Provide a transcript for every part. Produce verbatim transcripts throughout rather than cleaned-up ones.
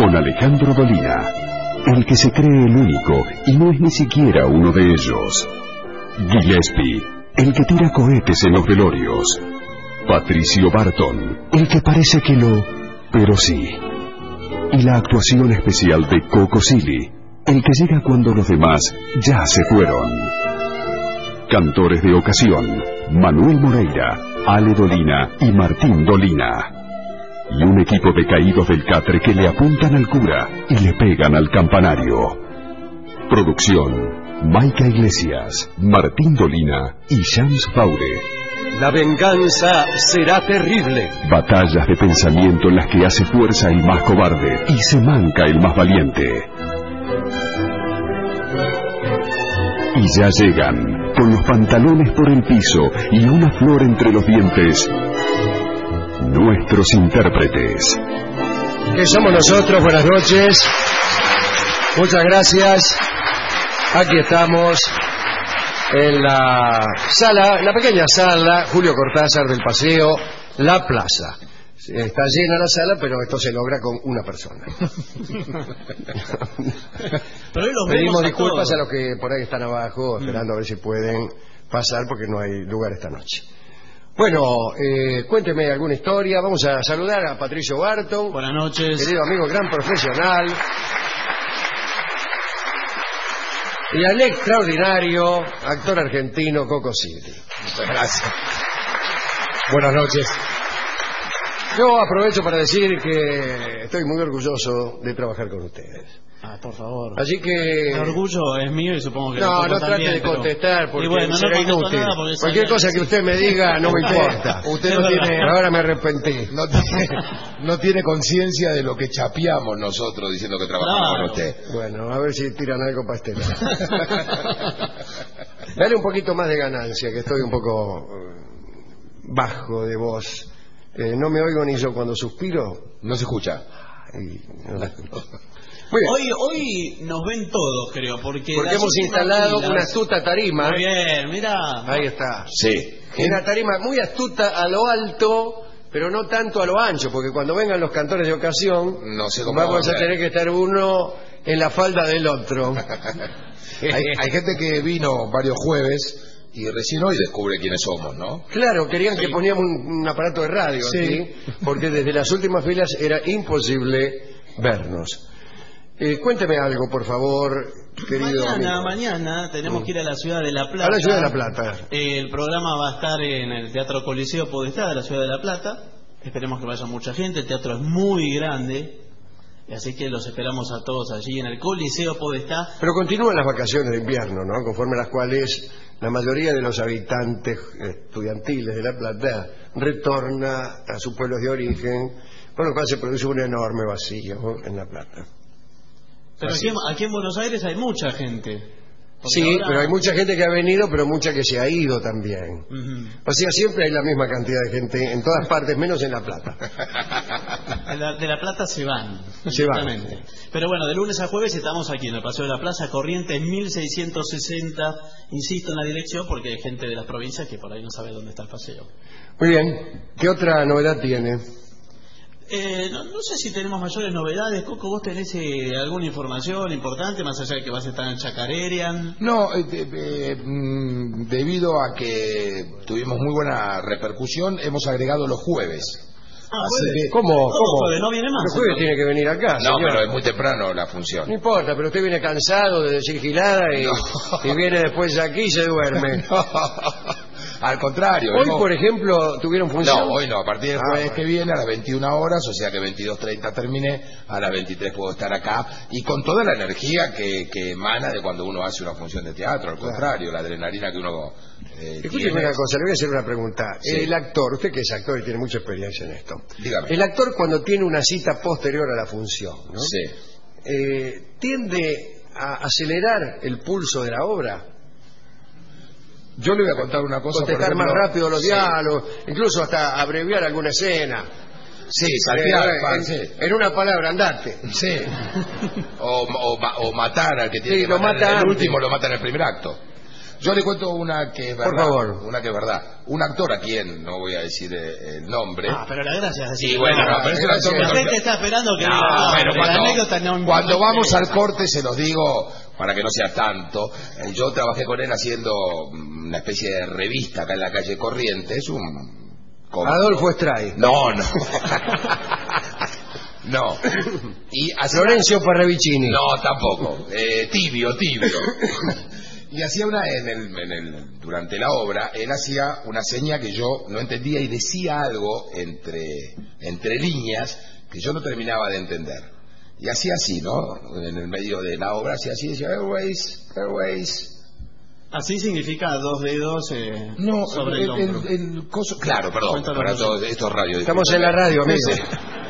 con Alejandro Dolina, el que se cree el único y no es ni siquiera uno de ellos. Gillespie, el que tira cohetes en los velorios. Patricio Barton, el que parece que no, pero sí. Y la actuación especial de Coco Silly, el que llega cuando los demás ya se fueron. Cantores de ocasión, Manuel Moreira, Ale Dolina y Martín Dolina. Y un equipo de caídos del catre que le apuntan al cura y le pegan al campanario. Producción, Maica Iglesias, Martín Dolina y Shams Faure. La venganza será terrible. Batallas de pensamiento en las que hace fuerza el más cobarde y se manca el más valiente. Y ya llegan, con los pantalones por el piso y una flor entre los dientes, nuestros intérpretes. ¿Qué somos nosotros? Buenas noches. Muchas gracias. Aquí estamos en la sala, en la pequeña sala Julio Cortázar del Paseo La Plaza. Está llena la sala, pero esto se logra con una persona. Pero hoy los Pedimos a disculpas todos. a los que por ahí están abajo, esperando mm. a ver si pueden pasar, porque no hay lugar esta noche. Bueno, eh, cuénteme alguna historia. Vamos a saludar a Patricio Barton. Buenas noches. Querido amigo, gran profesional. Y al extraordinario actor argentino Coco Silly. Muchas gracias. Buenas noches. Yo aprovecho para decir que estoy muy orgulloso de trabajar con ustedes. Ah, por favor. Así que... El orgullo es mío y supongo que... No, el no trate también, de pero... contestar porque bueno, será no inútil. nada porque Cualquier sale... cosa que usted me diga no me importa. Usted no tiene... Ahora me arrepentí. No tiene, no tiene conciencia de lo que chapeamos nosotros diciendo que trabajamos Claro. con usted. Bueno, a ver si tiran algo pastel. Dale un poquito más de ganancia, que estoy un poco eh, bajo de voz. Eh, no me oigo ni yo cuando suspiro. No se escucha. Ay, no. Muy bien. Hoy, hoy nos ven todos, creo, porque... Porque las hemos últimas instalado filas- una astuta tarima. Muy bien, mira. Ahí está. Sí. Una tarima muy astuta a lo alto, pero no tanto a lo ancho, porque cuando vengan los cantores de ocasión, No sé cómo vamos va a a tener que estar uno en la falda del otro. hay, hay gente que vino varios jueves y recién hoy descubre quiénes somos, ¿no? Claro, querían Sí. que poníamos un, un aparato de radio Sí. aquí, porque desde las últimas filas era imposible vernos. Eh, cuénteme algo, por favor, querido Mañana, amigo. mañana tenemos que ir a la ciudad de La Plata. A la ciudad de La Plata. Eh, el programa va a estar en el Teatro Coliseo Podestá de la ciudad de La Plata. Esperemos que vaya mucha gente. El teatro es muy grande, así que los esperamos a todos allí en el Coliseo Podestá. Pero continúan las vacaciones de invierno, ¿no? Conforme a las cuales la mayoría de los habitantes estudiantiles de La Plata retorna a sus pueblos de origen, con lo cual se produce un enorme vacío en La Plata. Pero aquí, en- aquí en Buenos Aires hay mucha gente. Porque Sí, ahora- pero hay mucha gente que ha venido, pero mucha que se ha ido también. Ujú. O sea, siempre hay la misma cantidad de gente en todas partes, menos en La Plata. De la, de La Plata se van. Se van. directamente. Pero bueno, de lunes a jueves estamos aquí en el Paseo de la Plaza, Corrientes mil seiscientos sesenta. Insisto en la dirección porque hay gente de las provincias que por ahí no sabe dónde está el paseo. Muy bien. ¿Qué otra novedad tiene? Eh, no, no sé si tenemos mayores novedades. Coco, ¿vos tenés eh, alguna información importante más allá de que vas a estar en Chacarerian? No, eh, de- eh, mm, debido a que tuvimos muy buena repercusión, hemos agregado los jueves. Ah, Así jueves. que- ¿Cómo? ¿Cómo ¿Cómo? jueves? No viene más. El jueves tiene que venir acá, No, señor. pero es muy temprano la función. No importa, pero usted viene cansado de decir gilada y, No. y viene después aquí y se duerme. Al contrario. Hoy, hemos- por ejemplo, tuvieron función. No, hoy no, a partir del Ah, jueves bueno. que viene a las veintiuna horas, o sea que veintidós treinta terminé, a las veintitrés puedo estar acá, y con toda la energía que, que emana de cuando uno hace una función de teatro, al Claro. contrario, la adrenalina que uno eh, Escúcheme tiene. una cosa, le voy a hacer una pregunta. Sí. El actor, usted que es actor y tiene mucha experiencia en esto. Dígame. El actor cuando tiene una cita posterior a la función, ¿no? Sí. Eh, tiende a acelerar el pulso de la obra, Yo le voy a contar una cosa. por contestar más ejemplo- rápido los Sí. diálogos, incluso hasta abreviar alguna escena. Sí, saltear, Eh, pa, en, sí. en una palabra, andate. Sí. O, o, ma- o matar al que tiene Sí, que lo matar mata en el antes. último, lo mata en el primer acto. Yo le cuento una que es verdad. Por favor. Una que es verdad. Un actor a quien no voy a decir eh, el nombre. Ah, pero la gracia es decir. Sí, bueno, no, pero la, eso no- la gente está esperando que No, diga, no, bueno, la cuando, anécdota no- cuando no vamos interesa. al corte se los digo para que no sea tanto. Eh, Yo trabajé con él haciendo mm, una especie de revista acá en la calle Corrientes. Un com- Adolfo Estray. No, no. No. Y hacía- Florencio Parravicini. No, tampoco. Eh, tibio, tibio. Y hacía una en el, en el durante la obra, él hacía una seña que yo no entendía y decía algo entre entre líneas que yo no terminaba de entender. Y hacía así, ¿no? En el medio de la obra hacía así, decía Airways, Airways. Así significa dos dedos eh, No, sobre el, el, hombro. el- el coso, claro, perdón, Cuéntalo, para Rosa. todos estos radios. Estamos en la radio, amigo. Sí.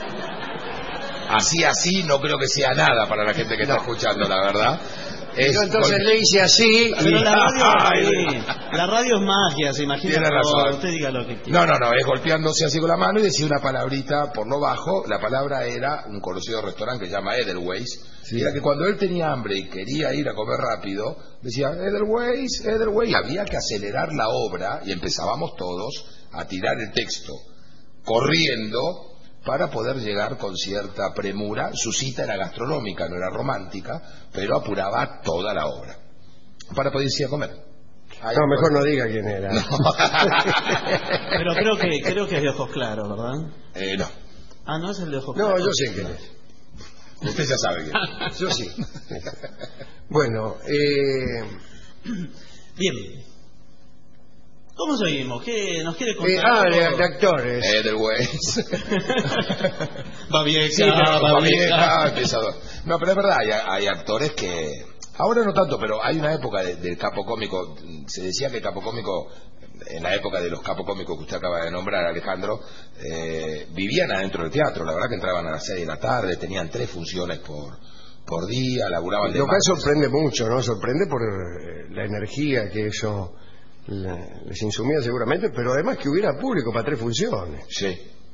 Así, así, no creo que sea nada para la gente que está escuchando, la verdad. Es- Yo entonces le hice así Pero y... la radio, Ay, sí, la radio es magia, se imagina. Tiene Pero razón. usted diga lo que quiera. No, no, no, es golpeándose así con la mano y decía una palabrita por lo bajo. La palabra era un conocido restaurante que se llama Edelweiss. Y era que cuando él tenía hambre y quería ir a comer rápido, decía Edelweiss, Edelweiss. Y había que acelerar la obra y empezábamos todos a tirar el texto corriendo para poder llegar con cierta premura. Su cita era gastronómica, no era romántica, pero apuraba toda la obra para poder irse a comer. Ahí No, mejor no diga quién era. Pero creo que creo que es de ojos claros, ¿verdad? Eh, no, Ah, no es el de ojos No, claros. yo sé quién es. usted ya sabe que Yo sí. Bueno, eh, Bien. ¿Cómo seguimos? ¿Qué nos quiere eh, contar? ah, algo? de, de actores. Edelweiss. Va bien, Sí, pero va va bien. bien, ah, empieza a- No, pero es verdad, hay, hay actores que... Ahora no tanto, pero hay una época de- del capo cómico. Se decía que el capo cómico, en la época de los capo cómicos que usted acaba de nombrar, Alejandro, eh, vivían adentro del teatro. La verdad que entraban a las seis de la tarde, tenían tres funciones por, por día, laburaban de Lo cual martes. sorprende mucho, ¿no? Sorprende por eh, la energía que eso le- les insumía seguramente, pero además que hubiera público para tres funciones. Sí.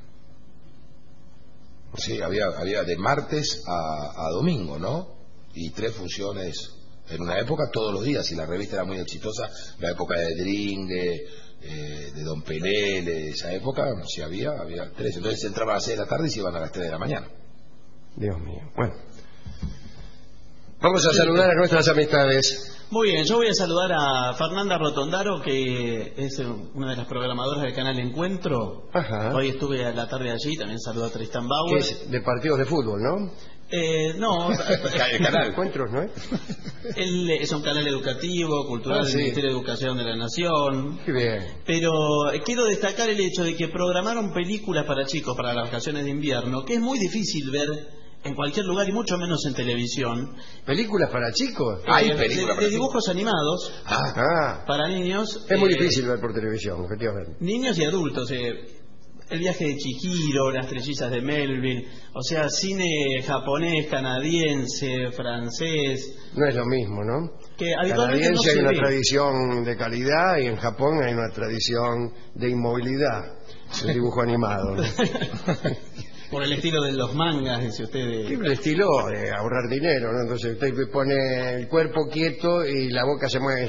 Sí, había, había de martes a, a domingo, ¿no? Y tres funciones en una época todos los días, y la revista era muy exitosa, la época de Dringue, eh, de Don Pelele, esa época, sí había, había tres. Entonces se entraban a las seis de la tarde y se iban a las tres de la mañana. Dios mío. Bueno. Vamos a saludar a nuestras amistades. Muy bien, yo voy a saludar a Fernanda Rotondaro, que es eh, una de las programadoras del canal Encuentro. Ajá. Hoy estuve a la tarde allí, también saludo a Tristan Que Bauer. es de partidos de fútbol, ¿no? Eh, no, El canal. Encuentros, ¿no es? él es un canal educativo, cultural Ah, del sí. Ministerio de Educación de la Nación. Qué bien. Pero eh, quiero destacar el hecho de que programaron películas para chicos para las vacaciones de invierno, que es muy difícil ver en cualquier lugar y mucho menos en televisión. ¿Películas para chicos? Hay Eh, películas de, para de dibujos animados Ah, Ah, para niños. es muy eh, difícil ver por televisión, efectivamente. Niños y adultos. eh, el viaje de Chihiro, las trellizas de Melvin, o sea, cine japonés, canadiense, francés, No es lo mismo, ¿no? que En habitualmente no canadiense hay se una ve. tradición de calidad y en Japón hay una tradición de inmovilidad. El dibujo animado, ¿no? Por el estilo de los mangas, dice usted. de- Sí, el estilo de ahorrar dinero, ¿no? Entonces usted pone el cuerpo quieto y la boca se mueve.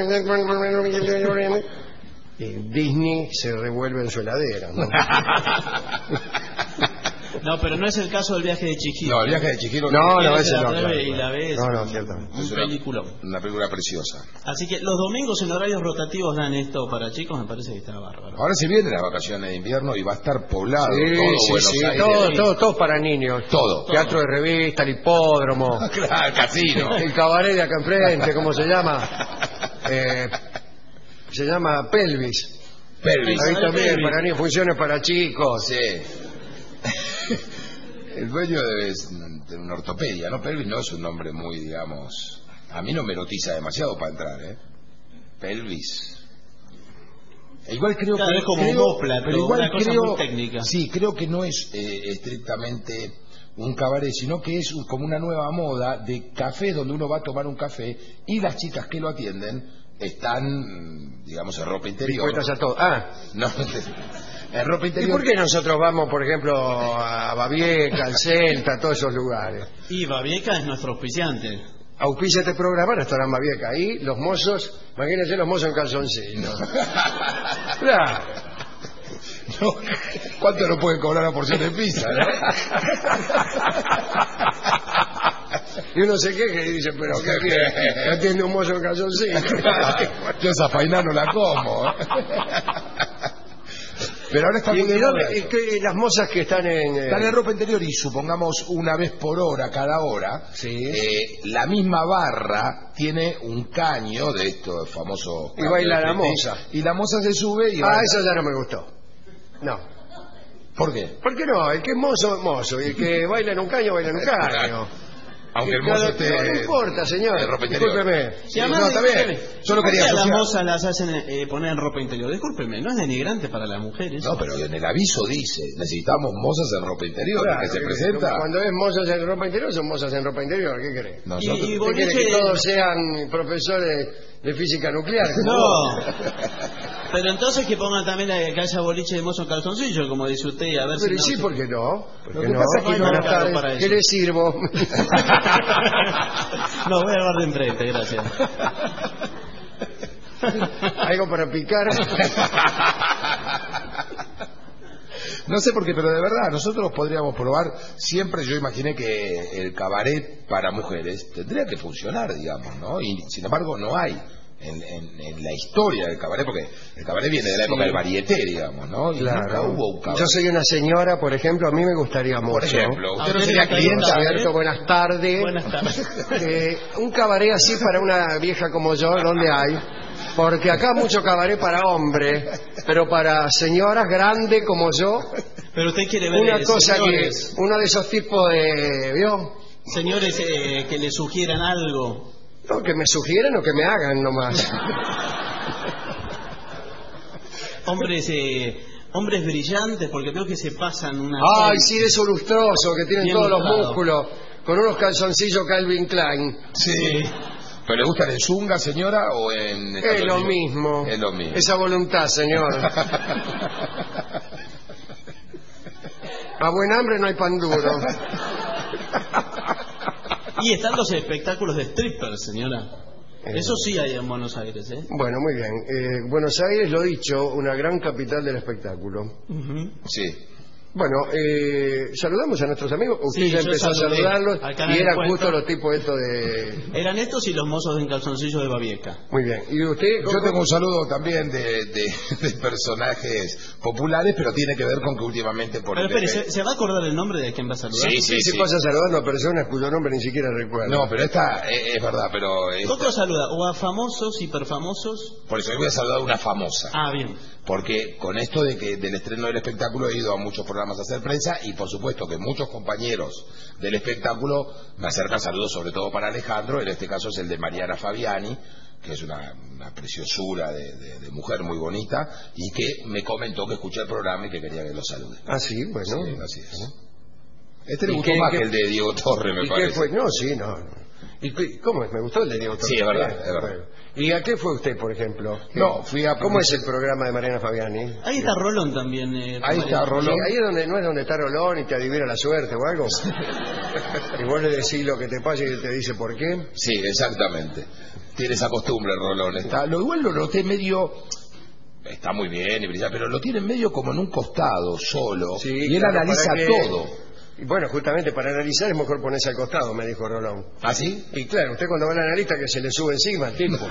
Y Disney se revuelve en su heladera, ¿no? No, pero no es el caso del viaje de Chihiro. no, el viaje de Chihiro No, Él no, se ese la no. atreve claro, y la claro. ve, es No, no, un- ciertamente. un es una- peliculón. una película preciosa. Así que los domingos en horarios rotativos dan esto para chicos, me parece que está bárbaro. Ahora se vienen las vacaciones de invierno y va a estar poblado Sí, todo sí, Buenos sí, Aires. todo, todo, todo para niños. Todo. Teatro de revista, el hipódromo, Claro, el casino. el cabaret de acá enfrente, ¿cómo se llama? Eh, se llama Pelvis. Pelvis. Ahí también, Pelvis. para niños, funciones para chicos. Sí. El dueño de, de una ortopedia, ¿no? Pelvis no es un nombre muy, digamos... A mí no me erotiza demasiado para entrar, ¿eh? Pelvis. E igual creo Claro, que... es como creo- omóplato, pero igual una cosa creo, muy técnica. Sí, creo que no es eh, estrictamente un cabaret, sino que es un- como una nueva moda de café donde uno va a tomar un café y las chicas que lo atienden están, digamos, en ropa interior. Dispuestas a todo. Ah, No, en ropa ¿y interior. por qué nosotros vamos, por ejemplo, a Babieca, al Celta, a todos esos lugares? Y Babieca es nuestro auspiciante. auspicia este programa, restaurante Babieca. Ahí los mozos, imagínense los mozos en calzoncillos. Claro. No, ¿cuánto no pueden cobrar la porción de pizza? ¿No? Y uno se queja y dice, pero ¿qué quiere? ¿No tiene un mozo en calzoncillo? Yo esa faina no la como. Pero ahora está ¿Y, muy de y, moda dónde- y eso. qué- y las mozas que están en... eh, Están en ropa interior y supongamos una vez por hora, cada hora, Sí. eh, la misma barra tiene un caño de estos famosos... Y baila la caños de moza. fetiche, Y la moza se sube y Ah, baila. eso ya no me gustó. No. ¿Por qué? ¿Por qué no? El que es mozo es mozo. Y el que baila en un caño, baila en un caño. Aunque el Y cada- mozo esté... No, no importa, señor. en ropa interior. Discúlpeme. Y además, no, está bien. discúlpeme, Solo ¿por qué quería a las asociar. mozas las hacen eh, poner en ropa interior? Discúlpeme, no es denigrante para las mujeres. No, pero en el aviso dice, necesitamos mozas en ropa interior. Claro, el que se que- presenta... Cuando es mozas en ropa interior, son mozas en ropa interior. ¿Qué cree? Nosotros... Y- y ¿Usted quiere boliche- que todos sean profesores de física nuclear? No. Pero entonces que pongan también la que haya boliche de mozo en calzoncillo, como dice usted, a ver Pero si sí, no... ¿por qué no? ¿Por Lo qué que no? pasa es que no hay Buenas mercado tardes. para ¿Qué eso. le sirvo? No, voy al bar de enfrente, gracias. ¿Algo para picar? No sé por qué, pero de verdad, nosotros podríamos probar. Siempre yo imaginé que el cabaret para mujeres tendría que funcionar, digamos, ¿no? Y sin embargo no hay en, en- en la historia del cabaret, porque el cabaret viene de la época del varieté, digamos, ¿no? Y nunca hubo un cabaret. Yo soy una señora, por ejemplo, a mí me gustaría mucho. Por ejemplo, A usted no usted sería le gustaría un clienta. cabaret. Alberto, buenas tardes. Buenas tardes. Eh, un cabaret así para una vieja como yo, ¿dónde hay? Porque acá mucho cabaret para hombres, pero para señoras grandes como yo, Pero usted quiere ver... una eh, cosa señores, que, uno de esos tipos de, ¿vio? Señores eh, que le sugieran algo. No, que me sugieran o que me hagan nomás. Hombres... Eh, hombres brillantes, porque veo que se pasan una... Ay, sí, de esos lustrosos que tienen Bien todos los lustrado. músculos, con unos calzoncillos Calvin Klein. Sí. ¿Pero le gustan en zunga, señora, o en... Es lo mismo. Es lo mismo. Esa voluntad, señor. A buen hambre no hay pan duro. Y están los espectáculos de strippers, señora. Eh. Eso sí hay en Buenos Aires, ¿eh? Bueno, muy bien. Eh, Buenos Aires, lo dicho, una gran capital del espectáculo. Ujú. Sí. Bueno, eh, saludamos a nuestros amigos. Usted Sí, ya yo empezó a saludé saludarlos acá en y el eran encuentro. justo los tipos estos de... Eran estos y los mozos en calzoncillo de Babieca. Muy bien. ¿Y usted? Yo tengo un saludo también de, de- de personajes populares, pero tiene que ver con que últimamente por Pero el espere, T V ¿se, se va a acordar el nombre de quien va a saludar? Sí, Sí, se pasa saludando a personas cuyo nombre ni siquiera recuerdo. No, pero esta es, es verdad, pero esta- ¿Cómo saluda? ¿O a famosos, hiperfamosos? por eso hoy voy a saludar a una famosa. Ah, bien. Porque con esto de que del estreno del espectáculo he ido a muchos programas a hacer prensa y por supuesto que muchos compañeros del espectáculo me acercan saludos, sobre todo para Alejandro. En este caso es el de Mariana Fabiani, que es una, una preciosura de, de- de mujer muy bonita y que me comentó que escuché el programa y que quería que lo salude. Ah, sí, bueno. Sí, así es. Este le ¿Y gustó qué- más qué- que el de Diego Torre, me ¿Y qué parece. fue? No, sí, no. no. ¿Y qué- cómo es? Me gustó el de Diego Torres. Sí, es verdad, Bien, es verdad. bueno. ¿Y a qué fue usted, por ejemplo? No, fui a... ¿Cómo es el programa de Mariana Fabiani? Ahí está Rolón también. eh, Ahí está Sí, Rolón. ahí es donde no es donde está Rolón y te adivina la suerte o algo. Y vos le decís lo que te pasa y él te dice por qué. Sí, exactamente. Tiene esa costumbre, Rolón. Está, lo igual lo noté medio... Está muy bien y brilla, pero lo tiene medio como en un costado, solo. Sí, y él claro, analiza para que- todo. Y bueno, justamente para analizar es mejor ponerse al costado, me dijo Rolón. ¿Ah, sí? Y claro, usted cuando va al analista que se le sube encima al tipo.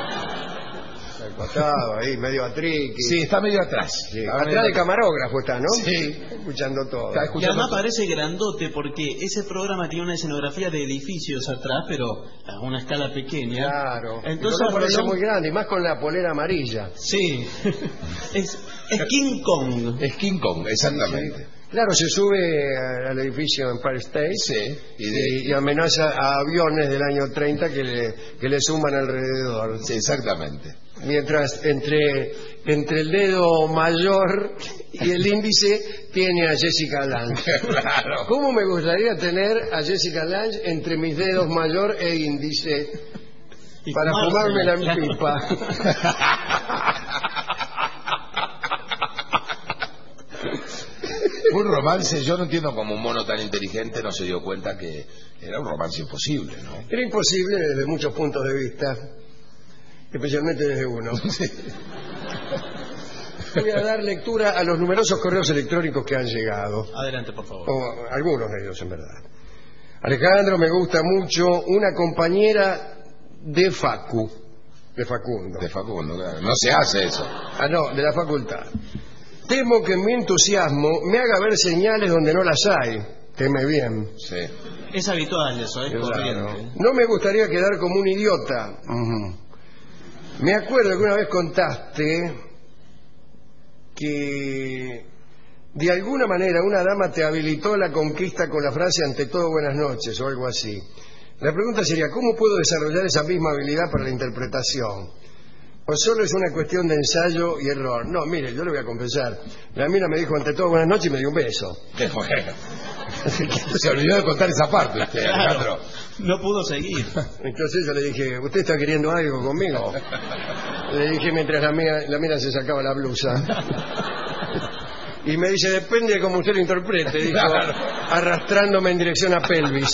Al costado, ahí, medio atriqui. Sí, está medio atrás. Sí, Está atrás medio- del camarógrafo está, ¿no? Sí. Escuchando todo. Está Y escuchando además todo. parece grandote porque ese programa tiene una escenografía de edificios atrás, pero a una escala pequeña. Claro. Entonces Rolón parece Rolón- muy grande, y más con la polera amarilla. Sí. es, es King Kong. Es King Kong, exactamente. Claro, se sube a- al edificio Empire State Sí. Y y, de- y amenaza a aviones del año treinta que le, que le suman alrededor. sí, exactamente. Mientras entre, entre el dedo mayor y el índice tiene a Jessica Lange. Claro. ¿Cómo me gustaría tener a Jessica Lange entre mis dedos mayor e índice Y para fumársela, fumármela en claro. pipa? Un romance, yo no entiendo cómo un mono tan inteligente no se dio cuenta que era un romance imposible, ¿no? Era imposible desde muchos puntos de vista, especialmente desde uno. Voy a dar lectura a los numerosos correos electrónicos que han llegado. Adelante, por favor. O algunos de ellos, en verdad. Alejandro, me gusta mucho una compañera de Facu, de Facundo. De Facundo, claro. No se hace eso. Ah, no, de la facultad. Temo que mi entusiasmo me haga ver señales donde no las hay. Teme bien. Sí. Es habitual eso, es Claro. corriente. No me gustaría quedar como un idiota. Ujú. Me acuerdo que una vez contaste que de alguna manera una dama te habilitó la conquista con la frase ante todo buenas noches o algo así. La pregunta sería, ¿cómo puedo desarrollar esa misma habilidad para la interpretación? ¿O solo es una cuestión de ensayo y error? No, mire, yo le voy a confesar. La mina me dijo ante todo buenas noches y me dio un beso. Qué bueno. Se olvidó de contar esa parte usted, Alejandro. No pudo seguir. Entonces yo le dije, ¿usted está queriendo algo conmigo? Le dije mientras la mina, la mina se sacaba la blusa. Y me dice, depende de cómo usted lo interprete, dijo, Claro. arrastrándome en dirección a pelvis.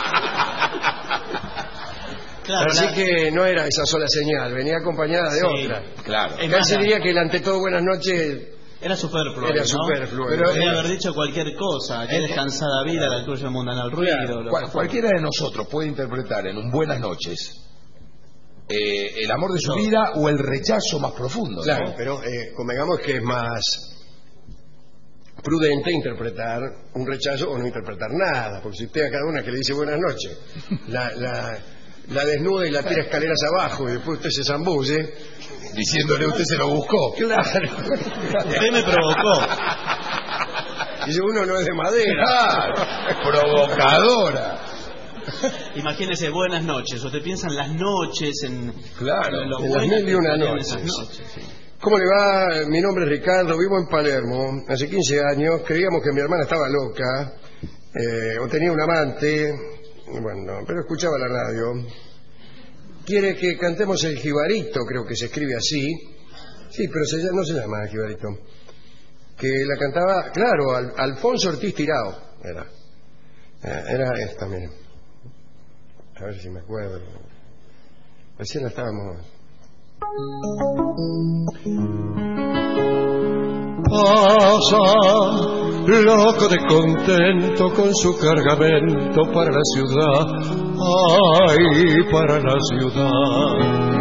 Claro, Así la- que no era esa sola señal, venía acompañada de Sí. otra. Claro. Es Casi más, diría que el ante todo buenas noches Era superfluo. era ¿no? superfluo. Pero ¿no? podría haber dicho cualquier cosa. Qué Eh, descansada vida la tuya mundana al ruido. lo Cual- que fuera. cualquiera de nosotros puede interpretar en un buenas noches eh, el amor de su No. vida o el rechazo más profundo, ¿no? Claro, pero eh, convengamos que es más prudente interpretar un rechazo o no interpretar nada, porque si usted a cada una que le dice buenas noches, la, la, la desnuda y la tira escaleras abajo y después usted se zambulle, Diciéndole usted se lo buscó. claro, Usted me provocó. y uno no es de madera. Claro, provocadora. Imagínese buenas noches. Usted piensa en las noches, en, Claro. en lo En las buenas mil y una que tenían noches. esas noches, sí. ¿Cómo le va? Mi nombre es Ricardo, vivo en Palermo. Hace quince años creíamos que mi hermana estaba loca, eh, o tenía un amante, bueno, pero escuchaba la radio. Quiere que cantemos el jibarito, creo que se escribe así. Sí, pero se llama- no se llama jibarito. Que la cantaba, claro, Al- Alfonso Ortiz Tirao, era. Eh, Era esta, miren. A ver si me acuerdo. Recién la estábamos... Pasa, loco de contento con su cargamento para la ciudad, ay, para la ciudad.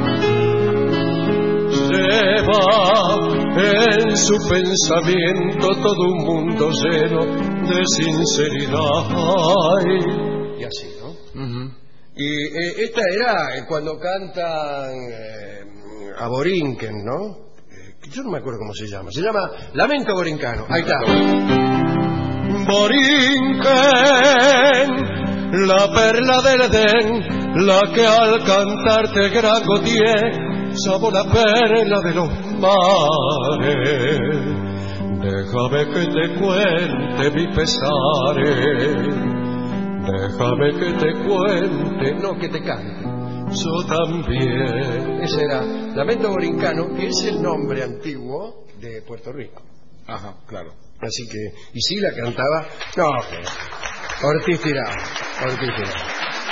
Lleva en su pensamiento todo un mundo lleno de sinceridad, ay. Y así, ¿no? Y eh, esta era eh, cuando cantan eh, a Borinquen, ¿no? Eh, que yo no me acuerdo cómo se llama. Se llama Lamento Borincano. Ahí está. Borinquen, la perla del Edén, la que al cantar te gragoteé, sabor la perla de los mares. Déjame que te cuente mi pesares, déjame que te cuente, No, que te cante. yo también. Ese era Lamento Borincano, que es el nombre antiguo de Puerto Rico. Ajá, claro. Así que, y sí la cantaba, no, que Ortiz Tirao, Ortiz Tirao.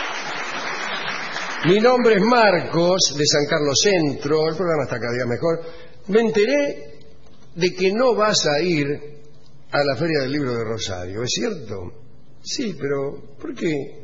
Mi nombre es Marcos, de San Carlos Centro, el programa está cada día mejor. Me enteré de que no vas a ir a la Feria del Libro de Rosario, ¿es cierto? Sí, pero ¿por qué?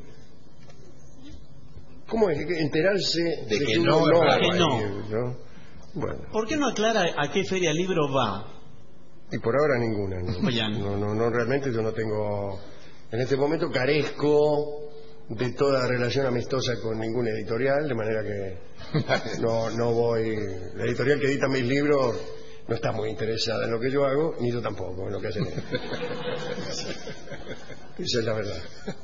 ¿Cómo es que enterarse De que uno no, va a que no. ir, ¿no? Bueno, ¿Por qué no aclara a qué feria libro va? y por ahora ninguna. ¿no? Bien. No, no, no, realmente yo no tengo... En este momento carezco de toda relación amistosa con ninguna editorial, de manera que no, no voy... La editorial que edita mis libros no está muy interesada en lo que yo hago, ni yo tampoco en lo que hacen ellos. Esa es la verdad.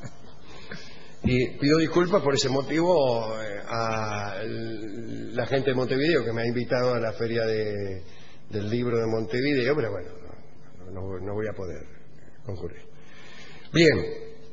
Y pido disculpas por ese motivo eh, a l- la gente de Montevideo que me ha invitado a la feria de, del libro de Montevideo, pero bueno, no, no- no voy a poder concurrir. Bien.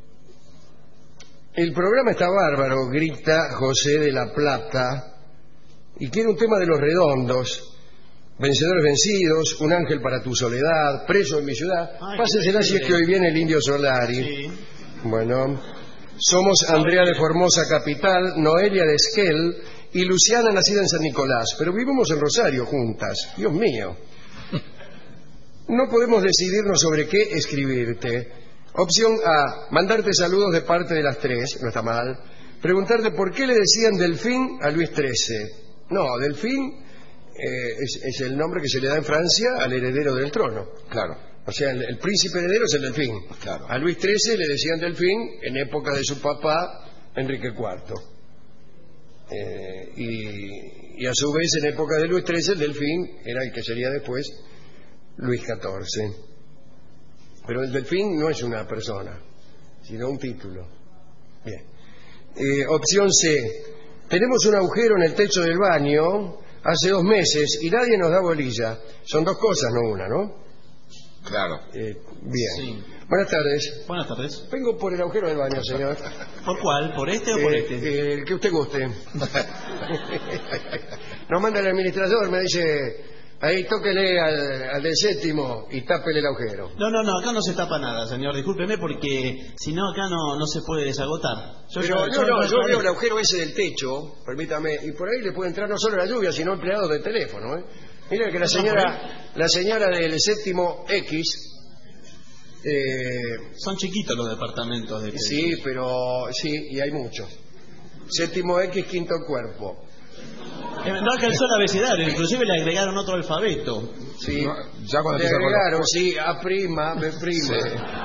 El programa está bárbaro, grita José de la Plata, y quiere un tema de Los Redondos. Vencedores vencidos, un ángel para tu soledad, preso en mi ciudad. Ay, Pásensela si es que hoy viene el indio Solari. Sí. Bueno, somos Andrea de Formosa Capital, Noelia de Esquel y Luciana nacida en San Nicolás, pero vivimos en Rosario juntas. Dios mío. No podemos decidirnos sobre qué escribirte. Opción A, mandarte saludos de parte de las tres, no está mal. Preguntarte por qué le decían Delfín a Luis trece. No, Delfín eh, es, es el nombre que se le da en Francia al heredero del trono. Claro. O sea, el, el príncipe heredero es el Delfín. Claro. A Luis trece le decían Delfín en época de su papá, Enrique cuarto. Eh, y, y a su vez, en época de Luis trece, el Delfín era el que sería después Luis catorce. Pero el Delfín no es una persona, sino un título. Bien. Eh, opción C. Tenemos un agujero en el techo del baño hace dos meses y nadie nos da bolilla. Son dos cosas, no una, ¿no? Claro. Eh, bien. Sí. Buenas tardes. Buenas tardes. Vengo por el agujero del baño, señor. ¿Por cuál? ¿Por este o por Eh, este? eh, el que usted guste. Nos manda el administrador, me dice, ahí tóquele al, al del séptimo y tápele el agujero. No, no, no, acá no se tapa nada, señor. Discúlpeme porque si no acá no, no se puede desagotar. Yo Pero ya- no, no, yo ya- veo el agujero ese del techo, permítame, y por ahí le puede entrar no solo la lluvia, sino empleados de teléfono, ¿eh? Mira que la señora, la señora del séptimo X, eh, Son chiquitos los departamentos de sí, pero sí, y hay muchos. Séptimo X, quinto cuerpo. Eh, No alcanzó el abecedario, inclusive le agregaron otro alfabeto. Sí, No, ya cuando le empieza con los- agregaron, sí, A prima, B prima.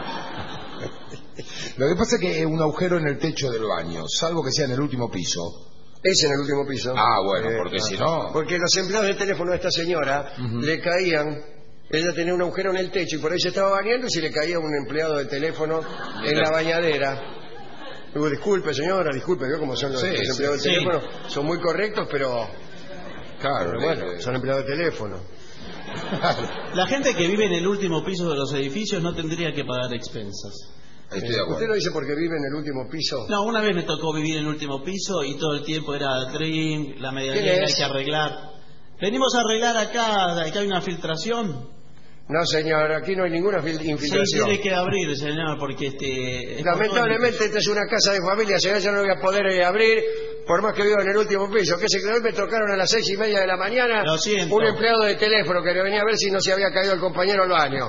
Lo que pasa es que un agujero en el techo del baño, salvo que sea en el último piso. Es en el último piso. Ah, bueno, Eh, porque ah. si no... Porque los empleados de teléfono de esta señora le caían, ella tenía un agujero en el techo y por ahí se estaba bañando y se le caía un empleado de teléfono en la bañadera. Digo, disculpe señora, disculpe, veo cómo son los, Sí, los sí, empleados sí. de teléfono, son muy correctos, pero, Claro, pero le- bueno, le- son empleados de teléfono. La gente que vive en el último piso de los edificios no tendría que pagar expensas. Ahí estoy de ¿Usted acuerdo. lo dice porque vive en el último piso? No, una vez me tocó vivir en el último piso y todo el tiempo era trim, la ¿Quién medianera hay es? que arreglar. Venimos a arreglar acá, acá hay una filtración. No señor, aquí no hay ninguna fil- Sí, infiltración. tiene que abrir, señor, porque este... es Lamentablemente esta es una casa de familia, señor, yo no voy a poder eh, abrir, por más que vivo en el último piso. Que se que hoy me tocaron a las seis y media de la mañana Lo siento. un empleado de teléfono que le venía a ver si no se había caído el compañero al baño.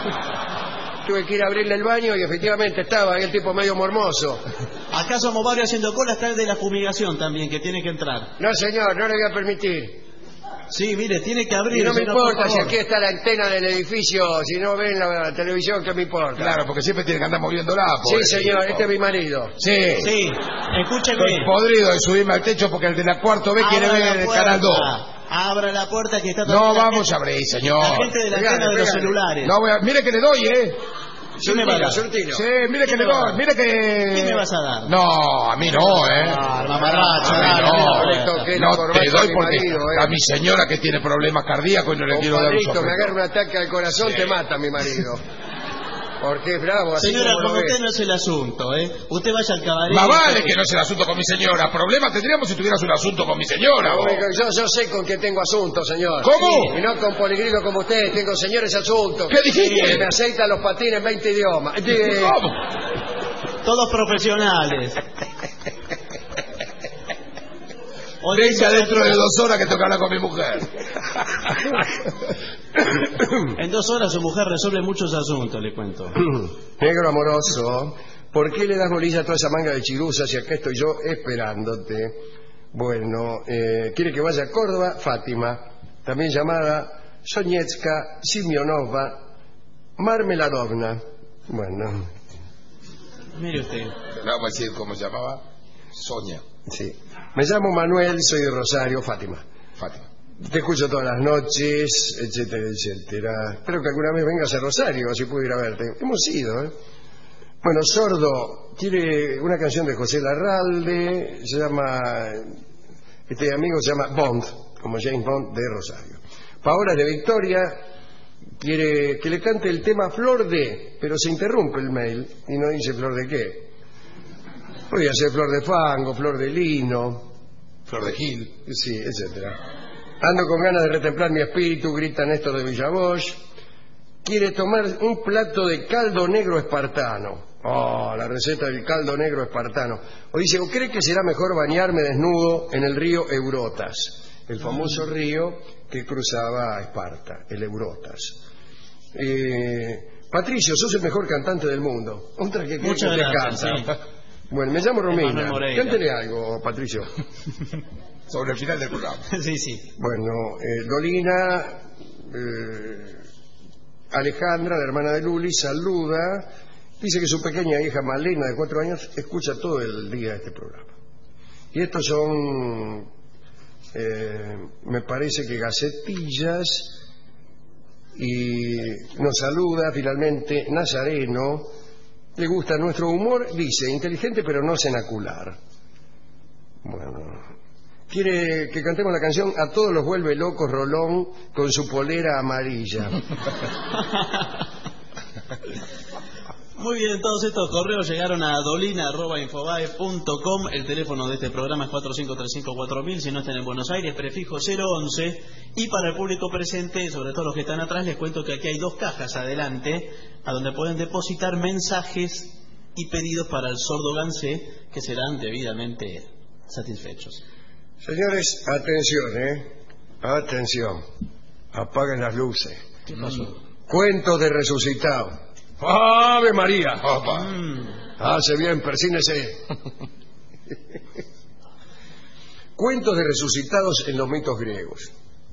Tuve que ir a abrirle el baño y efectivamente estaba ahí el tipo medio mormoso. Acá somos varios haciendo cola, está el de la fumigación también, que tiene que entrar. No señor, no le voy a permitir. Sí, mire, tiene que abrir. Y no me señor, por importa si favor. aquí está la antena del edificio, si no ven la, la televisión, ¿qué me importa? Claro, porque siempre tiene que andar moviéndola. Sí pobre señor, tipo. este es mi marido. Sí. Sí, escúcheme. Estoy podrido de subirme al techo porque el de la cuarto B quiere Abra ver la el puerta. canal dos. Abra la puerta que está No toda la vamos gente- a abrir, señor. La gente de la Pegale, antena de los pegale. celulares. No voy a... Mire que le doy, ¿eh? ¿Qué me va a dar? Surtino. Sí, mire que ¿Qué le me va a doy. dar? Mire que... ¿Qué me vas a dar? No, a mí no, ¿eh? Ah, mamarracho, A mí dale, no. dale, le toqué la No corbata te a doy mi porque marido, ¿eh? a mi señora que tiene problemas cardíacos y no le quiero dar un Compadrito, me sopetón. agarra un ataque al corazón, Sí. te mata mi marido. Porque es bravo, así Señora, como lo como ve. usted no es el asunto, ¿eh? Usted vaya al cabaret. Más vale que no es el asunto con mi señora. Problemas tendríamos si tuvieras un asunto con mi señora. vos. Único- Yo, yo sé con qué tengo asuntos, señor. ¿Cómo? Y no con poligrilo como usted, tengo señores asuntos. ¿Qué dijiste? Que me aceitan los patines en veinte idiomas. Eh, ¿Cómo? Todos profesionales. O Venga dentro de dos horas que tengo que hablar con mi mujer. En dos horas su mujer resuelve muchos asuntos, le cuento. Negro amoroso, ¿por qué le das bolilla a toda esa manga de chiruzas y acá estoy yo esperándote? Bueno, eh, quiere que vaya a Córdoba, Fátima, también llamada Soñetska Simionova Marmeladovna. Bueno, Mire usted. No vamos a decir cómo se llamaba. Sonia. sí. Me llamo Manuel, soy de Rosario, Fátima. Fátima. Te escucho todas las noches, etcétera, etcétera. Espero que alguna vez vengas a Rosario, así puedo ir a verte. Hemos ido, ¿eh? Bueno, Sordo quiere una canción de José Larralde, se llama, este amigo se llama Bond, como James Bond de Rosario. Paola de Victoria quiere que le cante el tema Flor de, pero se interrumpe el mail y no dice Flor de qué. Podría ser Flor de Fango, Flor de Lino, Flor de Gil. sí, etcétera. Ando con ganas de retemplar mi espíritu, grita Néstor de Villavoz. Quiere tomar un plato de caldo negro espartano. Oh, la receta del caldo negro espartano. O dice, ¿o cree que será mejor bañarme desnudo en el río Eurotas? El famoso río que cruzaba a Esparta, el Eurotas. Eh, Patricio, sos el mejor cantante del mundo. Otra que, que, que te canta. Sí. Bueno, me llamo Romina. Cántele algo, Patricio. Sobre el final del programa. Sí, sí. Bueno, eh, Dolina, eh, Alejandra, la hermana de Luli, saluda. Dice que su pequeña hija Malena, de cuatro años, escucha todo el día este programa. Y estos son, eh, me parece que gacetillas. Y nos saluda finalmente Nazareno. Le gusta nuestro humor, dice, inteligente pero no cenacular. Bueno, quiere que cantemos la canción A todos los vuelve locos Rolón con su polera amarilla. Muy bien, todos estos correos llegaron a dolina arroba infobae punto com. El teléfono de este programa es cuatro cinco tres cinco cuatro mil. Si no están en Buenos Aires, prefijo cero once. Y para el público presente, sobre todo los que están atrás, les cuento que aquí hay dos cajas adelante a donde pueden depositar mensajes y pedidos para el sordo Gansé, que serán debidamente satisfechos. Señores, atención, ¿eh? Atención. Apaguen las luces. ¿Qué pasó? Mm. Cuentos de resucitado. ¡Ave María! Opa. Mm. Hace bien, persínese. Cuentos de resucitados en los mitos griegos.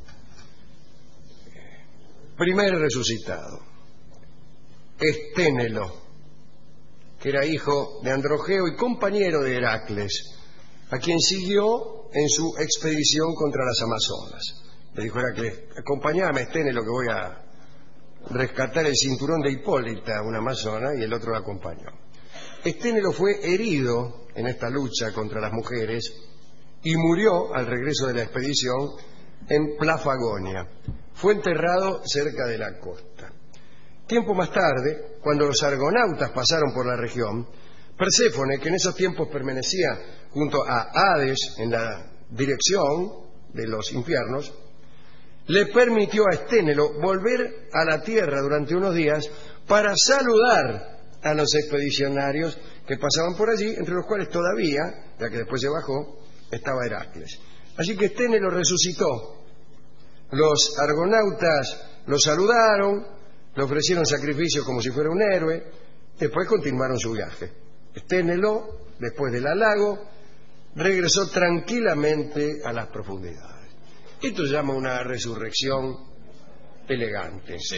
Primer resucitado, Esténelo, que era hijo de Androgeo y compañero de Heracles, a quien siguió en su expedición contra las Amazonas. Le dijo Heracles, acompáñame, Esténelo, que voy a rescatar el cinturón de Hipólita, una amazona, y el otro la acompañó. Esténelo fue herido en esta lucha contra las mujeres y murió al regreso de la expedición en Plafagonia. Fue enterrado cerca de la costa. Tiempo más tarde, cuando los argonautas pasaron por la región, Perséfone, que en esos tiempos permanecía junto a Hades en la dirección de los infiernos, le permitió a Esténelo volver a la tierra durante unos días para saludar a los expedicionarios que pasaban por allí, entre los cuales todavía, ya que después se bajó, estaba Heracles. Así que Esténelo resucitó. Los argonautas lo saludaron, le ofrecieron sacrificios como si fuera un héroe, después continuaron su viaje. Esténelo, después del halago, regresó tranquilamente a las profundidades. Esto se llama una resurrección elegante. Sí.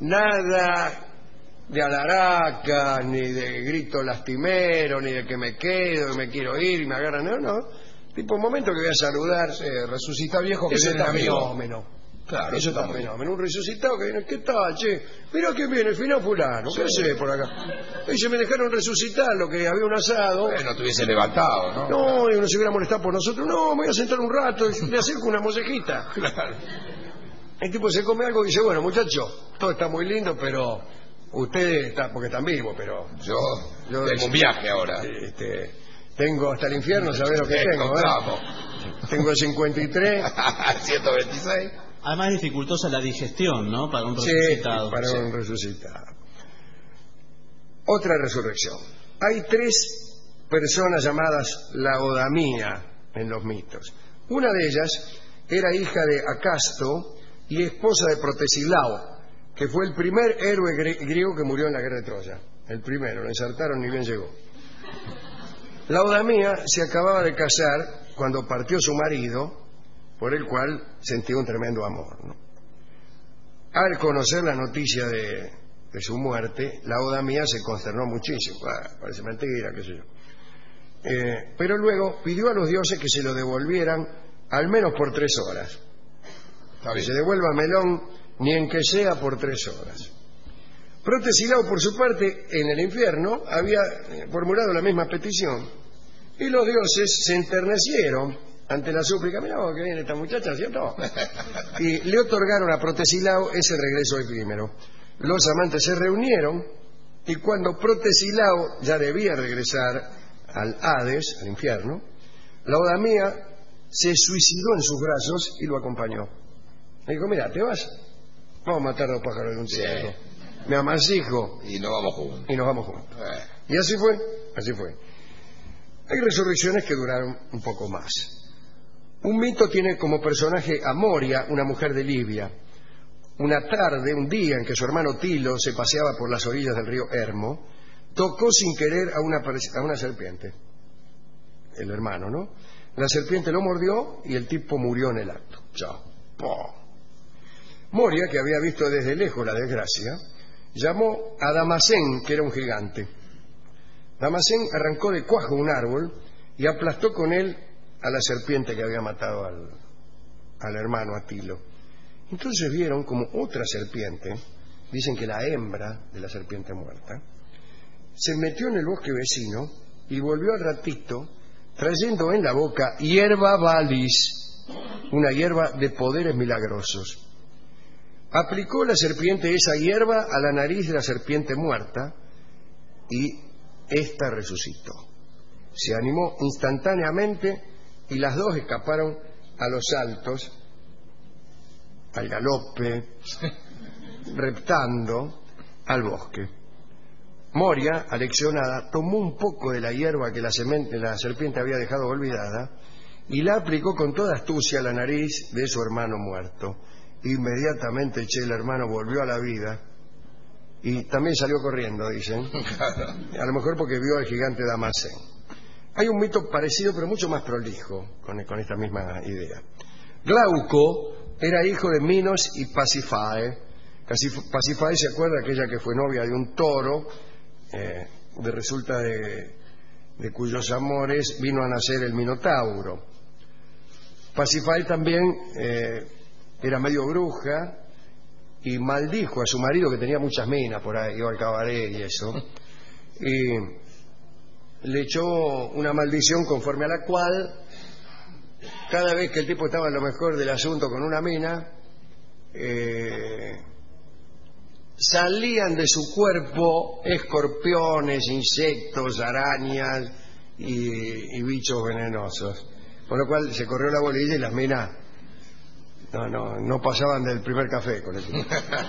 Nada de alaraca, ni de grito lastimero, ni de que me quedo, me quiero ir y me agarran. No, no. Tipo, un momento que voy a saludar. Sí, resucita viejo que Eso viene está amigo. fenómeno. Claro, eso está fenómeno. Un resucitado que viene, ¿qué tal, che? Mira que viene el final fulano, ¿qué Sí. hace por acá? Y se me dejaron resucitar lo que había un asado. Bueno, te hubiese levantado, ¿no? No, y uno se hubiera molestado por nosotros. No, me voy a sentar un rato y le acerco una mosejita. Claro. El tipo se come algo y dice, bueno, muchacho, todo está muy lindo, pero usted está, porque están vivos, pero Yo, Yo- tengo un viaje ahora. este, tengo hasta el infierno, ¿sabés lo que tengo? eh? Encontramos. Tengo cincuenta y tres. ciento veintiséis. Además es dificultosa la digestión, ¿no? Para un Sí, resucitado. para Sí. un resucitado. Otra resurrección. Hay tres personas llamadas Laodamía en los mitos. Una de ellas era hija de Acasto y esposa de Protesilao, que fue el primer héroe gre- griego que murió en la guerra de Troya. El primero, lo ensartaron ni bien llegó. Laodamía se acababa de casar cuando partió su marido, por el cual sentía un tremendo amor, ¿no? Al conocer la noticia de, de su muerte, Laodamía se consternó muchísimo. Ah, parece mentira, qué sé yo. Eh, pero luego pidió a los dioses que se lo devolvieran al menos por tres horas. Está Que bien. se devuelva Melón ni en que sea por tres horas. Protesilao, por su parte, en el infierno, había eh, formulado la misma petición. Y los dioses se enternecieron ante la súplica. Mirá vos que viene esta muchacha, ¿cierto? Y le otorgaron a Protesilao ese regreso efímero. Los amantes se reunieron y cuando Protesilao ya debía regresar al Hades, al infierno, Laodamía se suicidó en sus brazos y lo acompañó. Le dijo, mira, ¿te vas? Vamos a matar dos pájaros de un tiro. Sí. Me amasijo. Y nos vamos juntos. Y nos vamos juntos. Eh. Y así fue, así fue. Hay resurrecciones que duraron un poco más. Un mito tiene como personaje a Moria, una mujer de Libia. Una tarde, un día en que su hermano Tilo se paseaba por las orillas del río Hermo, tocó sin querer a una, a una serpiente. El hermano, ¿no? La serpiente lo mordió y el tipo murió en el acto. Chao. ¡Poh! Moria, que había visto desde lejos la desgracia, llamó a Damascén, que era un gigante. Damascén arrancó de cuajo un árbol y aplastó con él a la serpiente que había matado al, al hermano Atilo. Entonces vieron como otra serpiente, dicen que la hembra de la serpiente muerta, se metió en el bosque vecino y volvió al ratito trayendo en la boca hierba balis, una hierba de poderes milagrosos. Aplicó la serpiente esa hierba a la nariz de la serpiente muerta y ésta resucitó. Se animó instantáneamente y las dos escaparon a los saltos, al galope, reptando al bosque. Moria, aleccionada, tomó un poco de la hierba que la, semente, la serpiente había dejado olvidada y la aplicó con toda astucia a la nariz de su hermano muerto. Inmediatamente che, el hermano volvió a la vida y también salió corriendo, dicen. A lo mejor porque vio al gigante Damascén. Hay un mito parecido pero mucho más prolijo con, con esta misma idea. Glauco era hijo de Minos y Pasifae. Pasifae, se acuerda, aquella que fue novia de un toro, eh, de resulta de, de cuyos amores vino a nacer el Minotauro. Pasifae también eh, era medio bruja y maldijo a su marido, que tenía muchas minas por ahí, iba al cabaret y eso, y le echó una maldición conforme a la cual cada vez que el tipo estaba en lo mejor del asunto con una mina, eh, salían de su cuerpo escorpiones, insectos, arañas y, y bichos venenosos, con lo cual se corrió la bolilla y las minas no, no, no pasaban del primer café con eso.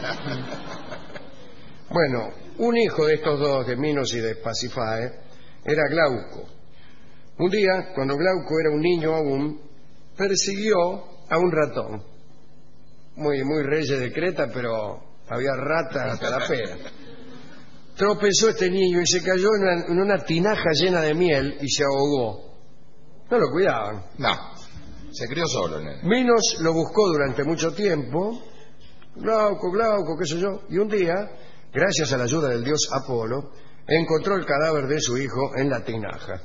Bueno, un hijo de estos dos, de Minos y de Pasifae, era Glauco. Un día, cuando Glauco era un niño aún, persiguió a un ratón. Muy, muy reyes de Creta, pero había ratas hasta la pera. Tropezó este niño y se cayó en una, en una tinaja llena de miel y se ahogó. No lo cuidaban. No, se crió solo en él. Minos lo buscó durante mucho tiempo. Glauco, Glauco, qué sé yo. Y un día, gracias a la ayuda del dios Apolo, encontró el cadáver de su hijo en la tinaja.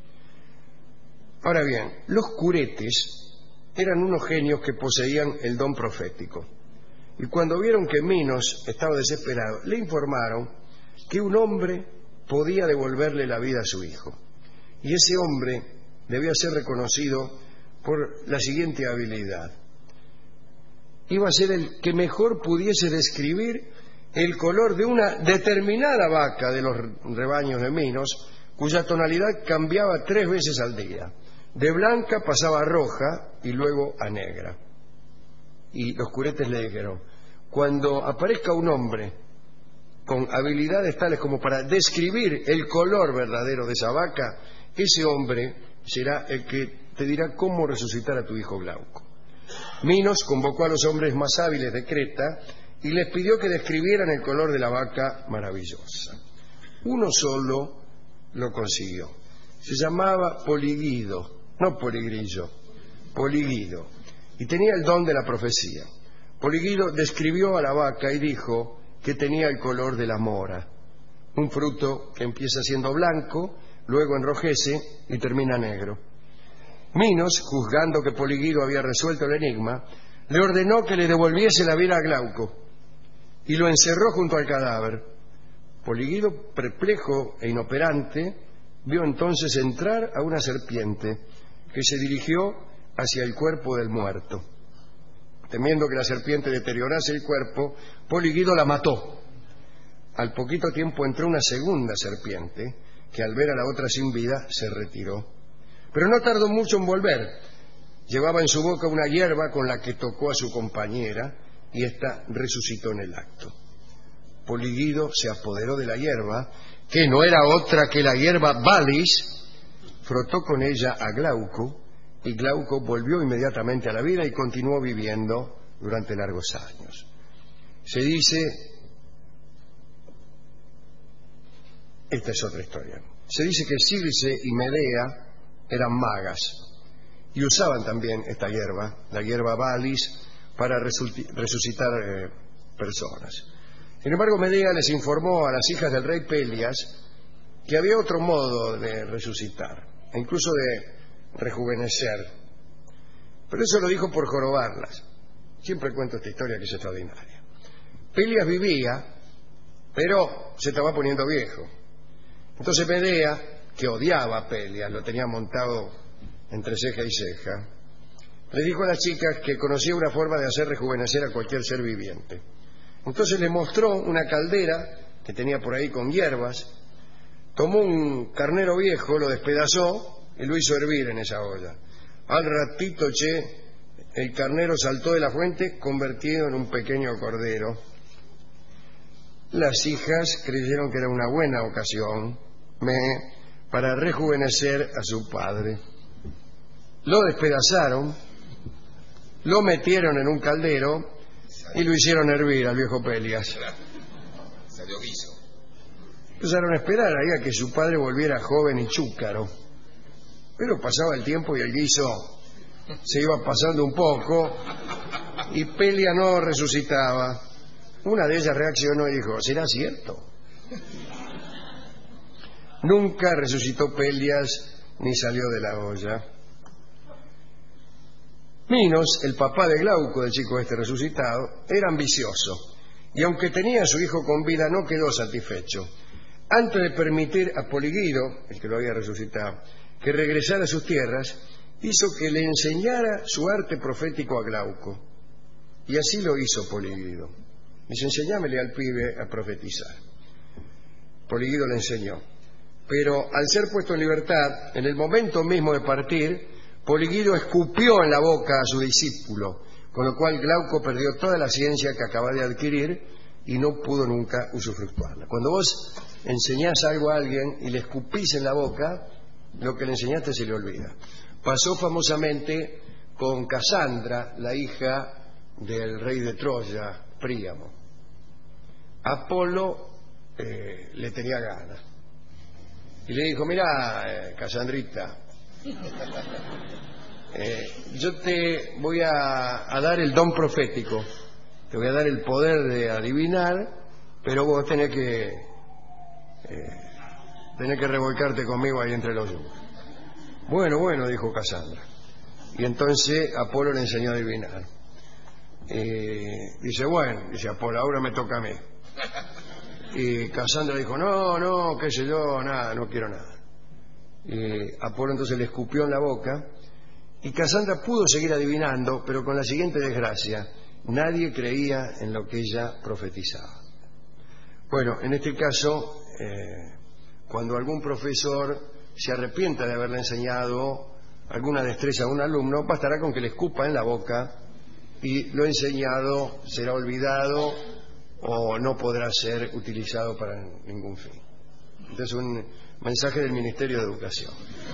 Ahora bien, los curetes eran unos genios que poseían el don profético. Y cuando vieron que Minos estaba desesperado, le informaron que un hombre podía devolverle la vida a su hijo. Y ese hombre debía ser reconocido por la siguiente habilidad. Iba a ser el que mejor pudiese describir el color de una determinada vaca de los rebaños de Minos, cuya tonalidad cambiaba tres veces al día. De blanca pasaba a roja y luego a negra. Y los curetes le dijeron, cuando aparezca un hombre con habilidades tales como para describir el color verdadero de esa vaca, ese hombre será el que te dirá cómo resucitar a tu hijo Glauco. Minos convocó a los hombres más hábiles de Creta y les pidió que describieran el color de la vaca maravillosa. Uno solo lo consiguió. Se llamaba Poligido, no Poligrillo, Poligido, y tenía el don de la profecía. Poligido describió a la vaca y dijo que tenía el color de la mora, un fruto que empieza siendo blanco, luego enrojece y termina negro. Minos, juzgando que Poligido había resuelto el enigma, le ordenó que le devolviese la vida a Glauco y lo encerró junto al cadáver. Poligido, perplejo e inoperante, vio entonces entrar a una serpiente que se dirigió hacia el cuerpo del muerto. Temiendo que la serpiente deteriorase el cuerpo, Poligido la mató. Al poquito tiempo entró una segunda serpiente que al ver a la otra sin vida se retiró. Pero no tardó mucho en volver Llevaba en su boca una hierba con la que tocó a su compañera y ésta resucitó en el acto. Poliguido se apoderó de la hierba, que no era otra que la hierba Balis, frotó con ella a Glauco, y Glauco volvió inmediatamente a la vida y continuó viviendo durante largos años. Se dice... Esta es otra historia. Se dice que Circe y Medea eran magas y usaban también esta hierba, la hierba Balis, para resucitar eh, personas. Sin embargo, Medea les informó a las hijas del rey Pelias que había otro modo de resucitar, e incluso de rejuvenecer. Pero eso lo dijo por jorobarlas. Siempre cuento esta historia que es extraordinaria. Pelias vivía, pero se estaba poniendo viejo. Entonces Medea, que odiaba a Pelias, lo tenía montado entre ceja y ceja, le dijo a las chicas que conocía una forma de hacer rejuvenecer a cualquier ser viviente. Entonces le mostró una caldera que tenía por ahí con hierbas, tomó un carnero viejo, lo despedazó y lo hizo hervir en esa olla. Al ratito, che, el carnero saltó de la fuente convertido en un pequeño cordero. Las hijas creyeron que era una buena ocasión me, para rejuvenecer a su padre. Lo despedazaron, lo metieron en un caldero y lo hicieron hervir al viejo Pelias. Salió guiso. Empezaron a esperar ahí a que su padre volviera joven y chúcaro. Pero pasaba el tiempo y el guiso se iba pasando un poco y Pelias no resucitaba. Una de ellas reaccionó y dijo, ¿será cierto? Nunca resucitó Pelias ni salió de la olla. Minos, el papá de Glauco, del chico este resucitado, era ambicioso y aunque tenía a su hijo con vida no quedó satisfecho. Antes de permitir a Poliguido, el que lo había resucitado, que regresara a sus tierras, hizo que le enseñara su arte profético a Glauco. Y así lo hizo Poliguido. Dice, enseñámele al pibe a profetizar. Poliguido le enseñó. Pero al ser puesto en libertad, en el momento mismo de partir, Poliguido escupió en la boca a su discípulo, con lo cual Glauco perdió toda la ciencia que acaba de adquirir y no pudo nunca usufructuarla. Cuando vos enseñás algo a alguien y le escupís en la boca, lo que le enseñaste se le olvida. Pasó famosamente con Casandra, la hija del rey de Troya, Príamo. Apolo eh, le tenía ganas y le dijo, mira, eh, Casandrita, eh, yo te voy a, a dar el don profético, te voy a dar el poder de adivinar, pero vos tenés que eh, tenés que revolcarte conmigo ahí entre los dos. Bueno, bueno, dijo Casandra. Y entonces Apolo le enseñó a adivinar. Eh, dice, bueno, dice Apolo, ahora me toca a mí. Y Casandra dijo, no, no, qué sé yo, nada, no quiero nada. Y Apolo entonces le escupió en la boca y Casandra pudo seguir adivinando, pero con la siguiente desgracia, nadie creía en lo que ella profetizaba. Bueno, en este caso, eh, cuando algún profesor se arrepienta de haberle enseñado alguna destreza a un alumno, bastará con que le escupa en la boca y lo enseñado será olvidado o no podrá ser utilizado para ningún fin. Entonces, un mensaje del Ministerio de Educación.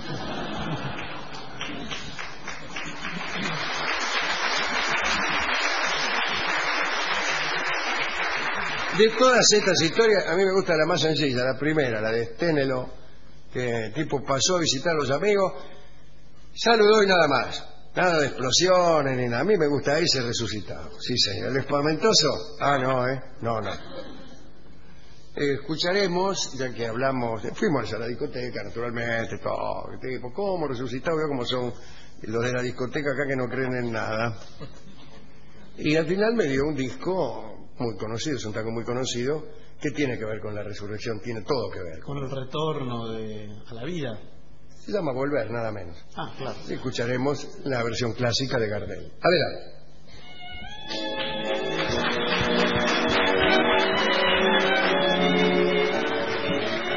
De todas estas historias, a mí me gusta la más sencilla, la primera, la de Sténelo, que el tipo pasó a visitar a los amigos, saludó y nada más. Nada de explosiones ni nada. A mí me gusta ese resucitado. Sí, señor. ¿El espantoso? Ah, no, ¿eh? No, no. Eh, escucharemos, ya que hablamos, fuimos a la discoteca, naturalmente, todo, tipo, ¿cómo resucitado? Veo cómo son los de la discoteca acá que no creen en nada. Y al final me dio un disco muy conocido, es un tango muy conocido, que tiene que ver con la resurrección, tiene todo que ver. Con el retorno de, a la vida. Se llama Volver, nada menos. Ah, claro. Y escucharemos la versión clásica de Gardel. Adelante.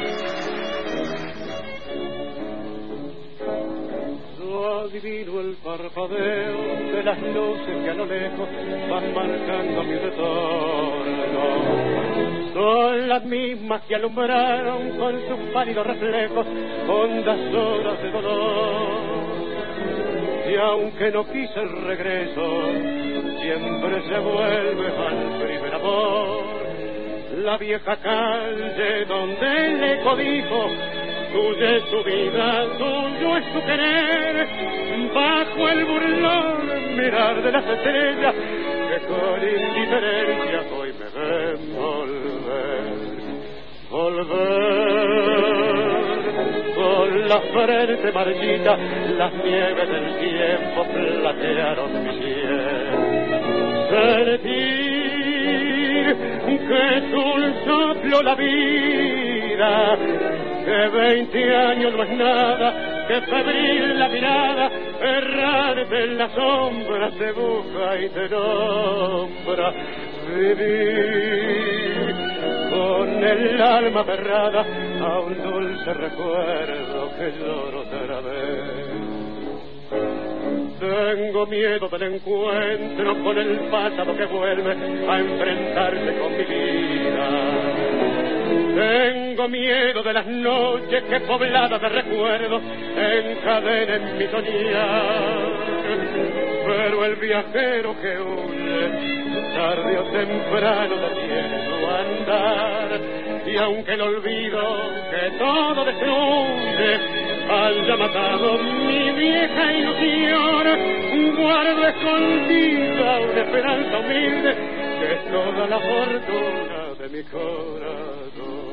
No adivino el parpadeo de las luces que a lo lejos van marcando mi retorno. Son las mismas que alumbraron con sus pálidos reflejos hondas horas de dolor. Y aunque no quise el regreso, siempre se vuelve al primer amor. La vieja calle donde el eco dijo, tuya es su vida, tuyo es su querer, bajo el burlón mirar de las estrellas que con indiferencia hoy me ven volver, volver. Con la frente marchita, las nieves del tiempo platearon mi piel. Sentir que es un soplo la vida, que veinte años no es nada, que febril la mirada, errarte en la sombra te busca y te nombra. Vivir con el alma aferrada a un dulce recuerdo que lloro otra vez. Tengo miedo del encuentro con el pasado que vuelve a enfrentarse con mi vida. Tengo miedo de las noches que pobladas de recuerdos encadenen mi soñar. Pero el viajero que huye tarde o temprano detiene su andar. Y aunque el olvido que todo destruye haya matado mi vieja ilusión, guardo escondida una esperanza humilde que es toda la fortuna de mi corazón.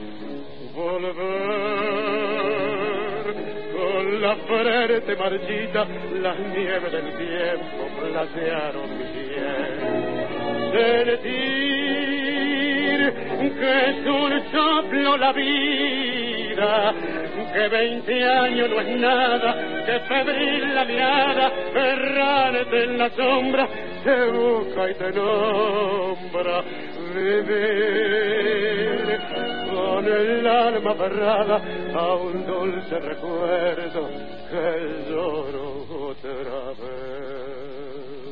Volver con la frente marchita, las nieves del tiempo platearon mi piel. Sentir que es un soplo la vida, que veinte años no es nada, que febril la mirada, errarte en la sombra, te busca y te nombra. Vivir con el alma aferrada a un dulce recuerdo que lloro otra vez.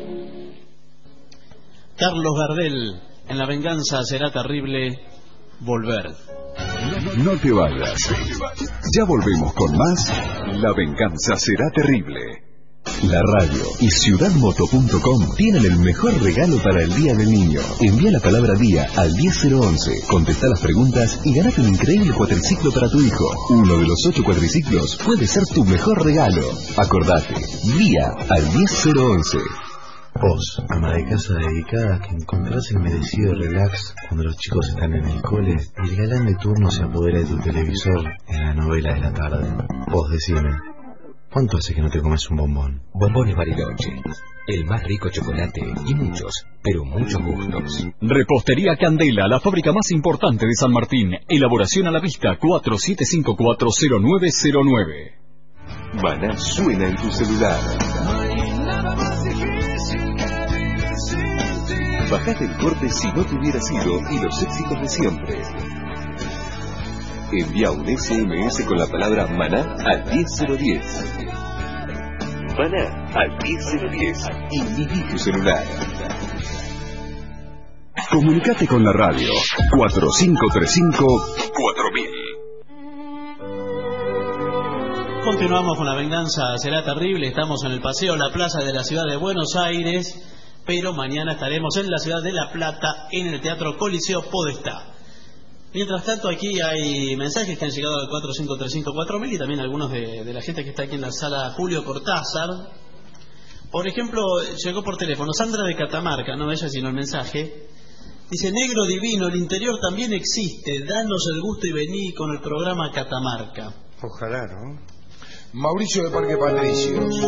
Carlos Gardel, en La venganza será terrible, volver. No te vayas. Ya volvemos con más La venganza será terrible. La radio y ciudad moto punto com tienen el mejor regalo para el Día del Niño. Envía la palabra día al diez cero once, contesta las preguntas y ganate un increíble cuatriciclo para tu hijo. Uno de los ocho cuatriciclos puede ser tu mejor regalo. Acordate, día al diez cero once. Vos, ama de casa dedicada, que encontrás el merecido relax cuando los chicos están en el cole y el galán de turno se apodera de tu televisor en la novela de la tarde. Vos decime, ¿cuánto hace que no te comes un bombón? Bombones Bariloche, el más rico chocolate y muchos, pero muchos gustos. Repostería Candela, la fábrica más importante de San Martín. Elaboración a la vista cuatro siete cinco cuatro cero nueve cero nueve. Maná suena en tu celular. Bajate el corte si no te hubiera sido y los éxitos de siempre. Envía un S M S con la palabra Maná al diez cero diez. Maná al diez cero diez y viví tu celular. Comunicate con la radio cuatro cinco tres cinco cuatro mil. Continuamos con La venganza será terrible. Estamos en el Paseo La Plaza de la ciudad de Buenos Aires, pero mañana estaremos en la ciudad de La Plata, en el Teatro Coliseo Podestá. Mientras tanto, aquí hay mensajes que han llegado al cuatro cinco tres cinco cuatro mil y también algunos de, de la gente que está aquí en la sala Julio Cortázar. Por ejemplo, llegó por teléfono Sandra de Catamarca, no ella sino el mensaje. Dice: negro divino, el interior también existe, danos el gusto y vení con el programa Catamarca. Ojalá, ¿no? Mauricio de Parque Patricios.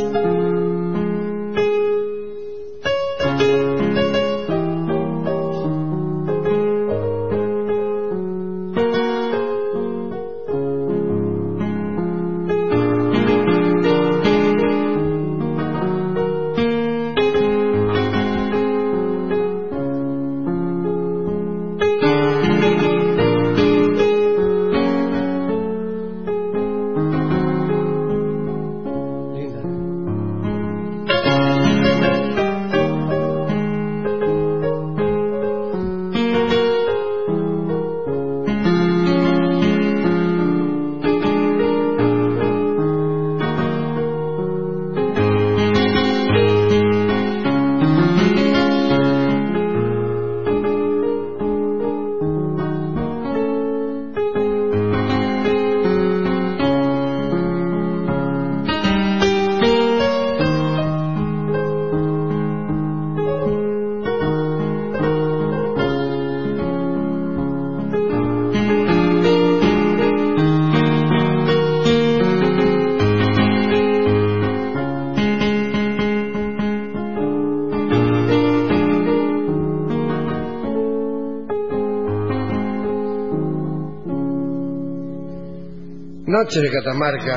Noche de Catamarca.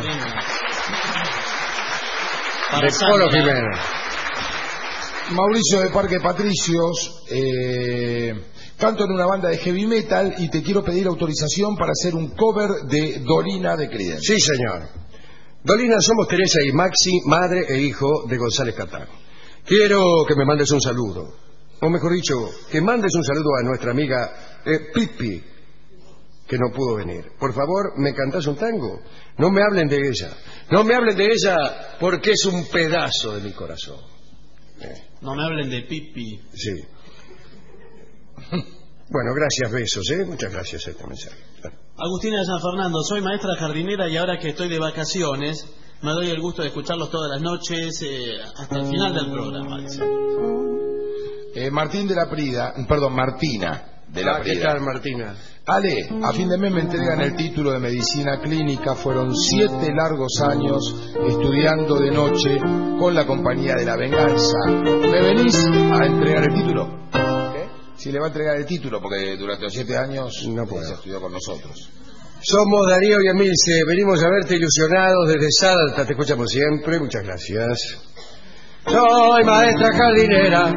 Para De Sandra. Polo Jiménez. Mauricio de Parque Patricios, eh, canto en una banda de heavy metal y te quiero pedir autorización para hacer un cover de Dolina de Creedence. Sí, señor. Dolina, somos Teresa y Maxi, madre e hijo de González Catán. Quiero que me mandes un saludo. O mejor dicho, que mandes un saludo a nuestra amiga eh, Pipi, que no pudo venir. Por favor, ¿me cantás un tango? No me hablen de ella. No me hablen de ella porque es un pedazo de mi corazón. Eh, No me hablen de Pipi. sí. Bueno, gracias, besos, ¿eh? Muchas gracias este mensaje. Claro. Agustina de San Fernando, soy maestra jardinera y ahora que estoy de vacaciones me doy el gusto de escucharlos todas las noches eh, hasta el final del programa. dice. Eh, Martín de la Prida, perdón, Martina de la Ah, ¿qué Prida. tal, Martina? Ale, a fin de mes me entregan el título de medicina clínica. Fueron siete largos años estudiando de noche con la compañía de la venganza. ¿Me venís a entregar el título? ¿Qué? Si le va a entregar el título, porque durante los siete años No puedo. se estudió con nosotros. Somos Darío y Emilce, venimos a verte ilusionados desde Salta, te escuchamos siempre, muchas gracias. Soy maestra jardinera.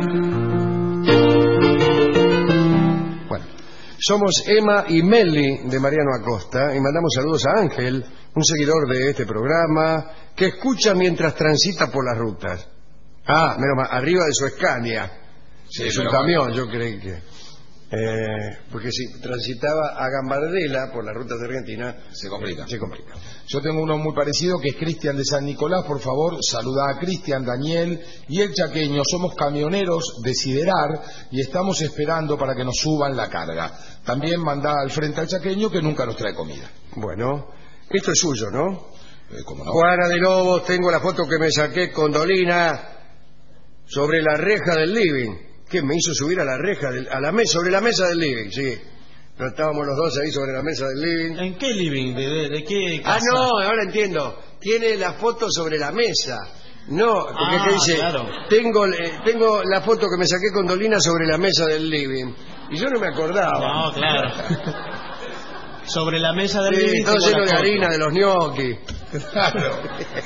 Bueno, somos Emma y Meli de Mariano Acosta y mandamos saludos a Ángel, un seguidor de este programa, que escucha mientras transita por las rutas. Ah, menos mal, arriba de su Scania. Sí, Es un pero- camión, yo creí que... Eh, porque si transitaba a Gambardella por las rutas de Argentina, Se complica. se complica. Yo tengo uno muy parecido que es Cristian de San Nicolás. Por favor, saluda a Cristian, Daniel y el chaqueño. Somos camioneros de Siderar y estamos esperando para que nos suban la carga. También manda al frente al chaqueño que nunca nos trae comida. Bueno, esto es suyo, ¿no? Eh, ¿Cómo no? Juana de Lobos, tengo la foto que me saqué con Dolina sobre la reja del living. ¿Qué me hizo subir a la reja, del- a la mesa, sobre la mesa del living? Sí. Pero estábamos los dos ahí sobre la mesa del living. ¿En qué living? ¿De, de, de qué Ah, casa? no, ahora entiendo. Tiene la foto sobre la mesa. No, porque Ah, que dice, claro. tengo, eh, tengo la foto que me saqué con Dolina sobre la mesa del living. Y yo no me acordaba. No, claro. Sobre la mesa del Sí, living. todo tengo lleno la de foto. harina de los gnocchi. Claro.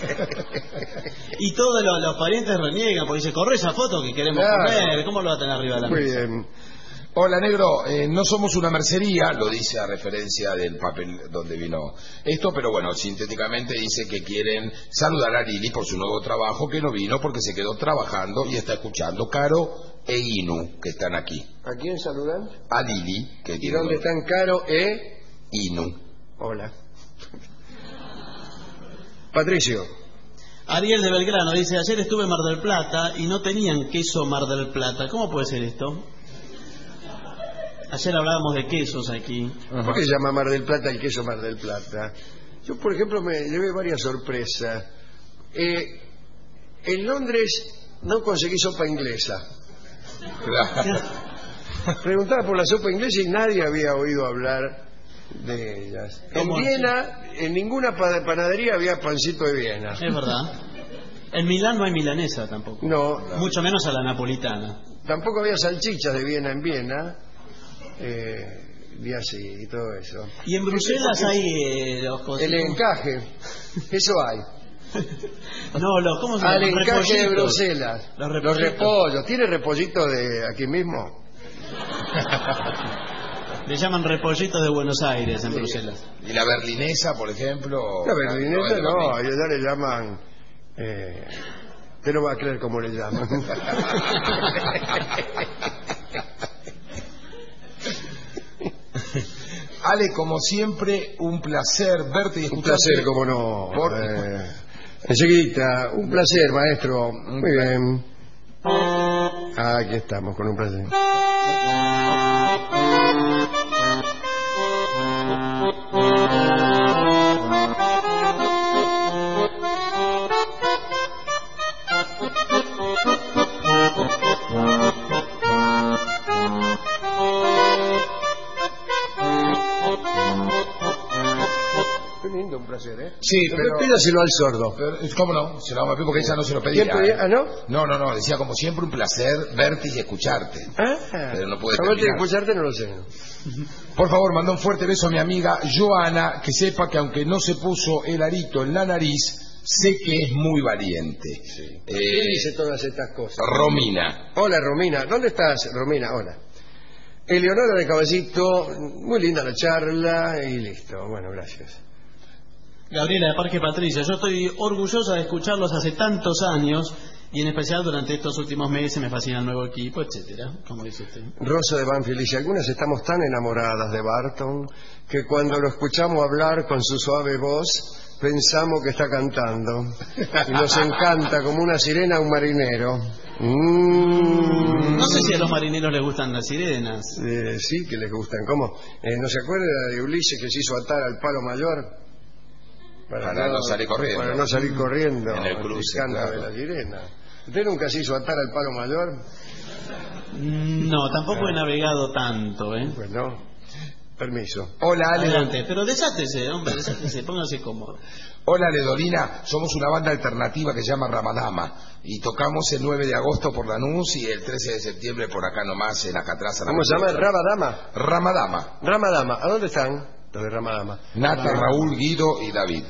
Y todos los, los parientes reniegan porque dice, corre esa foto que queremos Claro. comer. ¿Cómo lo va a tener arriba de la Muy mesa? bien. Hola, negro, eh, no somos una mercería, lo dice a referencia del papel donde vino esto, pero bueno, sintéticamente dice que quieren saludar a Lili por su nuevo trabajo, que no vino porque se quedó trabajando y está escuchando. Caro e Inu, que están aquí. ¿A quién saludan? A Lili, que ¿Y tiene dónde están Caro e...? Inu. Hola. Patricio. Ariel de Belgrano dice, ayer estuve en Mar del Plata y no tenían queso Mar del Plata. ¿Cómo puede ser esto? Ayer hablábamos de quesos aquí. ¿Por qué se llama Mar del Plata el queso Mar del Plata? Yo, por ejemplo, me llevé varias sorpresas. Eh, en Londres no conseguí sopa inglesa. Preguntaba por la sopa inglesa y nadie había oído hablar de ellas. En ¿Cómo así? Viena, en ninguna pa- panadería había pancito de Viena. Es verdad. En Milán no hay milanesa tampoco. No, Mucho menos a la napolitana. tampoco había salchichas de Viena en Viena. Eh, y así, y todo eso. Y en Bruselas hay eh, los cositos. El encaje, eso hay. No, los, ¿cómo se Al llaman? encaje de Repollitos. Bruselas. Los Los repollitos. repollos. ¿Tiene repollito de aquí mismo? Le llaman repollitos de Buenos Aires en Bruselas. Y la berlinesa, por ejemplo. La berlinesa es lo no, mismo. ellos ya le llaman... Eh, usted no va a creer cómo le llaman. Ale, como siempre, un placer verte y Un escucharte. placer, como no. Por- Eh, enseguida, un placer, maestro. Muy bien. Ah, aquí estamos, con un placer. Qué lindo placer, ¿eh? Sí, pero... Pídaselo al sordo. Pero, ¿cómo no? Se lo vamos a pedir porque ella no se lo pedía. ¿Quién pedía? ¿Ah, no? No, no, no. Decía como siempre un placer verte y escucharte. Ah, pero no puede verte y terminar. escucharte no lo sé. Por favor, manda un fuerte beso a mi amiga Joana, que sepa que aunque no se puso el arito en la nariz, sé que es muy valiente. Sí. Eh, ¿Quién dice todas estas cosas? Romina. Hola, Romina. ¿Dónde estás, Romina? Hola. Eleonora de Caballito, muy linda la charla y listo. Bueno, gracias. Gabriela de Parque Patricia, yo estoy orgullosa de escucharlos hace tantos años y en especial durante estos últimos meses me fascina el nuevo equipo, etcétera, como dice usted. Rosa de Banfield dice, algunas estamos tan enamoradas de Barton que cuando lo escuchamos hablar con su suave voz pensamos que está cantando y nos encanta como una sirena a un marinero. Mm. No sé si a los marineros les gustan las sirenas. Eh, sí, que les gustan. ¿Cómo? Eh, ¿No se acuerda de Ulises que se hizo atar al palo mayor? Para, para no, no salir corriendo. Para no salir corriendo. En el cruce, canta claro. de la sirena. ¿Usted nunca se hizo atar al palo mayor? No, tampoco he navegado tanto, ¿eh? Bueno, permiso. Hola, Ale. Adelante, pero desátese, hombre, desátese, póngase cómodo. Hola, Ledolina. Somos una banda alternativa que se llama Ramadama y tocamos el nueve de agosto por Lanús y el trece de septiembre por acá nomás en Acatraza. ¿Cómo se llama? ¿Ramadama? Ramadama. Ramadama. ¿A dónde están los de Ramadama? Nata, Raúl, Guido y David.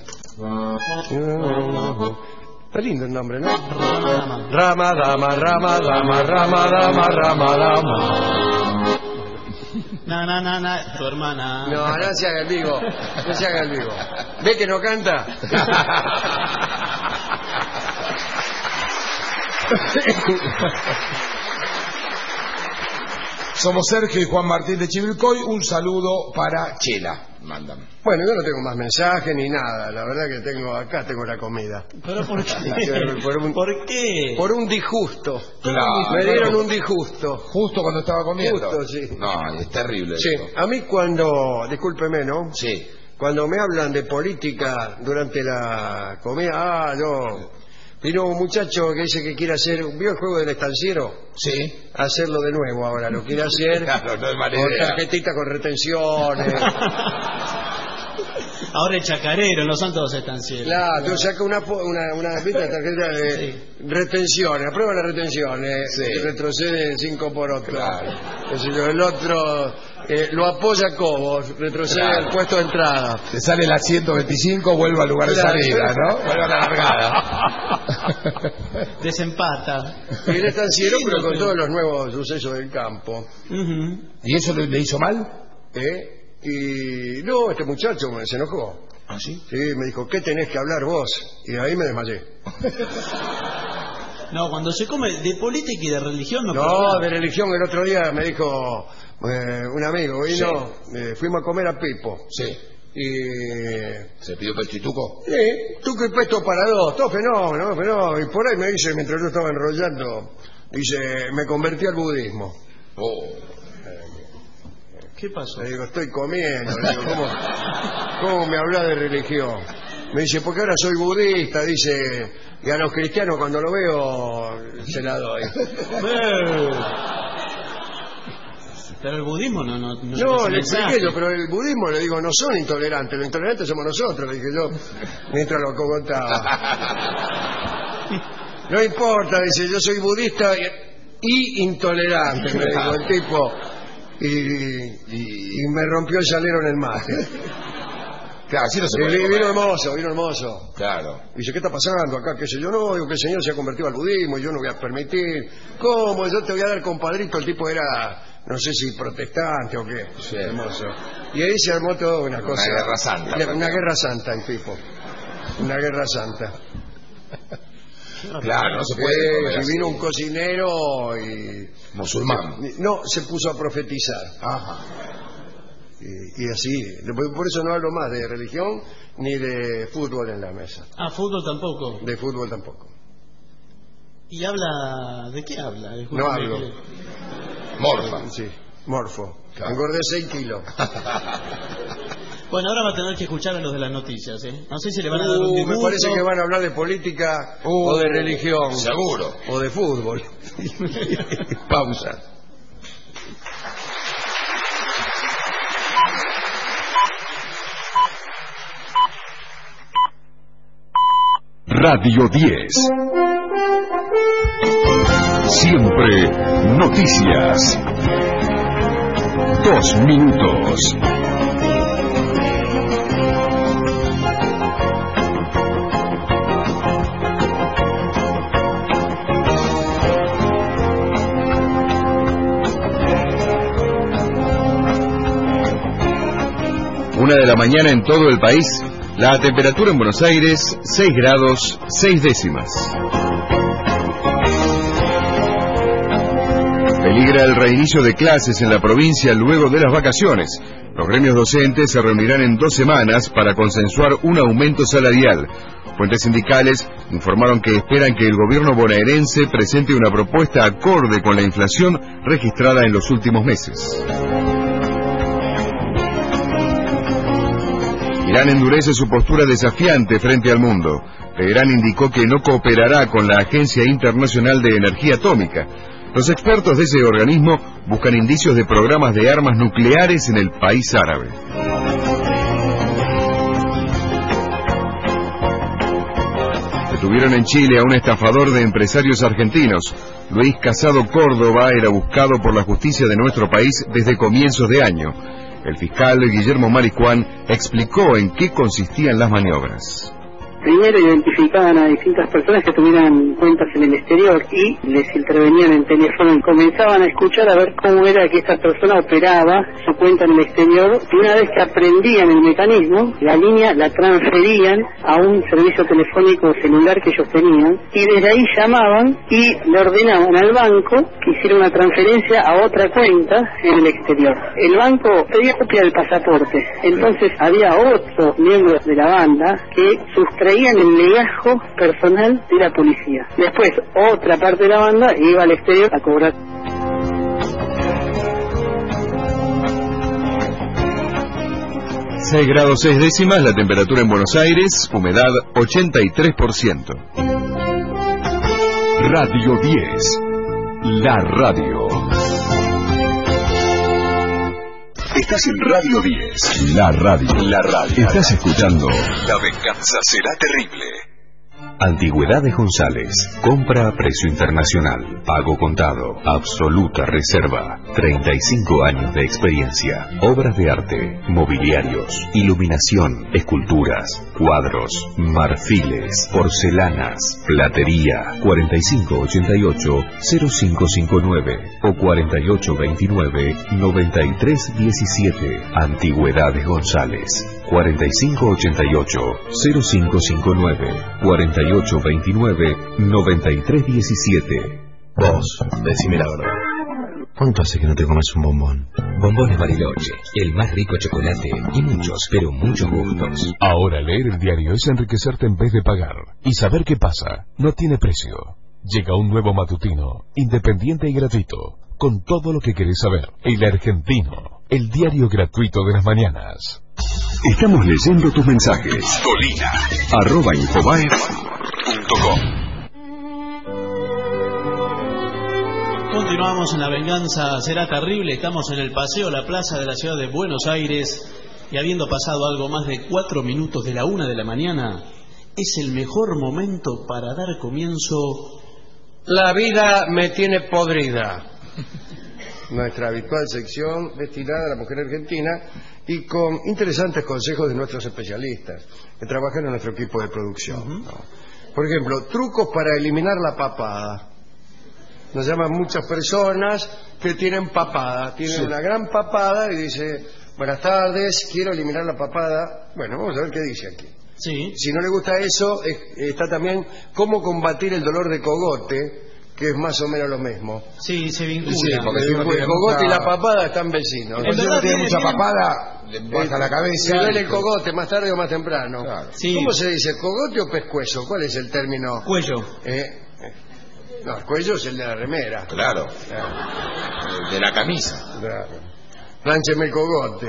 Está lindo el nombre, ¿no? Ramadama, Ramadama, Ramadama, Ramadama. Na, na, na, na, tu hermana. No, no se haga el vivo. No se haga el vivo. ¿Ve que no canta? Somos Sergio y Juan Martín de Chivilcoy. Un saludo para Chela. Mandan. Bueno, yo no tengo más mensajes ni nada. La verdad que tengo acá tengo la comida. ¿Pero por qué? Por, un, ¿Por qué? por un disgusto. Claro. Me dieron un disgusto. Justo cuando estaba comiendo. Justo, sí. No, es terrible. Sí, esto. a mí cuando, discúlpeme, ¿no? Sí. Cuando me hablan de política durante la comida, ah, yo... Vino un muchacho que dice que quiere hacer, ¿vio el juego del estanciero? Sí. Hacerlo de nuevo ahora, lo quiere hacer Claro, no es mala con idea. tarjetita con retenciones. Ahora el chacarero, no son todos estancieros. Claro, tú sacas una, po- una, una ¿viste? tarjeta de retenciones, aprueba las retenciones, Sí. retrocede cinco por otro. Claro. Qué sé yo, el otro eh, lo apoya Cobos, retrocede Claro. al puesto de entrada. Te sale la ciento veinticinco, vuelve al lugar de Claro. salida, ¿no? Vuelve a la largada. Desempata. Y el estanciero, pero con pero- todos los nuevos sucesos del campo. Ujú. ¿Y eso le, le hizo mal? ¿Eh? Y no, este muchacho me- se enojó. ¿Ah, sí? Sí, me dijo, ¿qué tenés que hablar vos? Y ahí me desmayé. No, cuando se come de política y de religión no No, puede de hablar. religión el otro día me dijo eh, un amigo, vino, eh, fuimos a comer a Pipo. Sí. Y... ¿Se pidió pechituco? Sí, tú que pesto para dos, todo fenómeno, fenómeno. Y por ahí me dice, mientras yo estaba enrollando, dice, me convertí al budismo. Oh. ¿Qué pasó? Le digo, estoy comiendo. Le digo, ¿cómo, cómo me habla de religión? Me dice, porque ahora soy budista, dice, y a los cristianos cuando lo veo se la doy. Pero el budismo no... No, no, No, es le mensaje. expliqué yo, pero el budismo, le digo, no son intolerantes, los intolerantes somos nosotros, le dije yo, mientras lo cogotaba. No importa, dice, yo soy budista y, y intolerante, me dijo el tipo, y, y, y me rompió el salero en el mate. Claro, así no se Y puede vino comer. hermoso, vino hermoso. Claro. Dice, ¿qué está pasando acá? ¿Qué sé yo? No, digo que el señor se ha convertido al budismo y yo no voy a permitir. ¿Cómo? Yo te voy a dar compadrito. El tipo era, no sé si protestante o qué. Sí. Hermoso. Y ahí se armó toda una cosa. Una guerra santa. Una, una guerra santa, el tipo. Una guerra santa. Claro, no se puede comer Eh, así. y vino un cocinero y... Musulmán. No, se puso a profetizar. Ajá. Y, y así. Por eso no hablo más de religión ni de fútbol en la mesa. Ah, fútbol tampoco. De fútbol tampoco. ¿Y habla... ¿De qué habla? No Discúlpeme hablo. que- Morfa. Sí, morfo. Claro. Engordé seis kilos. Bueno, ahora va a tener que escuchar a los de las noticias, ¿eh? No sé si le van a dar un Uh, disgusto. me parece que van a hablar de política Uh, o de religión. Seguro. O de fútbol. Pausa. Radio diez. Siempre noticias. Dos minutos. Una de la mañana en todo el país, la temperatura en Buenos Aires, seis grados, seis décimas. Peligra el reinicio de clases en la provincia luego de las vacaciones. Los gremios docentes se reunirán en dos semanas para consensuar un aumento salarial. Fuentes sindicales informaron que esperan que el gobierno bonaerense presente una propuesta acorde con la inflación registrada en los últimos meses. Irán endurece su postura desafiante frente al mundo. Teherán indicó que no cooperará con la Agencia Internacional de Energía Atómica. Los expertos de ese organismo buscan indicios de programas de armas nucleares en el país árabe. Detuvieron en Chile a un estafador de empresarios argentinos. Luis Casado Córdoba era buscado por la justicia de nuestro país desde comienzos de año. El fiscal Guillermo Maricuán explicó en qué consistían las maniobras. Primero identificaban a distintas personas que tuvieran cuentas en el exterior y les intervenían en teléfono y comenzaban a escuchar a ver cómo era que esta persona operaba su cuenta en el exterior, y una vez que aprendían el mecanismo, la línea la transferían a un servicio telefónico celular que ellos tenían, y desde ahí llamaban y le ordenaban al banco que hiciera una transferencia a otra cuenta en el exterior. El banco pedía copia del pasaporte, entonces había otros miembros de la banda que sustraían el legajo personal de la policía. Después, otra parte de la banda iba al exterior a cobrar. seis grados seis décimas la temperatura en Buenos Aires, humedad ochenta y tres por ciento. Radio diez. La radio. Estás en Radio diez. La radio. La radio. Estás escuchando La venganza será terrible. Antigüedades González. Compra a precio internacional. Pago contado. Absoluta reserva. treinta y cinco años de experiencia. Obras de arte. Mobiliarios. Iluminación. Esculturas. Cuadros. Marfiles. Porcelanas. Platería. cuarenta y cinco ochenta y ocho cero cinco cinco nueve o cuarenta y ocho veintinueve noventa y tres diecisiete. Antigüedades González. cuarenta y cinco ochenta y ocho cero cinco cinco nueve cuarenta y ocho veintinueve noventa y tres diecisiete. Vos, decime la verdad. ¿Cuánto hace que no te comes un bombón? Bombones Bariloche, el más rico chocolate y muchos, pero muchos gustos. Ahora leer el diario es enriquecerte en vez de pagar. Y saber qué pasa no tiene precio. Llega un nuevo matutino, independiente y gratuito, con todo lo que querés saber. El Argentino, el diario gratuito de las mañanas. Estamos leyendo tus mensajes. Dolina, arroba infobae punto com. Continuamos en La venganza será terrible. Estamos en el paseo La Plaza de la ciudad de Buenos Aires, y habiendo pasado algo más de cuatro minutos de la una de la mañana, es el mejor momento para dar comienzo. La vida me tiene podrida. Nuestra habitual sección destinada a la mujer argentina, y con interesantes consejos de nuestros especialistas que trabajan en nuestro equipo de producción. Uh-huh. ¿no? Por ejemplo, trucos para eliminar la papada. Nos llaman muchas personas que tienen papada, tienen sí. una gran papada y dice: buenas tardes, quiero eliminar la papada. Bueno, vamos a ver qué dice aquí. Sí. Si no le gusta eso, es, está también cómo combatir el dolor de cogote, que es más o menos lo mismo. Sí, se vincula. Sí, porque si el cogote mucha... y la papada están vecinos. Si uno tiene mucha papada, le baja la cabeza. Le duele el cogote más tarde o más temprano. Claro. Sí. ¿Cómo se dice? ¿Cogote o pescuezo? ¿Cuál es el término? Cuello. Eh, no, el cuello es el de la remera. Claro. claro. El de la camisa. Claro. Pláncheme el cogote.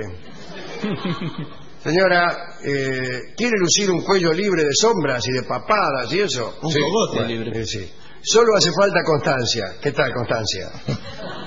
Señora, eh, ¿quiere lucir un cuello libre de sombras y de papadas y eso? Un sí. cogote bueno, libre. Eh, sí. Solo hace falta constancia. ¿Qué tal, Constancia?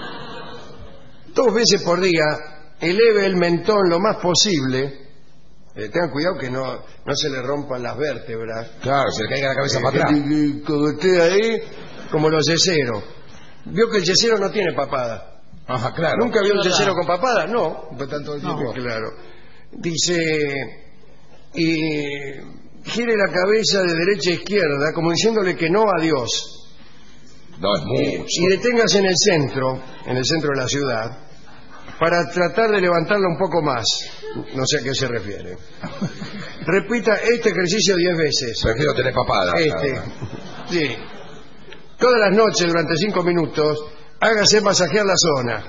Dos veces por día eleve el mentón lo más posible Eh, tengan cuidado que no, no se le rompan las vértebras. Claro, se le caiga la cabeza para atrás. Y, y, cogotea ahí, como los yeseros. ¿Vio que el yesero no tiene papada? Ajá, claro. ¿Nunca vio un yesero con papada? No. Pues tanto el No, tiempo. claro. Dice, y gire la cabeza de derecha a izquierda, como diciéndole que no a Dios. No, es mucho. Y deténgase en el centro, en el centro de la ciudad, para tratar de levantarla un poco más. No sé a qué se refiere. Repita este ejercicio diez veces. Prefiero tener papada. Este. Claro. Sí. Todas las noches, durante cinco minutos, hágase masajear la zona.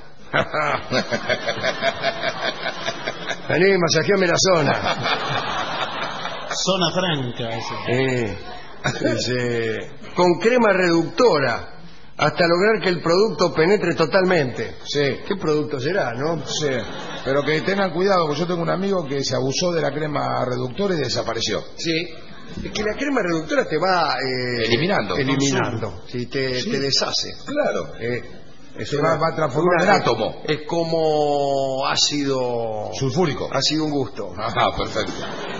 Vení, masajeame la zona. Zona franca. Eh, dice, con crema reductora, hasta lograr que el producto penetre totalmente. Sí. ¿Qué producto será, no? Sí. Pero que tengan cuidado, porque yo tengo un amigo que se abusó de la crema reductora y desapareció. Sí. Es que la crema reductora te va eh, Eliminando. Eliminando. Sí, te, Sí. te deshace. Claro. Eh, es Se una- va, va a transformar en una- átomo. Es como ácido Sulfúrico. ácido un gusto. Ajá, perfecto.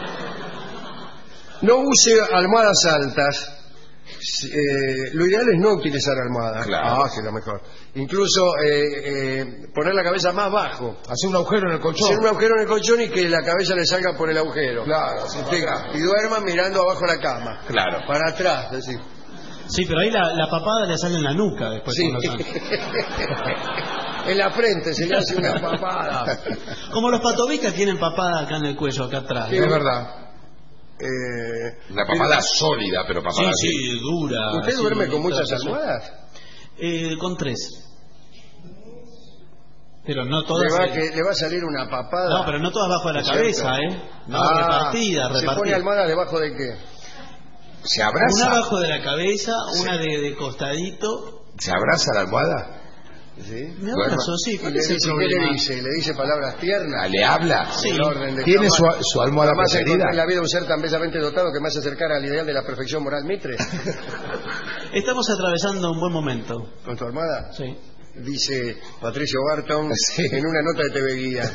No use almohadas altas. Eh, lo ideal es no utilizar almohadas. Claro. Ah, sí, lo mejor. Incluso eh, eh, poner la cabeza más bajo. Hacer un agujero en el colchón. Hacer un agujero en el colchón y que la cabeza le salga por el agujero. Claro, sí, Usted- claro. y duerma mirando abajo la cama. Claro. Para atrás, es decir. Sí, pero ahí la, la papada le sale en la nuca después. Sí. cuando sale. En la frente se le hace una papada. Como los patobicas tienen papada acá en el cuello, acá atrás. Es verdad. Eh, Una papada sólida, pero Sí, papada así. sí, dura. ¿Usted así, duerme con muchas trazo. almohadas? Eh, con tres. Pero no Le todas. va, eh, que, le va a salir una papada. No, pero no todas bajo de la ¿Es cierto? cabeza, ¿eh? No, Ah, repartida, ¿Se pone repartida. almohada debajo de qué? ¿Se abraza? Una abajo de la cabeza, una de, de costadito. ¿Se abraza la almohada? ¿Sí? Me Duerma. abrazo, sí. ¿Y ¿Cuál le es el dice, ¿Qué le problema? dice? ¿Le dice palabras tiernas? ¿Le habla? Sí. El orden de ¿Tiene su, jamás- su almohada jamás encontré preferida? en la vida un ser tan bellamente dotado que me hace acercar al ideal de la perfección moral Mitre. Estamos atravesando un buen momento. ¿Con tu almohada? Sí. Dice Patricio Barton Sí. en una nota de T V Guía.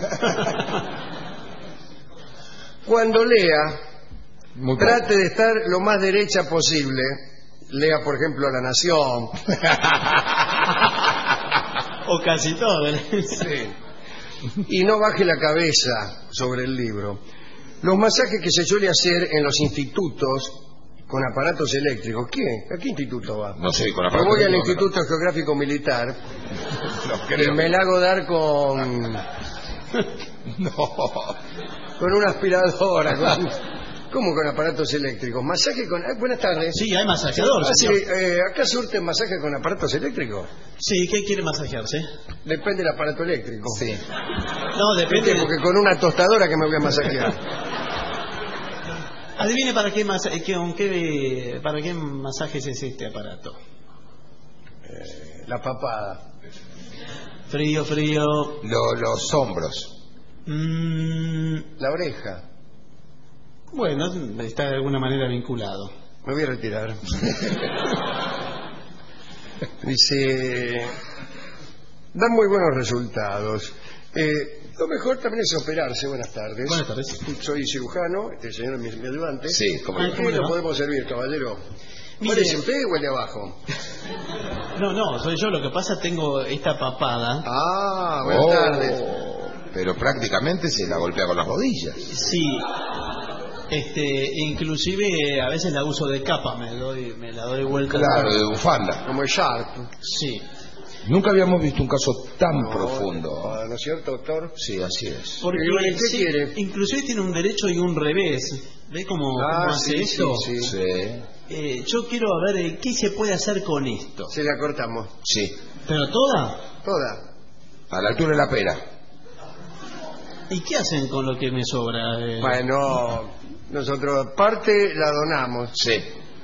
Cuando lea, Muy trate de estar lo más derecha posible. Lea, por ejemplo, La Nación. O casi todo. ¿eh? Sí. Y no baje la cabeza sobre el libro. Los masajes que se suele hacer en los institutos con aparatos eléctricos. ¿Qué? ¿A qué instituto va? No sé, con Yo aparato voy al eléctrico, Instituto Geográfico Militar No y creo. me la hago dar con, No. con una aspiradora. Con, ¿Cómo con aparatos eléctricos? Masaje con... ah, buenas tardes. Sí, hay masajeador. Ah, sí, señor. eh, ¿acá surten masaje con aparatos eléctricos? Sí, ¿qué quiere masajearse? Depende del aparato eléctrico. Sí. No, depende. ¿Viste? Porque con una tostadora que me voy a masajear. Adivine para qué, masa... qué, con qué... para qué masajes es este aparato. Eh, la papada. Frío, frío. Lo- los hombros. Mm, La oreja. bueno, está de alguna manera vinculado. Me voy a retirar. Dice, dan muy buenos resultados. Eh, lo mejor también es operarse. Buenas tardes. Buenas tardes. Soy cirujano, este señor es mi, mi ayudante. Sí, como Ah, ¿Qué ¿cómo le lo va? podemos servir, caballero? Mire- ¿Cuál es usted o el de abajo? No, no, soy yo. Lo que pasa, tengo esta papada. Ah, buenas Oh, tardes. pero prácticamente se la golpea con las rodillas. Sí. Este, inclusive a veces la uso de capa, me doy, me la doy vuelta. Claro, de bufanda. Como el Sharp. Sí. Nunca habíamos visto un caso tan No, profundo. ah, ¿No es cierto, doctor? Sí, así es. Porque Y bueno, ¿qué sí, quiere? inclusive tiene un derecho y un revés. ¿Ve cómo, Ah, cómo hace sí, esto? sí, Sí, Eh, yo quiero ver eh, qué se puede hacer con esto. Se la cortamos. sí. ¿Pero toda? Toda. A la altura de la pera. ¿Y qué hacen con lo que me sobra? Eh, Bueno, nosotros parte la donamos. Sí.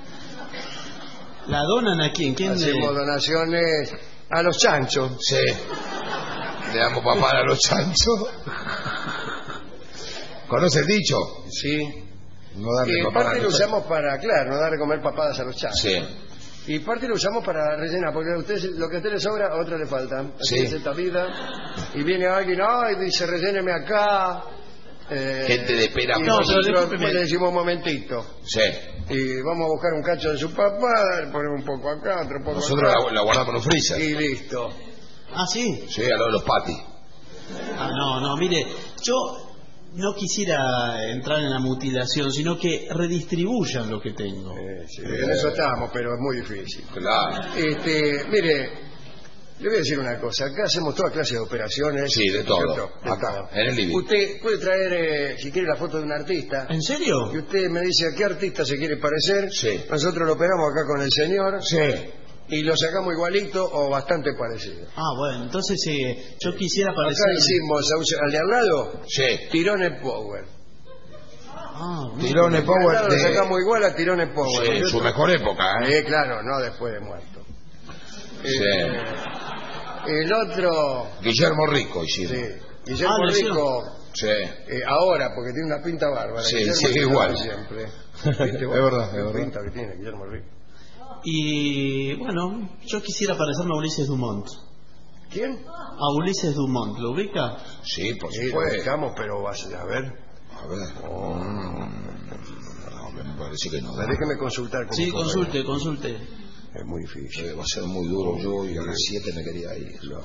¿La donan a quién? ¿Quién le- Hacemos donaciones a los chanchos. Sí. Le damos papada a los chanchos. ¿Conoce el dicho? Sí. No darle Y papada a parte lo los chanchos. usamos para, claro, no dar de comer papadas a los chanchos. Sí. Y parte lo usamos para rellenar, porque a usted, lo que a usted le sobra, a otro le falta. Así Sí. es esta vida. Y viene alguien, ay, dice, relléneme acá. Eh, Gente de pera. Y nosotros le decimos un momentito. Sí. Y vamos a buscar un cacho de su papá, le ponemos un poco acá, otro poco Nosotros acá. la, la guardamos en los freezer. Y listo. Ah, sí. Sí, a lo de los patis. Ah, no, no, mire, yo no quisiera entrar en la mutilación, sino que redistribuyan lo que tengo. Eh, sí, en eso estamos, pero es muy difícil. Claro. Este, mire, le voy a decir una cosa. Acá hacemos toda clase de operaciones. Sí, de todo. ¿cierto? De Acá, todo. en el living. Usted puede traer, eh, si quiere, la foto de un artista. ¿En serio? Y usted me dice a qué artista se quiere parecer. Sí. Nosotros lo operamos acá con el señor. Sí. Y lo sacamos igualito o bastante parecido. Ah, bueno, entonces eh, yo quisiera parecer... Acá hicimos al de al lado, Sí. Tirones Power. Ah, bueno. Tirones Power. Al lado De... Lo sacamos igual a Tirones Power. Sí, en su mejor época, ¿eh? Eh, claro, no después de muerto. Sí. Eh, el otro... Guillermo Rico hicimos. Sí. Guillermo Ah, Rico... Sí. Eh, ahora, porque tiene una pinta bárbara. Sí, Guillermo sigue Rico igual. Siempre. Es verdad, es verdad. pinta que tiene Guillermo Rico. Y bueno, yo quisiera parecerme a Ulises Dumont. ¿Quién? A Ulises Dumont, ¿lo ubica? Sí, por Sí, lo supuesto. dejamos, pero vas a ver. A ver. Oh, no, me parece que no. Déjeme consultar. Con Sí, mi consulte, consulte. Es muy difícil. Eh, va a ser muy duro yo y a las siete me quería ir. No.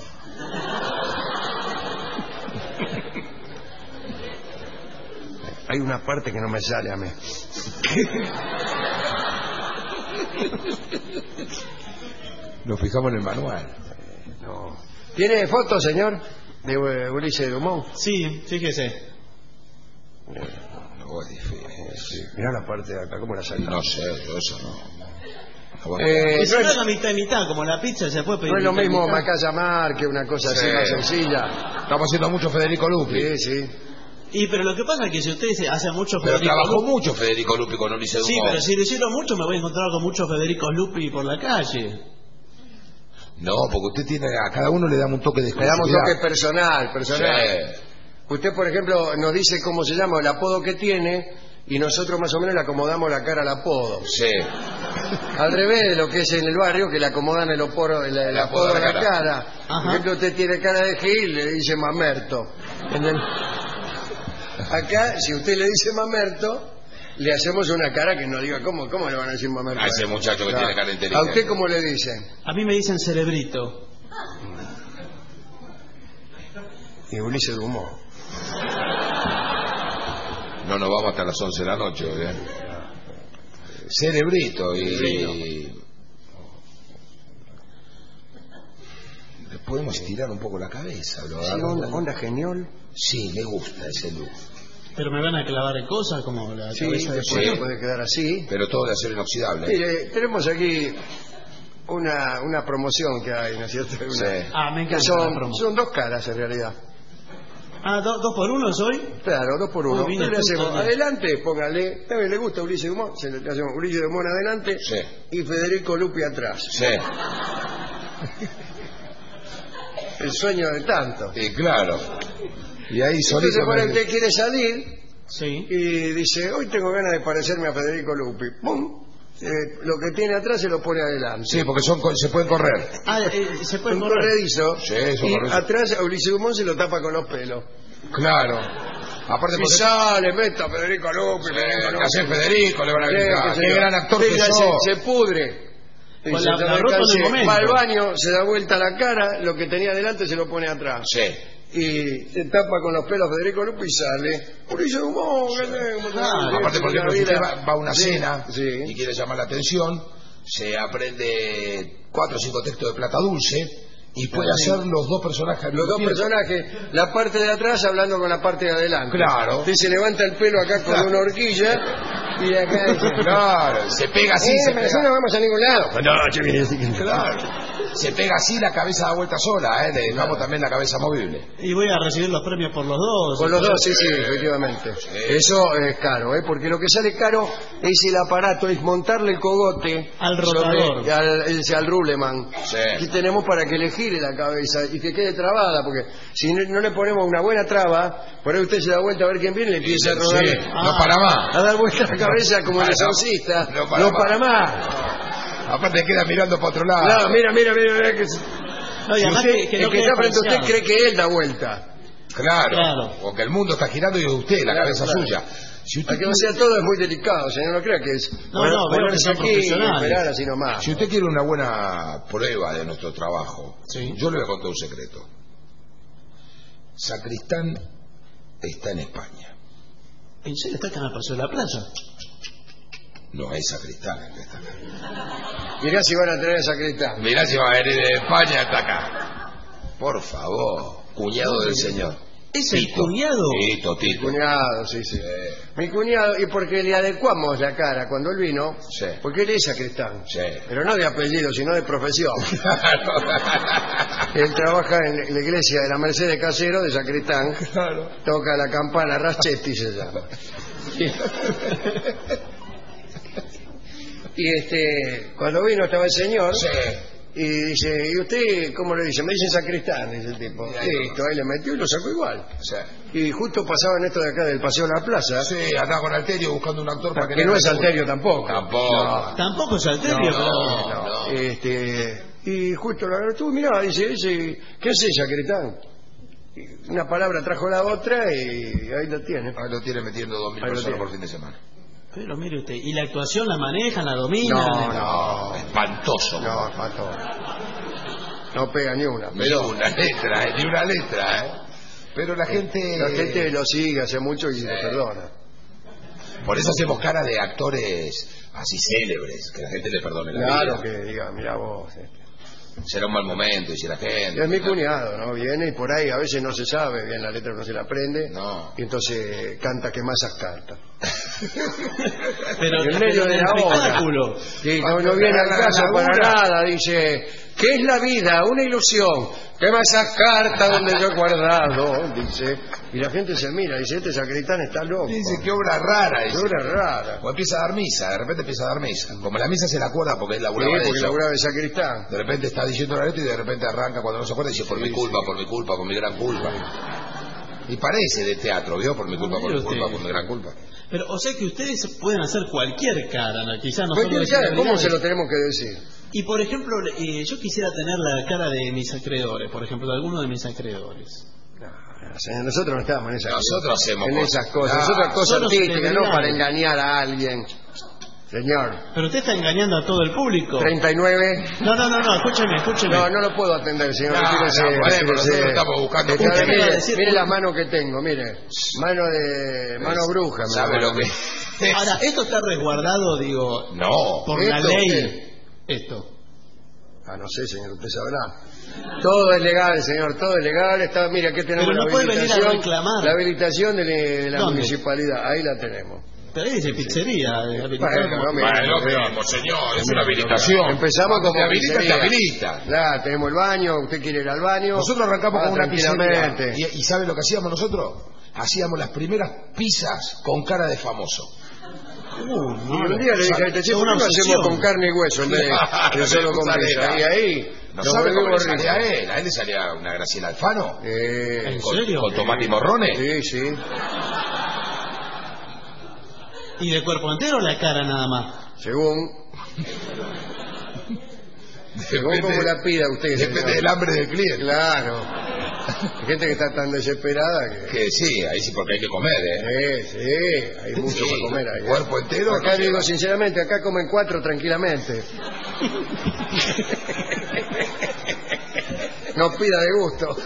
Hay una parte que no me sale a mí. Nos fijamos en el manual. No. ¿Tiene fotos, señor? De eh, Ulises Dumont. Sí, fíjese. No, es difícil. Mirá la parte de acá, ¿cómo la sale? No sé, yo eso no. no Eh, Que si no no es- es la mitad y mitad, como la pizza se puede pedir. No es lo mitad y mismo mitad. Macaya Mar que una cosa así Sí. más sencilla. Estamos haciendo mucho Federico Lupi. Sí, sí. Y pero lo que pasa es que si usted se hace mucho Pero Federico trabajó Lupi- mucho Federico Lupi con Ulises Sí, Dumont. pero si lo hicieron mucho me voy a encontrar con muchos Federico Lupi por la calle. No, porque usted tiene, a cada uno le damos un toque de Le damos exclusividad. toque personal, personal. Sí. Usted, por ejemplo, nos dice cómo se llama el apodo que tiene y nosotros más o menos le acomodamos la cara al apodo. Sí. Al revés de lo que es en el barrio, que le acomodan el, oporo, el, el apodo a la cara. Ajá. Por ejemplo, usted tiene cara de Gil, le dice Mamerto. En el- Acá, si usted le dice Mamerto, le hacemos una cara que no diga, ¿cómo, cómo le van a decir Mamerto? A ese muchacho que Claro. tiene cara ¿A inteligente. usted cómo le dicen? A mí me dicen cerebrito. Y Ulises Dumont. No nos vamos hasta las once de la noche, ¿eh? Cerebrito y... Le podemos estirar un poco la cabeza. ¿Lo Sí, agarra? onda, onda genial. Sí, me gusta ese look. Pero me van a clavar en cosas como la Sí, cabeza de después pollo. puede quedar así. Pero todo de acero inoxidable. Mire, tenemos aquí una, una promoción que hay, ¿no es cierto? Una- Sí. Ah, me que encanta son, la promo. son dos caras en realidad. Ah, do- dos por uno soy. Claro, dos por uno. Uy, vine Le justo hacemos al día. adelante, póngale. ¿Sabe? ¿Le gusta Ulises Dumont? Se le le hacemos Ulises Dumont adelante Sí. y Federico Lupi atrás. Sí. El sueño de tanto. Y claro. Y ahí Entonces, solito... por me- usted quiere salir Sí. y dice, hoy tengo ganas de parecerme a Federico Lupi. ¡Pum! Eh, lo que tiene atrás se lo pone adelante. Sí, porque son, se pueden correr. Ah, eh, se puede Un correr. corredizo. Sí, eso y correcto. atrás a Ulises Dumont se lo tapa con los pelos. Claro. Aparte Y porque... sale, meta a Federico Lupi. Eh, ¿qué hace Federico? Le van a Sí, gritar. qué sé Qué yo. gran actor Sí, que ya sos. se, se pudre. Y Con se la- te la ropa en el recae, momento. va al baño, se da vuelta la cara, lo que tenía delante se lo pone atrás. Sí. Y se tapa con los pelos Federico Lupi y sale. Ulises Dumont, ¿qué tenemos? Claro. Aparte, por ejemplo, si usted va, va a una Sí, cena sí. y quiere llamar la atención, se aprende cuatro o cinco textos de Plata Dulce y puede Sí. hacer los dos personajes. al Los dos mismo tiempo. personajes, la parte de atrás hablando con la parte de adelante. Claro. Usted se levanta el pelo acá con Claro. una horquilla y de acá dice, Claro, se pega así, eh, se pero así pega. no vamos a ningún lado. Pues no, che, mire, Claro. Se pega así, la cabeza da vuelta sola, ¿eh? Le damos también la cabeza movible. Y voy a recibir los premios por los dos. Con los dos, sí, sí, efectivamente. Eso es caro, ¿eh? Porque lo que sale caro es el aparato, es montarle el cogote Al sobre- rotador. al, ese, al ruleman. Sí. Aquí tenemos para que le gire la cabeza y que quede trabada, porque si no, no le ponemos una buena traba, por ahí usted se da vuelta a ver quién viene y le empieza a rodar. Sí, no para más. A dar vuelta la cabeza como el Ah, no. exorcista. No No para para, más. más. Aparte queda mirando para otro lado. No, mira, mira, mira, mira que... No, y Si además usted- que- que el no que quede está frente a usted falseado. cree que él da vuelta. Claro, Claro. porque el mundo está girando y es usted, la Claro, cabeza claro. suya. Si usted, Hay que hacer todo es muy delicado, señor, no crea que es No, bueno, no, veo que ponerse son aquí y profesionales. esperar así nomás. si usted quiere una buena prueba de nuestro trabajo, Sí. yo le voy a contar un secreto. Sacristán está en España. ¿En serio está acá en el Paseo de la Playa? No es Sacristán el que está acá. Mirá si van a tener esa crista. Mirá si va a venir de España hasta acá. Por favor, cuñado del señor. ¿Es el Tito. cuñado? Tito, Mi Tito. cuñado, sí, sí. Mi cuñado, y porque le adecuamos la cara cuando él vino, Sí. porque él es sacristán. Sí. Pero no de apellido, sino de profesión. Él trabaja en la iglesia de la Merced de Casero, de sacristán. Claro. Toca la campana, Raschetti se llama. Y este, cuando vino estaba el señor, Sí. y dice, ¿y usted cómo le dice? Me dicen sacristán, dice el tipo. Y ahí Listo, ahí le metió y lo sacó igual. Sí. Y justo pasaban esto de acá del Paseo de la Plaza, Sí, andaba con Alterio buscando un actor para que, que le no haga es seguro. Alterio tampoco. Tampoco. Tampoco es Alterio, No, pero... no. Este, y justo lo agarró, tú mirá, dice, dice, ¿qué haces, sacristán? Y una palabra trajo la otra y ahí lo tiene. Ahí lo tiene metiendo dos mil Ahí lo personas tiene. por fin de semana. Pero mire usted, ¿y la actuación la manejan, la dominan? No, No, espantoso. No, faltó. No pega ni una. Ni Pero una letra, eh, ni una letra, ¿eh? Pero la gente... la gente lo sigue hace mucho y lo perdona. Por eso hacemos cara de actores así célebres, que la gente le perdone la Claro vida. que diga, mira vos. este. Será un mal momento y si la gente... Es mi cuñado, ¿no? Viene y por ahí a veces no se sabe bien la letra, no se la aprende. No. Y entonces canta que masas carta. Pero, En medio pero de del la obra. espectáculo. Sí, no, no viene al caso para nada, dice, ¿qué es la vida? Una ilusión. ¿Qué más esa carta donde yo he guardado? Dice, y la gente se mira, dice, este sacristán está loco. Dice, qué obra rara. Qué Dice. obra rara. O empieza a dar misa, de repente empieza a dar misa. Como la misa se la acuerda porque es la Sí, de porque eso. laburaba de sacristán. De repente está diciendo la letra y de repente arranca cuando no se acuerda y dice, por mi culpa, por mi culpa, por mi gran culpa. Y parece de teatro, ¿vio? Por mi culpa, por mi Mire culpa, usted. por mi gran culpa. Pero, o sea que ustedes pueden hacer cualquier cara, ¿no? Quizás no solo Cualquier de cara, ¿cómo celebridades. se lo tenemos que decir? Y por ejemplo, eh, yo quisiera tener la cara de mis acreedores, por ejemplo, de alguno de mis acreedores. No, señor, nosotros no estamos en esas Nosotros hacemos en cosas. esas cosas. Ah, Nosotros cosas solo artísticas, no celebridades. para engañar a alguien. Señor, Pero usted está engañando a todo el público. treinta y nueve. No, no, no, no, escúcheme, escúcheme. No, no lo puedo atender, señor. No, Retírese, no podemos, retírese. nosotros estamos buscando Está- Usted me mire, va a decir- mire las manos que tengo, mire. Mano de... Mano bruja. me ¿Sabe llama. lo que...? Ahora, esto está resguardado, digo, No. por la ¿Esto ley. qué? Esto. Ah, no sé, señor, usted sabrá. Todo es legal, señor, todo es legal. Está, mira, aquí tenemos Pero no la puede venir a habilitación. reclamar. La habilitación de, de la ¿Dónde? municipalidad, ahí la tenemos. Pero ahí dice pizzería. eh, habilitado Bueno, como- no, mira, Bueno, pero- mismo, señor, es una habilitación. Empezamos Cuando como te habilita, te pizzería. habilita. Claro, tenemos el baño, usted quiere ir al baño. Nosotros arrancamos va con una pizzería. tranquilamente. ¿Y, ¿Y sabe lo que hacíamos nosotros? Hacíamos las primeras pizzas con cara de famoso. Uh, Y no, un día le dije a este es chico, ¿por una qué no obsesión. hacemos con carne y hueso en vez de, Claro, de solo no con sale pizza? nada. Y ahí ¿No nos sabe cómo volvimos le salía a ricos. él? A él le salía una Graciela Alfano. Eh, ¿En Con, serio? con tomate y morrones. sí, sí. ¿Y de cuerpo entero o la cara nada más? Según, según como la pida usted. Depende señor. del hambre del cliente. Claro. Hay gente que está tan desesperada que... Que sí, ahí sí porque hay que comer, ¿eh? Sí, sí, hay mucho Sí, para comer ahí. ¿eh? cuerpo entero, Acá no digo lleva. sinceramente, acá comen cuatro tranquilamente. No pida de gusto.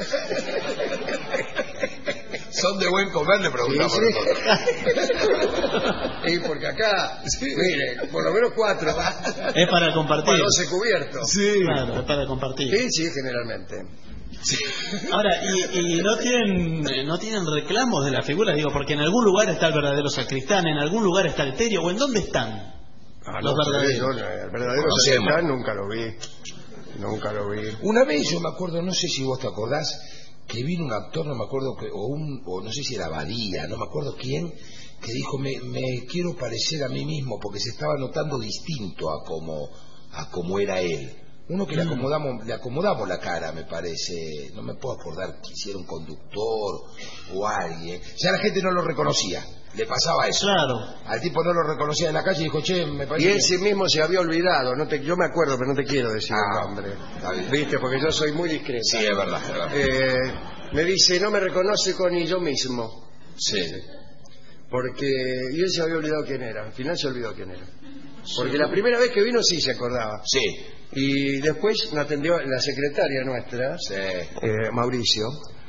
Son de buen comer, le preguntamos Sí, sí. nosotros. Sí, porque acá, mire, por lo menos cuatro. Es para compartir. Para doce cubiertos. Claro, es para compartir. Sí, sí, generalmente. Ahora, y, y no tienen eh, no tienen reclamos de las figuras, digo, porque en algún lugar está el verdadero sacristán, en algún lugar está el terio, o en dónde están Ah, los no, verdaderos. yo, el verdadero Conocemos. sacristán nunca lo vi. Nunca lo vi. Una vez yo me acuerdo, no sé si vos te acordás, que vino un actor, no me acuerdo, que, o, un, o no sé si era Badía, no me acuerdo quién, que dijo, me, me quiero parecer a mí mismo, porque se estaba notando distinto a como, a como era él. Uno que le acomodamos, le acomodamos la cara, me parece, no me puedo acordar si era un conductor o alguien. Ya la gente no lo reconocía, le pasaba eso. Claro. Al tipo no lo reconocía en la calle y dijo, che, me Y parece... él que- sí mismo se había olvidado. No te, yo me acuerdo, pero no te quiero decir Ah, el nombre. está bien. Viste, porque yo soy muy discreto. Sí, es verdad, es verdad. Eh, me dice, no me reconoce con ni yo mismo. Sí. Porque... Y él se había olvidado quién era. Al final se olvidó quién era. Porque la primera vez que vino sí se acordaba. Sí. Y después me atendió la secretaria nuestra, Sí. eh, Mauricio.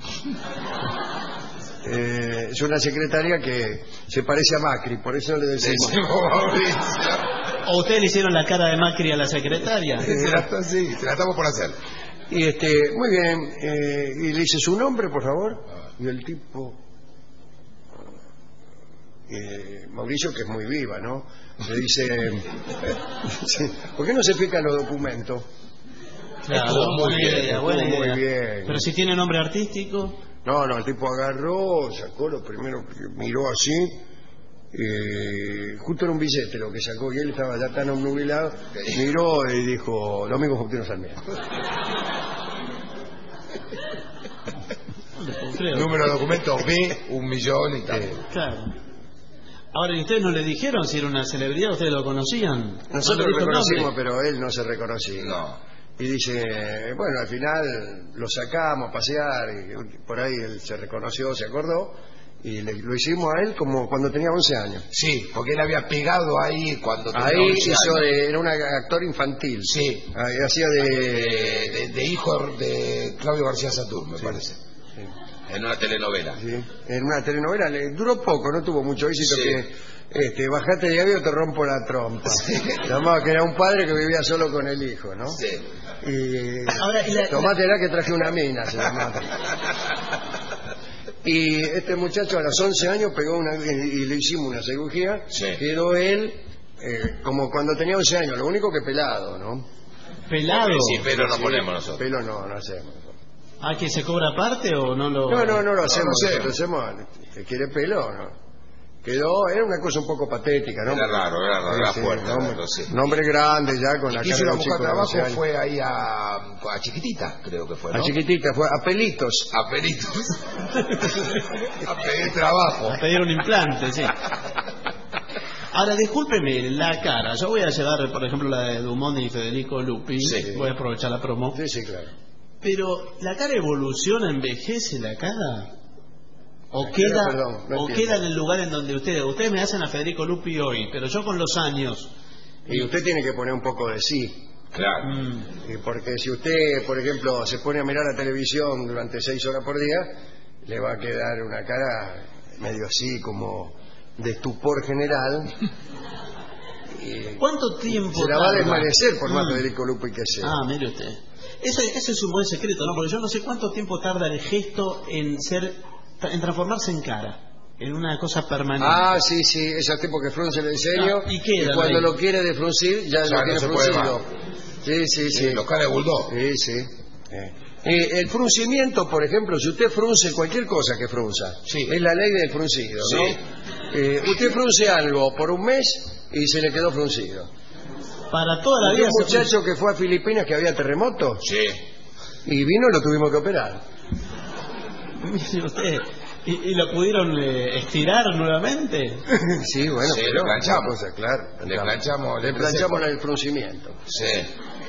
Eh, es una secretaria que se parece a Macri, por eso le decimos. ¿O ustedes le hicieron la cara de Macri a la secretaria? Se la, está- sí, se la estamos por hacer. Y este, muy bien, eh, y le dice su nombre, por favor. Y el tipo, eh, Mauricio, que es muy viva, ¿no? Le dice, sí, ¿por qué no se fijan los documentos? Claro, Estuvo muy buena bien, idea, estuvo buena muy idea. bien. Pero si tiene nombre artístico... No, no, el tipo agarró, sacó lo primero que miró así, eh, justo era un billete lo que sacó, y él estaba ya tan obnubilado, miró y dijo, Domingo Faustino Sarmiento. Número de documentos B, un millón y tal. Claro. Ahora, ¿y ustedes no le dijeron si era una celebridad? ¿Ustedes lo conocían? Nosotros ¿No lo le dijo el reconocimos, nombre? pero él no se reconocía. No. Y dice, bueno, al final lo sacamos a pasear, y por ahí él se reconoció, se acordó, y le- lo hicimos a él como cuando tenía once años. Sí, porque él había pegado ahí cuando tenía Ahí once hizo años. de, era un actor infantil. Sí. Ahí hacía de... de, de- de hijo de Claudio García Saturno, me parece. Sí. En una telenovela. Sí, en una telenovela, le duró poco, no tuvo mucho éxito, Sí. que este, bajate de avión, te rompo la trompa. Llamaba que era un padre que vivía solo con el hijo, ¿no? Sí. Y Ahora, y la- tomátela que traje una mina, se llamaba. Y este muchacho a los once años pegó una, y le hicimos una cirugía, Sí. quedó él eh, como cuando tenía once años, lo único que pelado, ¿no? ¿Pelado? Sí, pero no ponemos nosotros. Pelo no, no hacemos. ¿Ah, que se cobra aparte o no lo...? No, no, no lo hacemos, no sé. lo hacemos, ¿que quiere pelo no? Quedó, era una cosa un poco patética, ¿no? Era raro, era raro, era Sí, fuerte, nombre, raro, sí. nombre grande ya con la Quiso cara ir a de buscar chico de once trabajo, años. fue ahí a, a Chiquitita, creo que fue, ¿no? A chiquitita, fue a pelitos. A Peritos. A pedir trabajo. A pedir un implante, sí. Ahora, discúlpeme, la cara. Yo voy a llevar, por ejemplo, la de Dumont y Federico Lupi. Sí. Voy a aprovechar la promo. Sí, sí, claro. Pero, ¿la cara evoluciona, envejece la cara? ¿O La queda, cara, perdón, no o entiendo. queda en el lugar en donde ustedes... Ustedes me hacen a Federico Lupi hoy, pero yo con los años... Y usted tiene que poner un poco de sí. Claro. Mm, Y porque si usted, por ejemplo, se pone a mirar la televisión durante seis horas por día, le va a quedar una cara medio así como de estupor general. Y ¿Cuánto tiempo se la va a tarda? desvanecer por más Mm. Federico Lupi que sea. Ah, mire usted. Ese, ese es un buen secreto, ¿no? Porque yo no sé cuánto tiempo tarda el gesto en ser, en transformarse en cara, en una cosa permanente. Ah, sí, sí, esos tipos que fruncen el ceño Ah, y quedan cuando ahí. lo quiere defruncir ya, Ya lo no tiene se puede fruncido. más. Sí, sí, sí. Sí, los caras de bulldog. Sí, sí. Eh, eh, el fruncimiento, por ejemplo, si usted frunce cualquier cosa que frunza, Sí. es la ley del fruncido, ¿no? Sí. Eh, usted frunce algo por un mes y se le quedó fruncido. Para toda la Un vida... se- muchacho que fue a Filipinas que había terremoto Sí. y vino y lo tuvimos que operar. Mire usted, ¿y, y lo pudieron eh, estirar nuevamente? Sí, bueno, Sí, pero le planchamos. una cosa, claro. Le planchamos, Le planchamos el fruncimiento. Sí.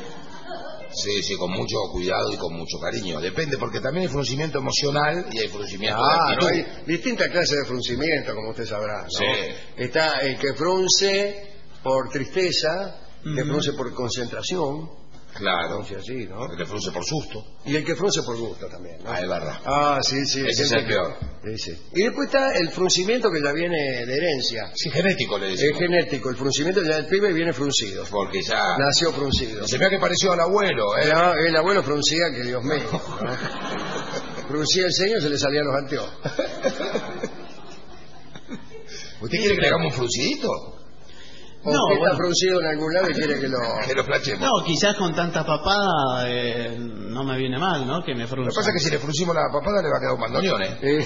Sí, sí, con mucho cuidado y con mucho cariño. Depende, porque también hay fruncimiento emocional y hay fruncimiento de Ah, no, actitud. hay distintas clases de fruncimiento, como usted sabrá, ¿no? Sí. Está el que frunce por tristeza, el que Ujú. frunce por concentración, Claro. frunce así, ¿no? El que frunce por susto. Y el que frunce por gusto también, ¿no? Ah, es verdad. Ah, sí, sí. Ese es gente el peor. que- sí, sí. Y después está el fruncimiento que ya viene de herencia. Sí, genético le Es decimos. genético, el fruncimiento ya del pibe viene fruncido. Porque ya... Nació fruncido. Se me ha que pareció al abuelo, ¿eh? Era- el abuelo fruncía que Dios mío, ¿no? Fruncía el ceño y se le salían los anteojos. ¿Usted quiere que le hagamos un fruncidito? O No, usted está bueno. fruncido en algún lado y quiere que lo... Que lo planchemos. No, quizás con tanta papada eh, no me viene mal, ¿no? Que me Lo frunza. que pasa es que si le fruncimos la papada le va a quedar un bandoneón, ¿eh? Eh,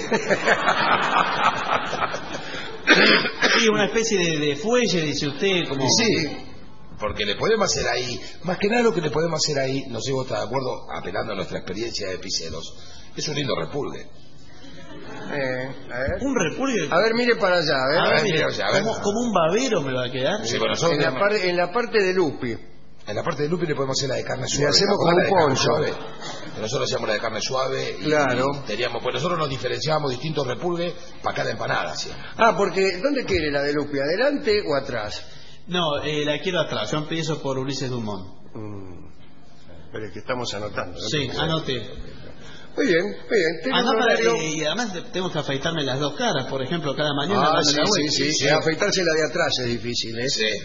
Sí, una especie de, de fuelle, dice usted, como... Y sí, porque le podemos hacer ahí, más que nada lo que le podemos hacer ahí, no sé si vos estás de acuerdo, apelando a nuestra experiencia de piseros, es un lindo repulgue. eh, a ver. Un repulgue. A ver, mire para allá, a ver. A ver, ver, mire, mire, o sea, a ver. como, como un babero me va a quedar. Sí, bueno, nosotros en, la tenemos- par- en la parte de Lupi, En la parte de Lupi le podemos hacer la de carne suave. Le hacemos como un poncho. Nosotros hacemos la de carne suave. Y, claro. Y teníamos, pues nosotros nos diferenciábamos distintos repulgues para cada empanada. ¿Sí? Ah, porque ¿dónde quiere la de Lupi? ¿Adelante o atrás? No, eh, la quiero atrás. Yo empiezo por Ulises Dumont. Mm. Pero es que estamos anotando. ¿no? Sí, anoté. Muy bien, muy bien. Ah, no, horario... eh, y además tengo que afeitarme las dos caras, por ejemplo, cada mañana. Ah, sí, sí, sí, sí. Afeitarse la de atrás es difícil, ¿eh? Sí.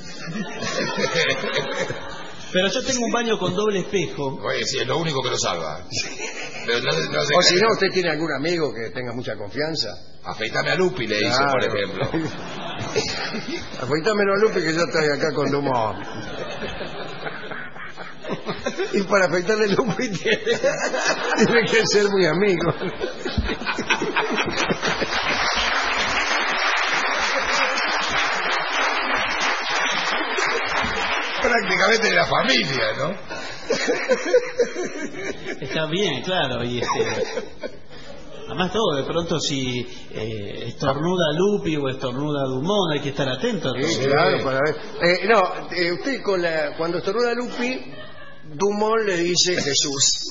Pero yo tengo un baño con doble espejo. Oye, sí, es lo único que lo salva. Pero no, no o si no, usted tiene algún amigo que tenga mucha confianza. Afeitame a Lupi, le dice, claro. Por ejemplo. Afeitámelo a Lupi, que yo estoy acá con Dumont. Y para afeitarle a Lupi tiene, tiene que ser muy amigo. Prácticamente de la familia, ¿no? Está bien, claro, y este... Además todo, de pronto si eh, estornuda Lupi o estornuda Dumont, hay que estar atento. Sí, claro, para ver. Eh, no, eh, usted con la, cuando estornuda Lupi, Dumont le dice Jesús.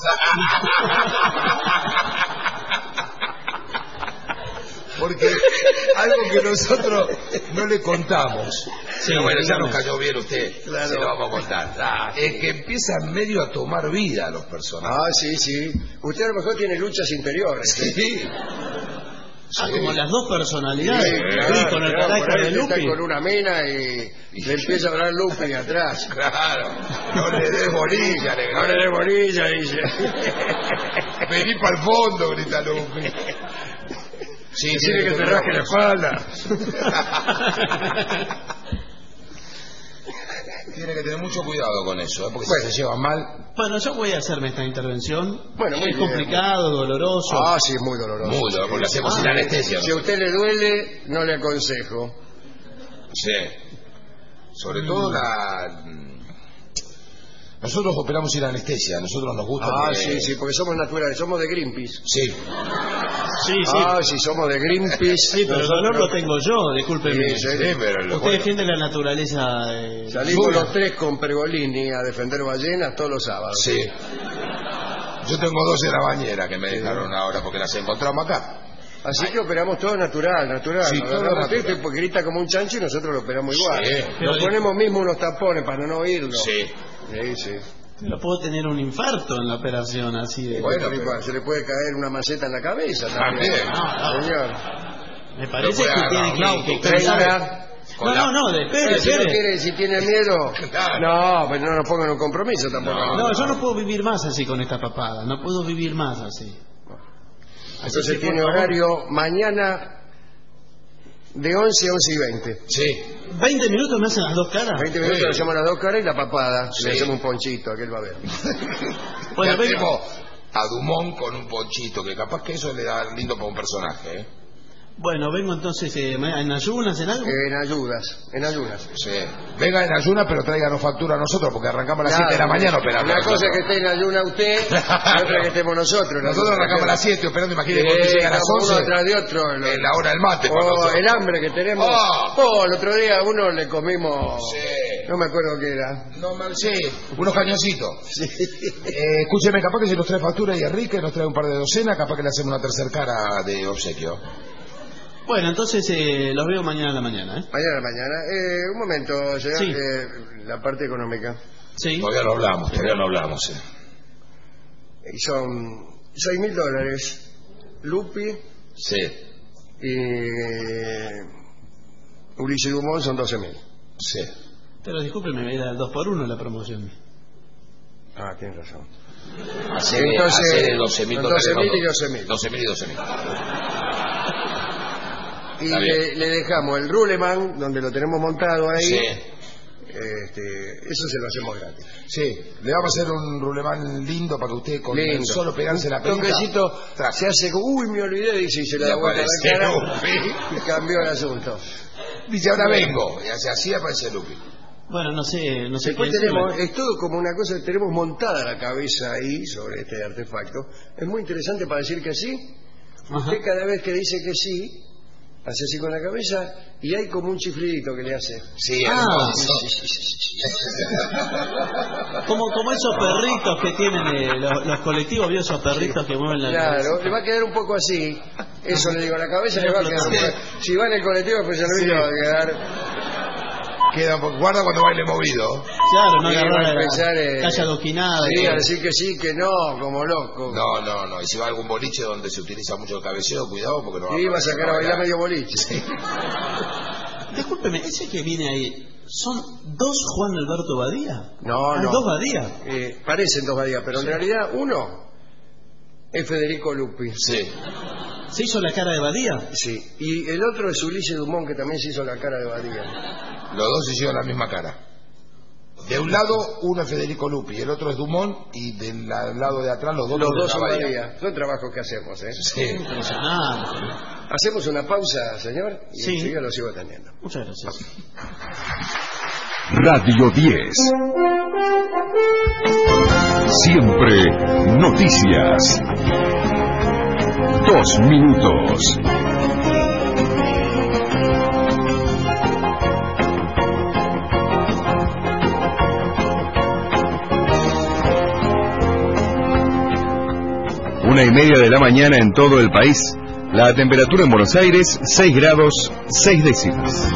Porque algo que nosotros no le contamos. Sí, pero bueno, ya nos cayó bien usted. Claro. Se lo vamos a contar. Ah, es que empiezan medio a tomar vida los personajes. Ah, sí, sí. Usted a lo mejor tiene luchas interiores. Sí. Ah, como las dos personalidades. Sí, claro, sí, con el claro, carácter de está Lupi. con una mina y, y le empieza a hablar Lupi atrás. Claro. No le des bolilla, le No le des bolilla, dice. Vení para el fondo, grita Lupi. Sí, tiene que te rasque la espalda. Tiene que tener mucho cuidado con eso, ¿eh? Porque bueno, si se lleva mal. Bueno, yo voy a hacerme esta intervención. Bueno, muy es bien. complicado, doloroso. Ah, sí, es muy doloroso. Muy doloroso, porque hacemos sin anestesia. Si a usted le duele, no le aconsejo. Sí. Sobre mm. todo la... Nosotros operamos sin anestesia, nosotros nos gusta. Ah, que... sí, sí, porque somos naturales, somos de Greenpeace. Sí. Sí, sí. Ah, sí, somos de Greenpeace. Sí, pero el dolor lo tengo yo, discúlpeme. Sí, sí, sí, pero lo Usted bueno. defiende la naturaleza. Eh... Salimos Suya. los tres con Pergolini a defender ballenas todos los sábados. Sí. Yo tengo dos en la bañera que me dejaron ahora porque las encontramos acá. Así Ay. que operamos todo natural, natural. Sí, todo natural. Usted porque grita como un chancho y nosotros lo operamos igual. Sí. Nos ponemos mismo unos tapones para no oírlo. Sí. Sí, sí. Pero puedo tener un infarto en la operación así de... Bueno, pero... se le puede caer una maceta en la cabeza también. También. No, no. Señor. Me parece que agarrar tiene un que... auto, que Venga. No, no, no, de- espere, Si no espere. quiere, si tiene miedo, Claro. no, pero no nos pongan un compromiso tampoco. No. No, yo no puedo vivir más así con esta papada. No puedo vivir más así. Así Entonces que, tiene por favor, horario mañana de once a once y veinte. Sí. ¿veinte minutos me hacen las dos caras? veinte minutos le hacemos las dos caras y la papada. Sí. Le hacemos un ponchito, aquel va a ver. Bueno, Ya venga. tenemos a Dumont con un ponchito, que capaz que eso le da lindo para un personaje, ¿eh? Bueno, vengo entonces eh, ma- en ayunas, en algo. En ayudas, en ayunas. Sí. Venga en ayuna, pero tráiganos factura a nosotros, porque arrancamos a las Claro. siete de la mañana operando. Una cosa es que esté en ayuna usted, y otra que estemos nosotros. Nosotros arrancamos a las siete operando, imagínate cuando Sí, llega a las estamos once. uno atrás de otro. En la hora del mate. para Oh, nosotros. el hambre que tenemos. Oh. Oh, el otro día a uno le comimos. Sí. No me acuerdo qué era. No, me- sí, unos cañoncitos. Sí. Eh, escúcheme, capaz que si nos trae factura y Enrique nos trae un par de docenas, capaz que le hacemos una tercer cara de obsequio. Bueno, entonces eh, los veo mañana a la mañana, ¿eh? Mañana a la mañana. Eh, un momento, señor. Sí. Eh, la parte económica. Sí. Todavía no hablamos, todavía no hablamos. eh. Y son seis mil dólares. Lupi Sí, y Ulises Dumont son doce mil. sí. Pero discúlpeme, era el dos por uno la promoción. Ah, tienes razón. Hacer, Entonces, hacer doce mil dólares. doce mil y no, doce mil. doce mil y doce mil. Y Está le, le dejamos el Ruleman, donde lo tenemos montado ahí. Sí. Este, eso se lo hacemos gratis. Sí, le vamos a hacer un rulemán lindo para que usted con Lindo. solo pegarse la pelita. Toquecito, se hace, uy, me olvidé, dice, y se le Y da vuelta aparece la Lupi. cara y cambió el asunto. Dice, ahora vengo. Y así, así aparece Lupi. Bueno, no sé, no sé Después qué tenemos, decirle. es todo como una cosa, tenemos montada la cabeza ahí sobre este artefacto. Es muy interesante para decir que sí. Ajá. Usted cada vez que dice que sí, hace así con la cabeza y hay como un chiflidito que le hace. Sí, Ah, hermoso. Sí, sí, sí, sí, sí. Como, como esos perritos que tienen eh, los, los colectivos, ¿vio esos perritos que mueven la Claro, cabeza? le va a quedar un poco así. Eso le digo, la cabeza le va a quedar un poco. Si va en el colectivo, pues ya lo le va a quedar. Queda un poco- guarda cuando baile movido. Claro, no Y va agarrar a la empezar, eh, calle adoquinada. Sí, y a todo. decir que sí, que no, como loco. No, no, no. Y si va a algún boliche donde se utiliza mucho el cabeceo, cuidado porque no va Y va a aparecer sacar a bailar bailar. medio boliche. Discúlpeme, ese que viene ahí, ¿son dos Juan Alberto Badía? No, Ah, no. dos Badía. Eh, parecen dos Badías, pero en realidad uno es Federico Lupi. Sí. ¿Se hizo la cara de Badía? Sí. Y el otro es Ulises Dumont, que también se hizo la cara de Badía. Los dos hicieron la misma cara. De un lado uno es Federico Lupi, el otro es Dumont, y del la- lado de atrás los dos Los son dos son Badía. Badía. Son trabajos que hacemos, ¿eh? Sí. Impresionante. Hacemos una pausa, señor, y Sí. enseguida lo sigo atendiendo. Muchas gracias. Radio diez. Siempre noticias. Dos minutos. Una y media de la mañana en todo el país. La temperatura en Buenos Aires, seis grados, seis décimas.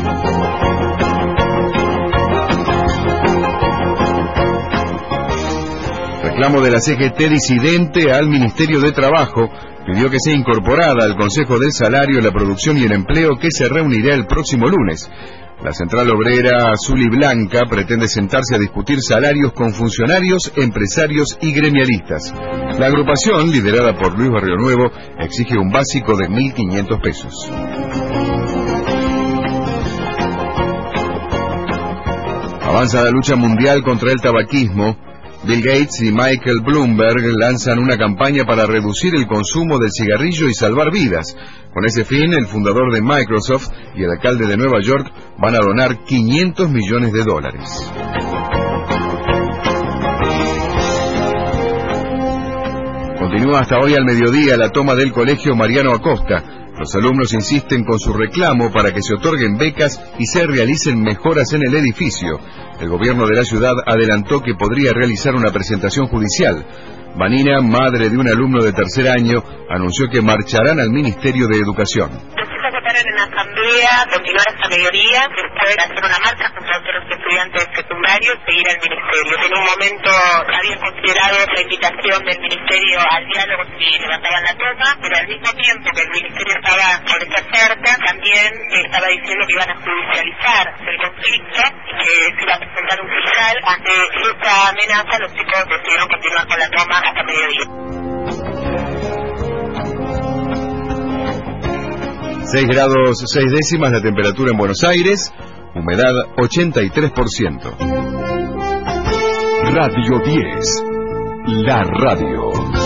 Reclamo de la C G T disidente al Ministerio de Trabajo pidió que sea incorporada al Consejo del Salario, la Producción y el Empleo, que se reunirá el próximo lunes. La Central Obrera Azul y Blanca pretende sentarse a discutir salarios con funcionarios, empresarios y gremialistas. La agrupación, liderada por Luis Barrio Nuevo, exige un básico de mil quinientos pesos. Avanza la lucha mundial contra el tabaquismo. Bill Gates y Michael Bloomberg lanzan una campaña para reducir el consumo del cigarrillo y salvar vidas. Con ese fin, el fundador de Microsoft y el alcalde de Nueva York van a donar quinientos millones de dólares. Continúa hasta hoy al mediodía la toma del colegio Mariano Acosta. Los alumnos insisten con su reclamo para que se otorguen becas y se realicen mejoras en el edificio. El gobierno de la ciudad adelantó que podría realizar una presentación judicial. Vanina, madre de un alumno de tercer año, anunció que marcharán al Ministerio de Educación. Nosotros votaron en la asamblea, continuar hasta mediodía, después hacer una marcha junto a todos los estudiantes secundarios e ir al ministerio. En un momento habían considerado la invitación del ministerio al diálogo si levantaban la toma, pero al mismo tiempo que el ministerio estaba por esta cerca, también estaba diciendo que iban a judicializar el conflicto y que se iba a presentar un fiscal. Ante esta amenaza, los chicos decidieron continuar con la toma hasta mediodía. seis grados seis décimas la temperatura en Buenos Aires, humedad ochenta y tres por ciento. Radio diez. La radio.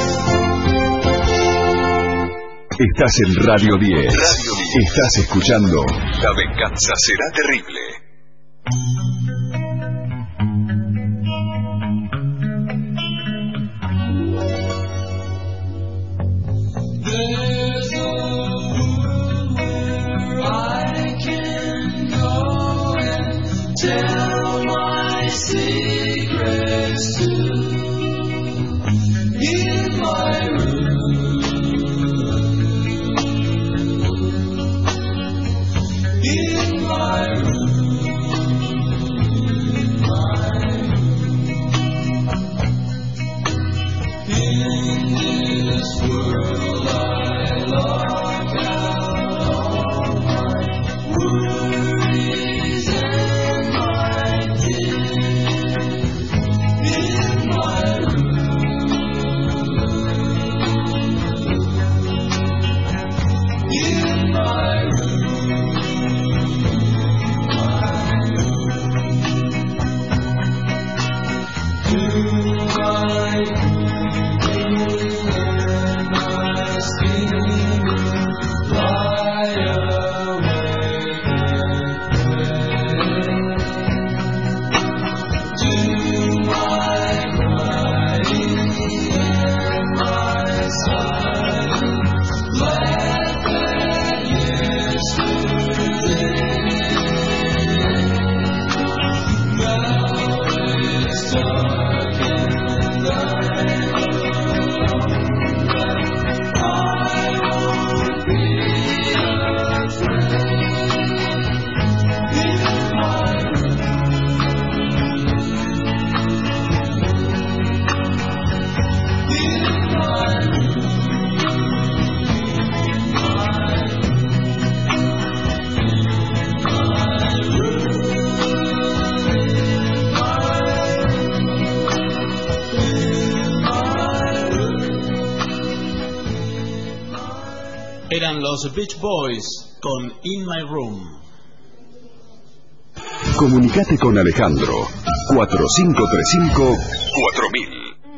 Estás en Radio diez. Radio diez. Estás escuchando La venganza será terrible. There's a world where I can go and tell my secrets to. In my room, in my room. llegan los Beach Boys con In My Room. Comunicate con Alejandro cuatro cinco tres cinco cuatro mil.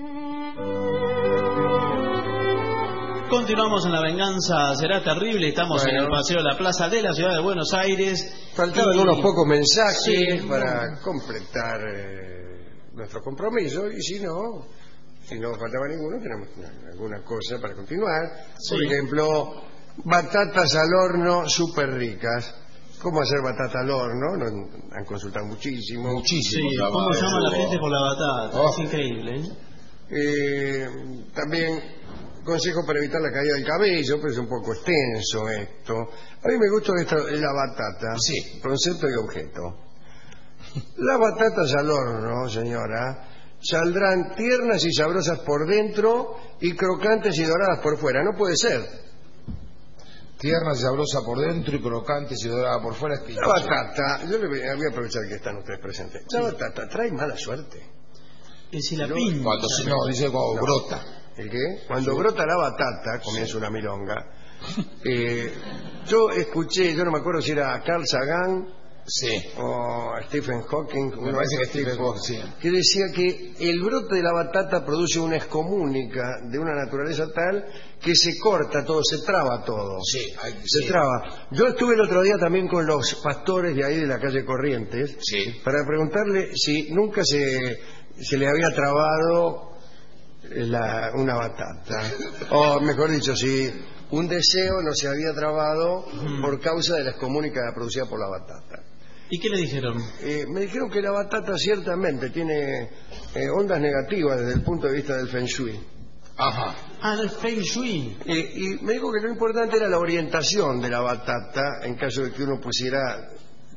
Continuamos en La Venganza Será Terrible. Estamos Bueno. en el paseo de la plaza de la ciudad de Buenos Aires. Faltaban Y- unos pocos mensajes Sí. para completar eh, nuestro compromiso, y si no, si no faltaba ninguno, tenemos una- alguna cosa para continuar. Sí. Por ejemplo, batatas al horno súper ricas. ¿Cómo hacer batata al horno? Nos han consultado muchísimo. Muchísimo. Sí, trabajo. ¿cómo llama la gente por la batata? Oh. Es increíble, ¿eh? Eh, también consejo para evitar la caída del cabello, pero es un poco extenso esto. A mí me gusta esto, la batata, Sí. concepto y objeto. Las batatas al horno, señora, saldrán tiernas y sabrosas por dentro y crocantes y doradas por fuera. No puede ser. Tierna y sabrosa por dentro y crocantes y dorada por fuera. Es La batata, yo le voy voy a aprovechar que están ustedes presentes. La batata trae mala suerte. Y si la No, pincha. Cuando se, no, dice cuando No. brota. ¿El qué? Cuando brota la batata, comienza una milonga. Eh, yo escuché, yo no me acuerdo si era Carl Sagan Sí. o Stephen Hawking, Me uno parece de que estos Stephen tipos, Hawking, sí. que decía que el brote de la batata produce una excomúnica de una naturaleza tal que se corta todo, se traba todo. Sí, hay- Se sí. traba. Yo estuve el otro día también con los pastores de ahí de la calle Corrientes Sí. para preguntarle si nunca se, se le había trabado la- una batata. O mejor dicho, si un deseo no se había trabado por causa de la excomúnica producida por la batata. ¿Y qué le dijeron? Eh, me dijeron que la batata ciertamente tiene eh, ondas negativas desde el punto de vista del Feng Shui. Ajá. Ah, el Feng Shui. Eh, y me dijo que lo importante era la orientación de la batata en caso de que uno pusiera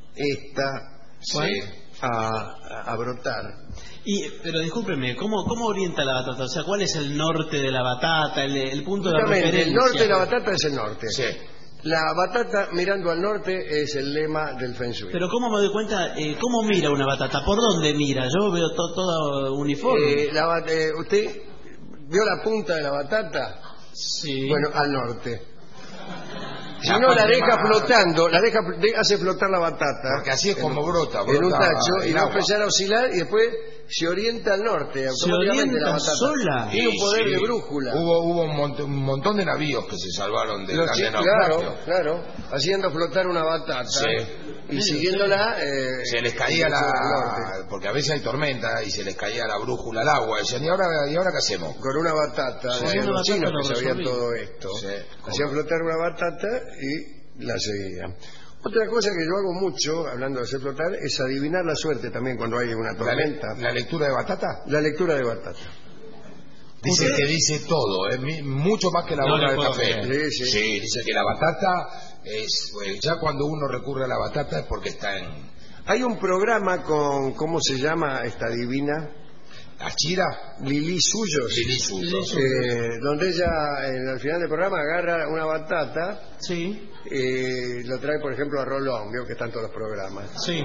esta ¿Cuál? a, a- a brotar. Y, pero discúlpeme, ¿cómo, ¿cómo orienta la batata? O sea, ¿cuál es el norte de la batata, el, el punto de Justamente, referencia? el norte de la batata es el norte. Sí. La batata mirando al norte es el lema del Feng Shui. Pero ¿cómo me doy cuenta? Eh, ¿Cómo mira una batata? ¿Por dónde mira? Yo veo to- todo uniforme. Eh, la bat- eh, ¿Usted vio la punta de la batata? Sí. Bueno, al norte. Si La no, la parte deja más- flotando, la deja, de- hace flotar la batata. Porque así es en como un- brota, En un brota tacho, y el va a agua. empezar a oscilar y después se orienta al norte. Automáticamente orienta la batata. sola. Tiene un Sí, poder sí. de brújula. Hubo, hubo un, mont- un montón de navíos que se salvaron del Los grande chi- naufragio. claro, claro, haciendo flotar una batata Sí. y siguiéndola. eh, Se les caía hacia el la... norte. Porque a veces hay tormenta y se les caía la brújula al agua. Y decían, ¿y ahora, ¿y ahora qué hacemos? Con una batata, Sí, de una los batata chinos lo que sabían resolví. todo esto. Sí. Hacían flotar una batata y la seguían. Otra cosa que yo hago mucho, hablando de hacer flotar, es adivinar la suerte también cuando hay una La, tormenta. le- la lectura de batata La lectura de batata. dice que dice todo, ¿eh? Mi- mucho más que la No bola le de puedo café. creer. Sí, sí. dice que la batata es... eh, ya cuando uno recurre a la batata es porque está en... Hay un programa con, ¿cómo se llama esta divina? ¿Achira? Lili Suyos. Lili Suyos. Eh, donde ella, en, al final del programa, agarra una batata Sí, y lo trae, por ejemplo, a Rolón, veo que están todos los programas. sí.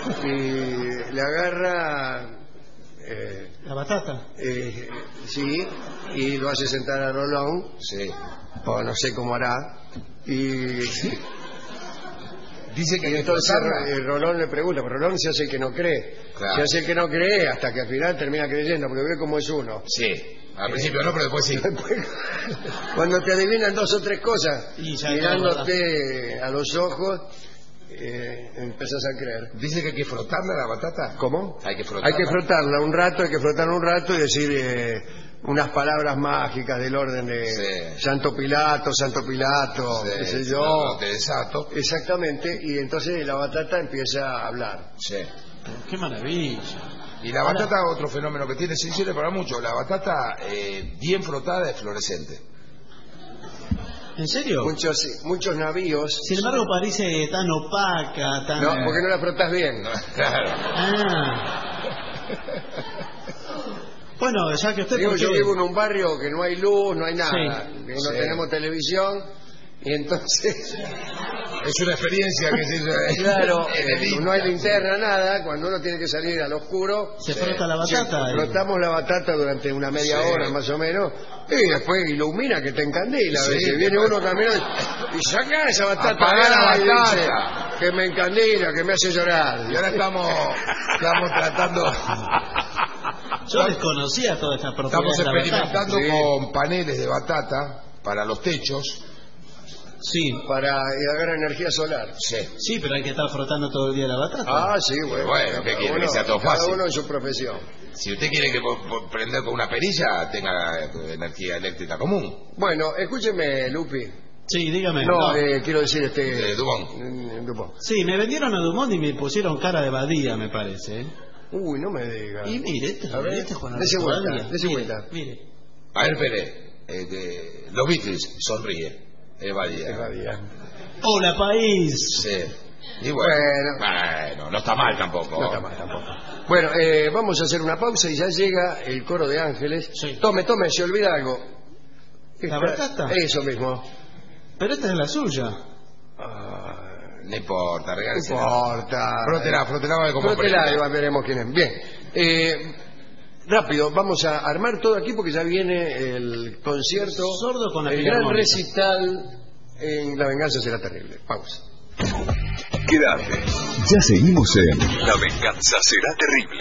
Y le agarra... eh, La batata. eh, sí, y lo hace sentar a Rolón, Sí. o no sé cómo hará, y... Dice que Y hay que entonces flotarla. eh, Rolón le pregunta, pero Rolón se hace el que no cree. Claro. Se hace el que no cree hasta que al final termina creyendo, porque ve cómo es uno. Sí. Al principio no, pero después sí. Cuando te adivinan dos o tres cosas, Y ya mirándote a los ojos, eh, empezás a creer. Dice que hay que frotarla la batata. ¿Cómo? Hay que frotarla. Hay que frotarla un rato, hay que frotarla un rato y decir eh, unas palabras mágicas del orden de Sí. Santo Pilato, Santo Pilato, Sí, qué sé yo. no, te desato. Exactamente, y entonces la batata empieza a hablar. Sí. Qué maravilla. Y la batata, otro fenómeno que tiene, se sirve para mucho. La batata eh, bien frotada es fluorescente. ¿En serio? Muchos, muchos navíos. Sin embargo, parece tan opaca, tan... No, porque no la frotas bien. Claro. Ah. Bueno, ya que usted... Digo, ¿por yo qué? vivo en un barrio que no hay luz, no hay nada. Sí. Que no Sí. tenemos televisión y entonces Es una experiencia que se hizo. Claro, eh, no hay linterna, nada. Cuando uno tiene que salir al oscuro, se frota la batata. Sí, frotamos la batata durante una media sí. hora más o menos. Y después ilumina que te encandila. Sí, a viene uno caminando y saca esa batata. Apaga la batata. Dice, que me encandila, que me hace llorar. Y ahora estamos, estamos tratando. Yo desconocía toda esta propiedad. Estamos experimentando sí. con paneles de batata para los techos. Sí. Para agarrar energía solar. Sí. Sí, pero hay que estar frotando todo el día la batata. Ah, sí, bueno. Bueno, ¿qué quiere? Que sea todo cada fácil. uno en su profesión. Si usted quiere que prender con una perilla, tenga energía eléctrica común. Bueno, escúcheme, Lupi. Sí, dígame. No, no. Eh, quiero decir este... De Dumont. Dumont. Sí, me vendieron a Dumont y me pusieron cara de Badía, me parece. ¿eh? Uy, no me diga. Y mire, este, a ver, este es Juan dese vuelta, Badía. dese Mire, vuelta. Mire. A ver, Pérez, eh, que los Beatles sonríe. Es Badía. Es Badía. Hola, país. Sí. Y bueno, bueno, bueno, no está mal tampoco. No está mal tampoco. Bueno, eh, vamos a hacer una pausa y ya llega el coro de ángeles. Sí. Tome, tome, se olvida algo. ¿La batata? Eso mismo. Pero esta es la suya. Ah, no importa, regálese. No importa. Frótela, frótela, va a ver cómo Frótela y veremos quién es. Bien. Eh, rápido, vamos a armar todo aquí porque ya viene el concierto. Sordo con la el gran filarmónica. recital en La venganza será terrible. Pausa. Quédate. Ya seguimos en La venganza será terrible.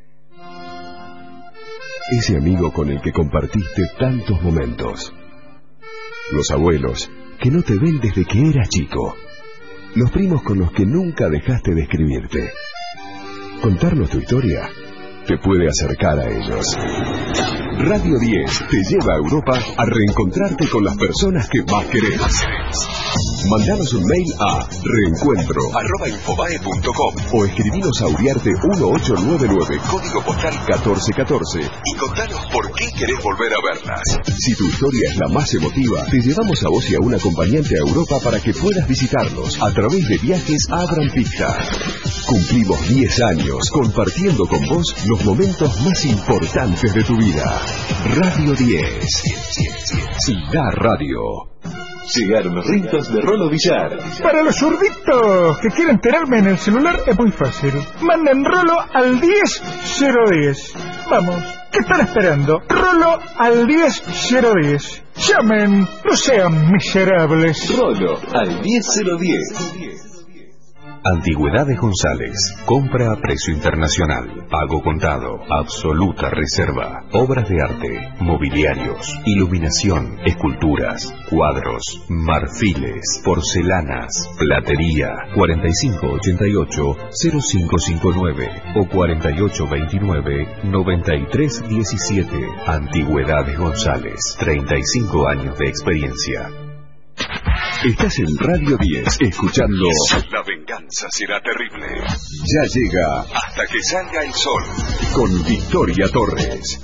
Ese amigo con el que compartiste tantos momentos. Los abuelos que no te ven desde que eras chico. Los primos con los que nunca dejaste de escribirte. Contarnos tu historia te puede acercar a ellos. Radio diez te lleva a Europa a reencontrarte con las personas que más querés. Mandanos un mail a reencuentro arroba infobae punto com o escribinos a Uriarte uno ocho nueve nueve, código postal catorce catorce, y contanos por qué querés volver a verlas. Si tu historia es la más emotiva, te llevamos a vos y a un acompañante a Europa para que puedas visitarnos a través de viajes Abram Pista. Cumplimos diez años compartiendo con vos los momentos más importantes de tu vida. Radio diez. La radio. Llegaron los ritos de Rolo Villar. Para los zurditos que quieren tenerme en el celular es muy fácil. Manden Rolo al diez cero diez. Vamos, ¿qué están esperando? Rolo al diez cero diez. Llamen, no sean miserables. Rolo al diez cero diez. Antigüedades González. Compra a precio internacional. Pago contado. Absoluta reserva. Obras de arte. Mobiliarios. Iluminación. Esculturas. Cuadros. Marfiles. Porcelanas. Platería. cuarenta y cinco ochenta y ocho cero cinco cinco nueve o cuarenta y ocho veintinueve noventa y tres diecisiete. Antigüedades González. treinta y cinco años de experiencia. Estás en Radio diez, escuchando La venganza será terrible. Ya llega Hasta que salga el sol, con Victoria Torres.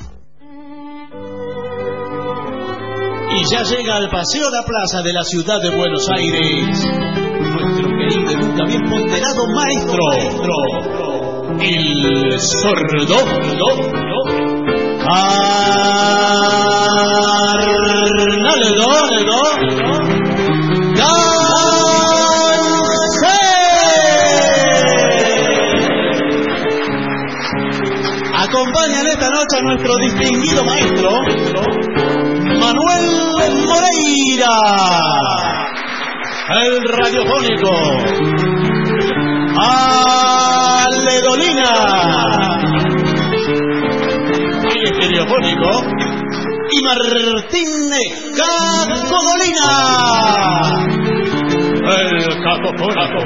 Y ya llega al Paseo de la Plaza de la ciudad de Buenos Aires nuestro querido y nunca bien ponderado maestro, el sordo Arnaldo Acompañan esta noche a nuestro distinguido maestro Manuel Moreira, el radiofónico Ale Dolina, el estereofónico y Martín Caco Dolina, el cacofónico.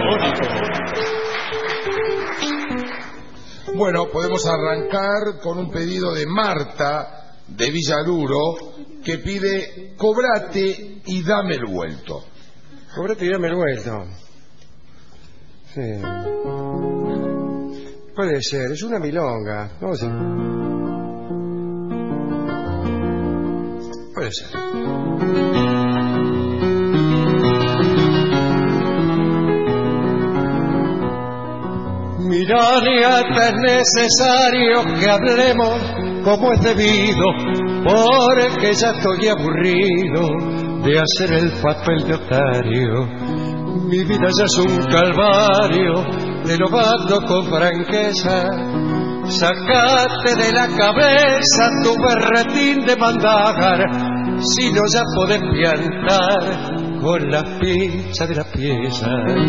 Bueno, podemos arrancar con un pedido de Marta de Villaluro que pide cobrate y dame el vuelto. Cobrate y dame el vuelto. Sí. Puede ser, es una milonga. Vamos a... Puede ser. Mira, ni hasta es necesario que hablemos como es debido, porque ya estoy aburrido de hacer el papel de otario. Mi vida ya es un calvario, te lo mando con franqueza. Sacate de la cabeza tu berretín de mandar, si no ya podés piantar con la pincha de la pieza.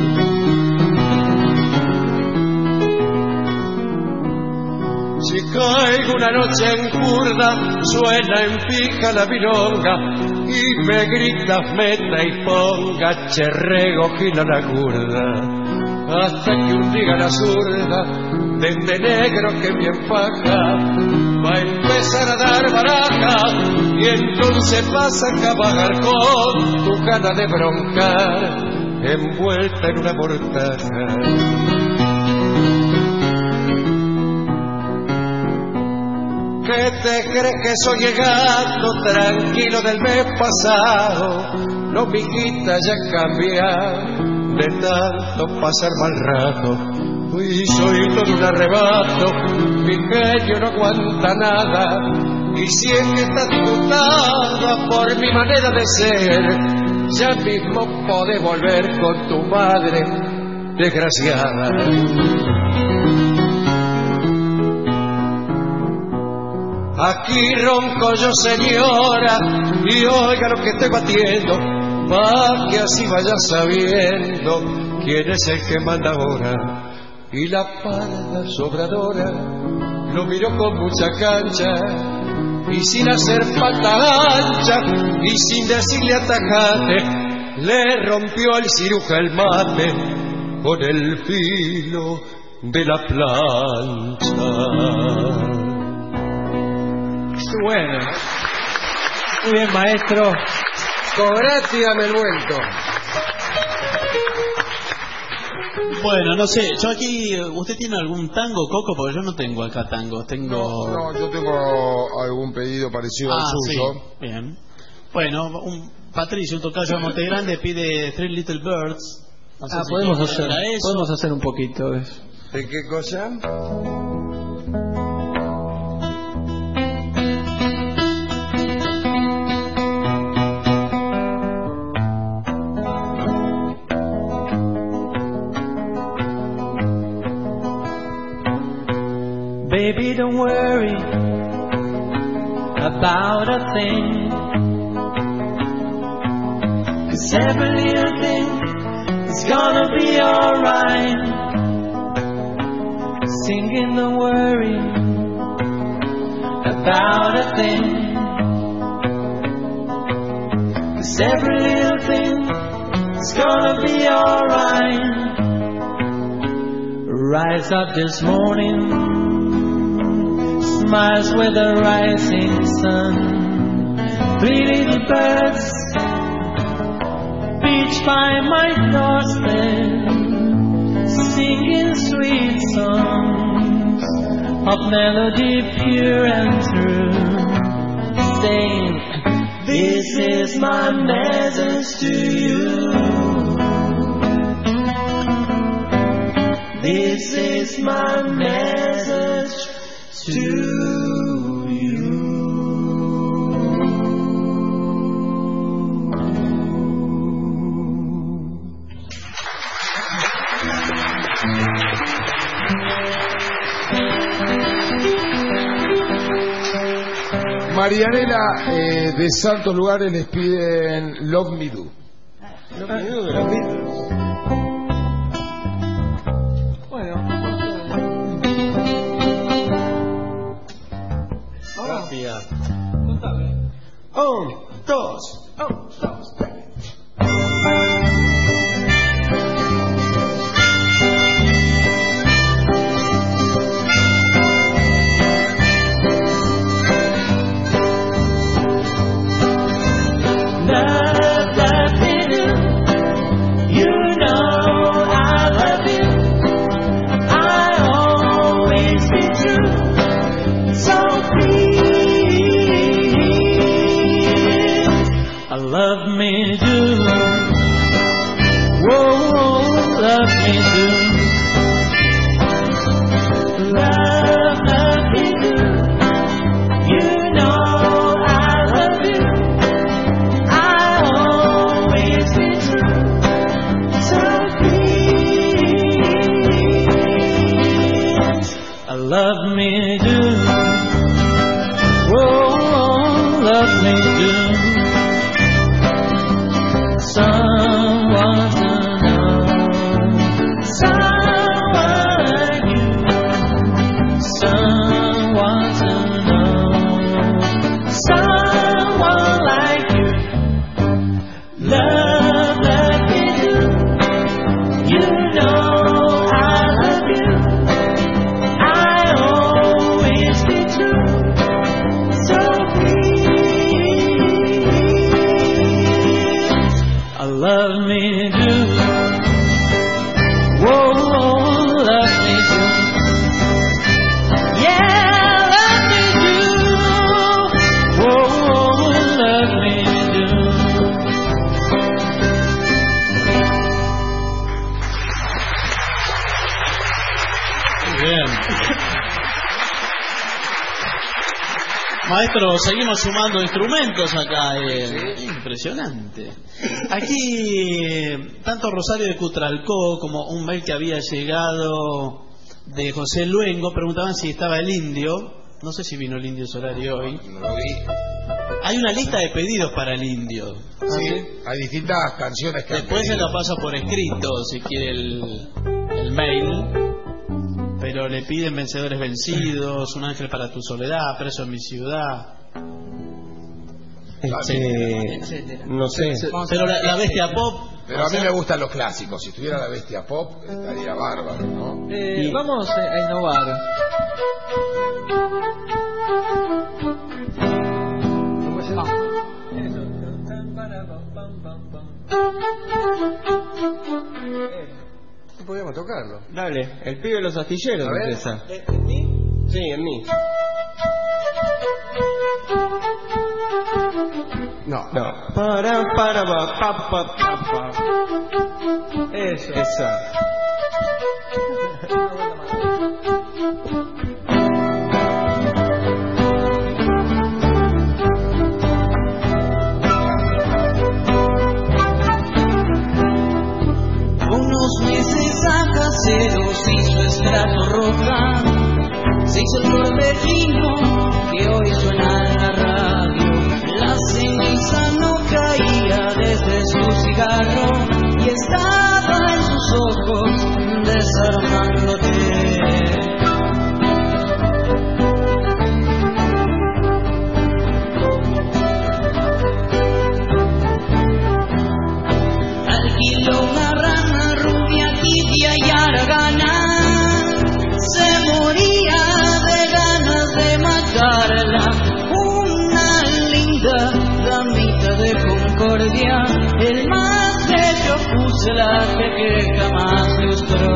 Si caigo una noche en curda, suena en fija la milonga y me gritas meta y ponga, cherrego gila la curda, hasta que un día la zurda de este negro que me empaja va a empezar a dar baraja y entonces vas a cabalgar con tu gana de broncar envuelta en una mortaja. ¿Qué te crees que soy llegando tranquilo del mes pasado? No, mijita, ya he cambiado de tanto pasar mal rato. Uy, soy todo un arrebato, mi genio no aguanta nada. Y si es que estás disgustada por mi manera de ser, ya mismo podés volver con tu madre desgraciada. Aquí ronco yo, señora, y oiga lo que estoy batiendo, pa' que así vaya sabiendo quién es el que manda ahora. Y la parda sobradora lo miró con mucha cancha, y sin hacer falta ancha, y sin decirle atajate, le rompió al ciruja el mate con el filo de la plancha. Bueno, muy bien, maestro. Cobrate, dame el vuelto. Bueno, no sé, yo aquí, ¿usted tiene algún tango, Coco? Porque yo no tengo acá tango, tengo... No, no, yo tengo algún pedido parecido ah, al suyo. Sí, bien. Bueno, un Patricio, un tocayo de Montegrande, pide Three Little Birds. No sé ah, si podemos hacer, eso. podemos hacer un poquito de eso. ¿De qué cosa? Baby, don't worry about a thing, 'cause every little thing is gonna be alright. Singing, don't worry about a thing, 'cause every little thing is gonna be alright. Rise up this morning, smiles with the rising sun. Three little birds beach by my doorstep, singing sweet songs of melody pure and true, saying, this is my message to you. This is my message to you. Marianela eh, de Santos Lugares les piden Love Me Do. Love Me Do, Love Me Do. Un, dos, un, dos, tres. Love, love me do. I love me do. Oh, love me do. Someone to know, someone like you, someone to know, someone like you. Love like me do. You know I love you. I always be true. So please, I love me do. Whoa, love me do. Yeah, love me do. Whoa, love me do. Bien. Maestro, seguimos sumando instrumentos acá. Eh. Impresionante. Aquí, tanto Rosario de Cutralcó como un mail que había llegado de José Luengo preguntaban si estaba el indio. No sé si vino el Indio Solari hoy. No lo vi. Hay una lista de pedidos para el indio. Sí, hay distintas canciones que Después se la paso por escrito si quiere el, el mail. Pero le piden Vencedores Vencidos, Un Ángel para tu Soledad, Preso en mi ciudad. Este, no sé. Pero la, la Bestia Pop. Pero a mí me gustan los clásicos. Si tuviera la Bestia Pop, estaría bárbaro, ¿no? Eh, y... Vamos a innovar. Podríamos tocarlo. Dale, el pibe de los astilleros. A ver. Empieza. ¿En mí? Sí, en mí. No. No. Para, para, pa, pa, pa, pa, pa. Eso. Esa. Unos meses a caseros hizo estrato roja, se hizo el torbellino que hoy suena en la radio. La ceniza no caía desde su cigarro y estaba en sus ojos desarmándote. Alquiló una rana rubia, tibia y haragana, se moría de ganas de matarla. Una linda damita de Concordia, el más bello fuselaje que jamás lustró.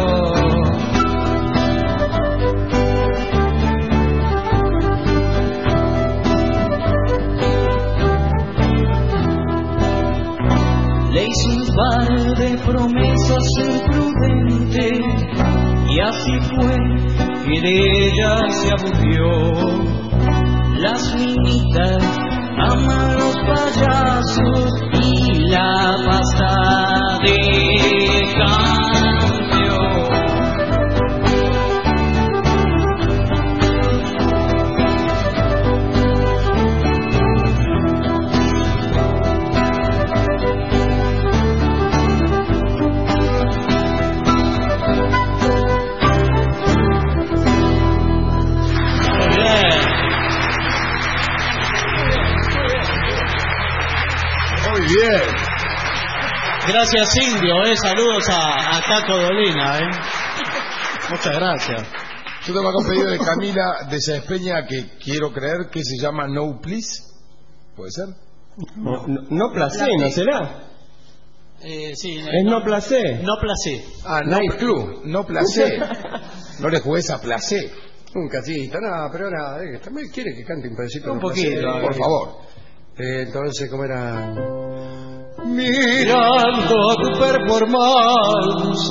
Le hizo un par de promesas imprudentes y así fue que de ella se aburrió. Las niñitas aman los payasos y la pasta de canción. Bien. Gracias, Indio, eh. Saludos a, a Caco Dolina, eh. Muchas gracias. Yo tengo acá un pedido de Camila de Saespeña que quiero creer que se llama No Please. ¿Puede ser? No, no, no placé, ¿no será? Eh, sí, Es no placé. No placé. Ah, Night Club. No placé. No le jugués a placé. Un cachito, no, pero nada, eh, también quiere que cante un pedacito. Un de poquito, Placé, a ver. Por favor. Eh, entonces, ¿cómo era? Mirando a tu performance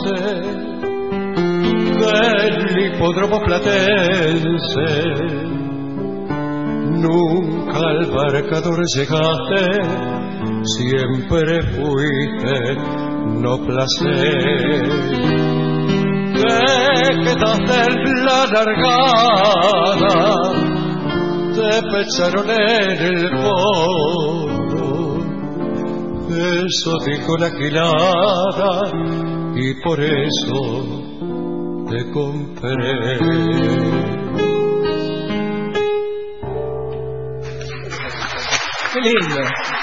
del hipódromo platense, nunca al marcador llegaste, siempre fuiste no placer. te quedaste en la largada, te pecharon en el coro, eso dijo la gilada y por eso te compré. Qué lindo.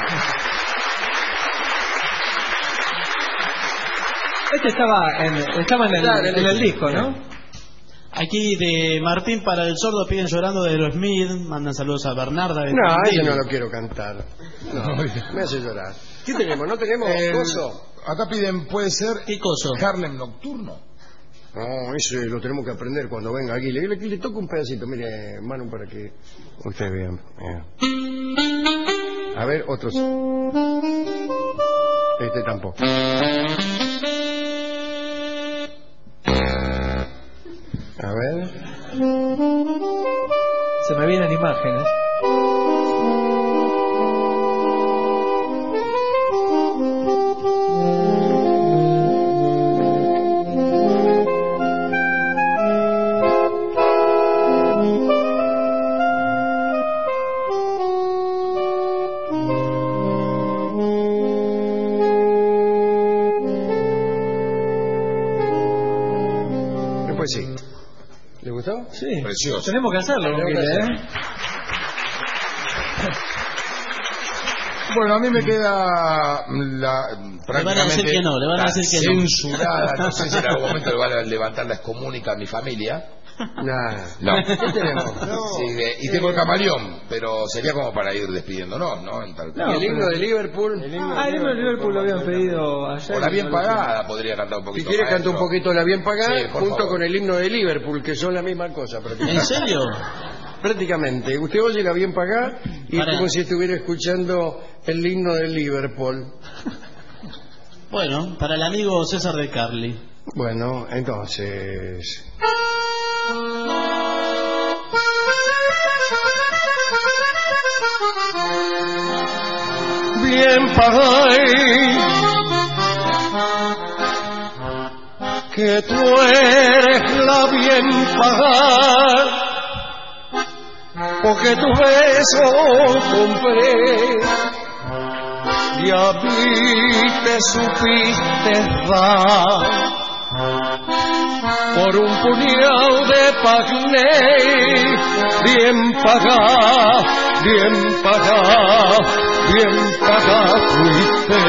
Este estaba en, estaba en el, Claro, en el disco, ¿no? Aquí de Martín para el sordo piden llorando de los Smith, mandan saludos a Bernarda. De No, Tandil. ese no lo quiero cantar. No, me hace llorar. ¿Qué tenemos? ¿No tenemos El- coso? Acá piden, puede ser ¿Qué coso? Harlem Nocturno. No, ese lo tenemos que aprender cuando venga aquí. Le, le, le toco un pedacito, mire, Manu, para que ustedes vean. vean. A ver, otros. Este tampoco. A ver. Se me vienen imágenes. Pues sí. ¿Le gustó? Sí. Precioso. Tenemos que hacerlo, Tenemos que Guille, hacerlo. ¿eh? Bueno, a mí me queda la, Le van a decir que no, le van a decir que no. censurada. No sé si en algún momento le van a levantar la excomunica a mi familia. Nada. No. ¿Qué tenemos? No. Sí, de- y tengo el camaleón, pero sería como para ir despidiéndonos, ¿no? En tal- No, el himno de Liverpool. El himno Ah, el himno de Liverpool lo habían pedido ayer. O la bien No lo sé. pagada podría cantar un Si poquito. quiere cantar un maestro. poquito la bien pagada Sí, por junto favor. con el himno de Liverpool, que son la misma cosa prácticamente. ¿En serio? Prácticamente. Usted oye la bien pagada y Para. es como si estuviera escuchando el himno de Liverpool. Bueno, para el amigo César de Carli. Bueno, entonces... Bien pagáis, que tú eres la bien pagada, porque tu beso compré y a mí te supiste dar por un puñado de pagné, bien pagá, bien pagá, bien pagá fuiste,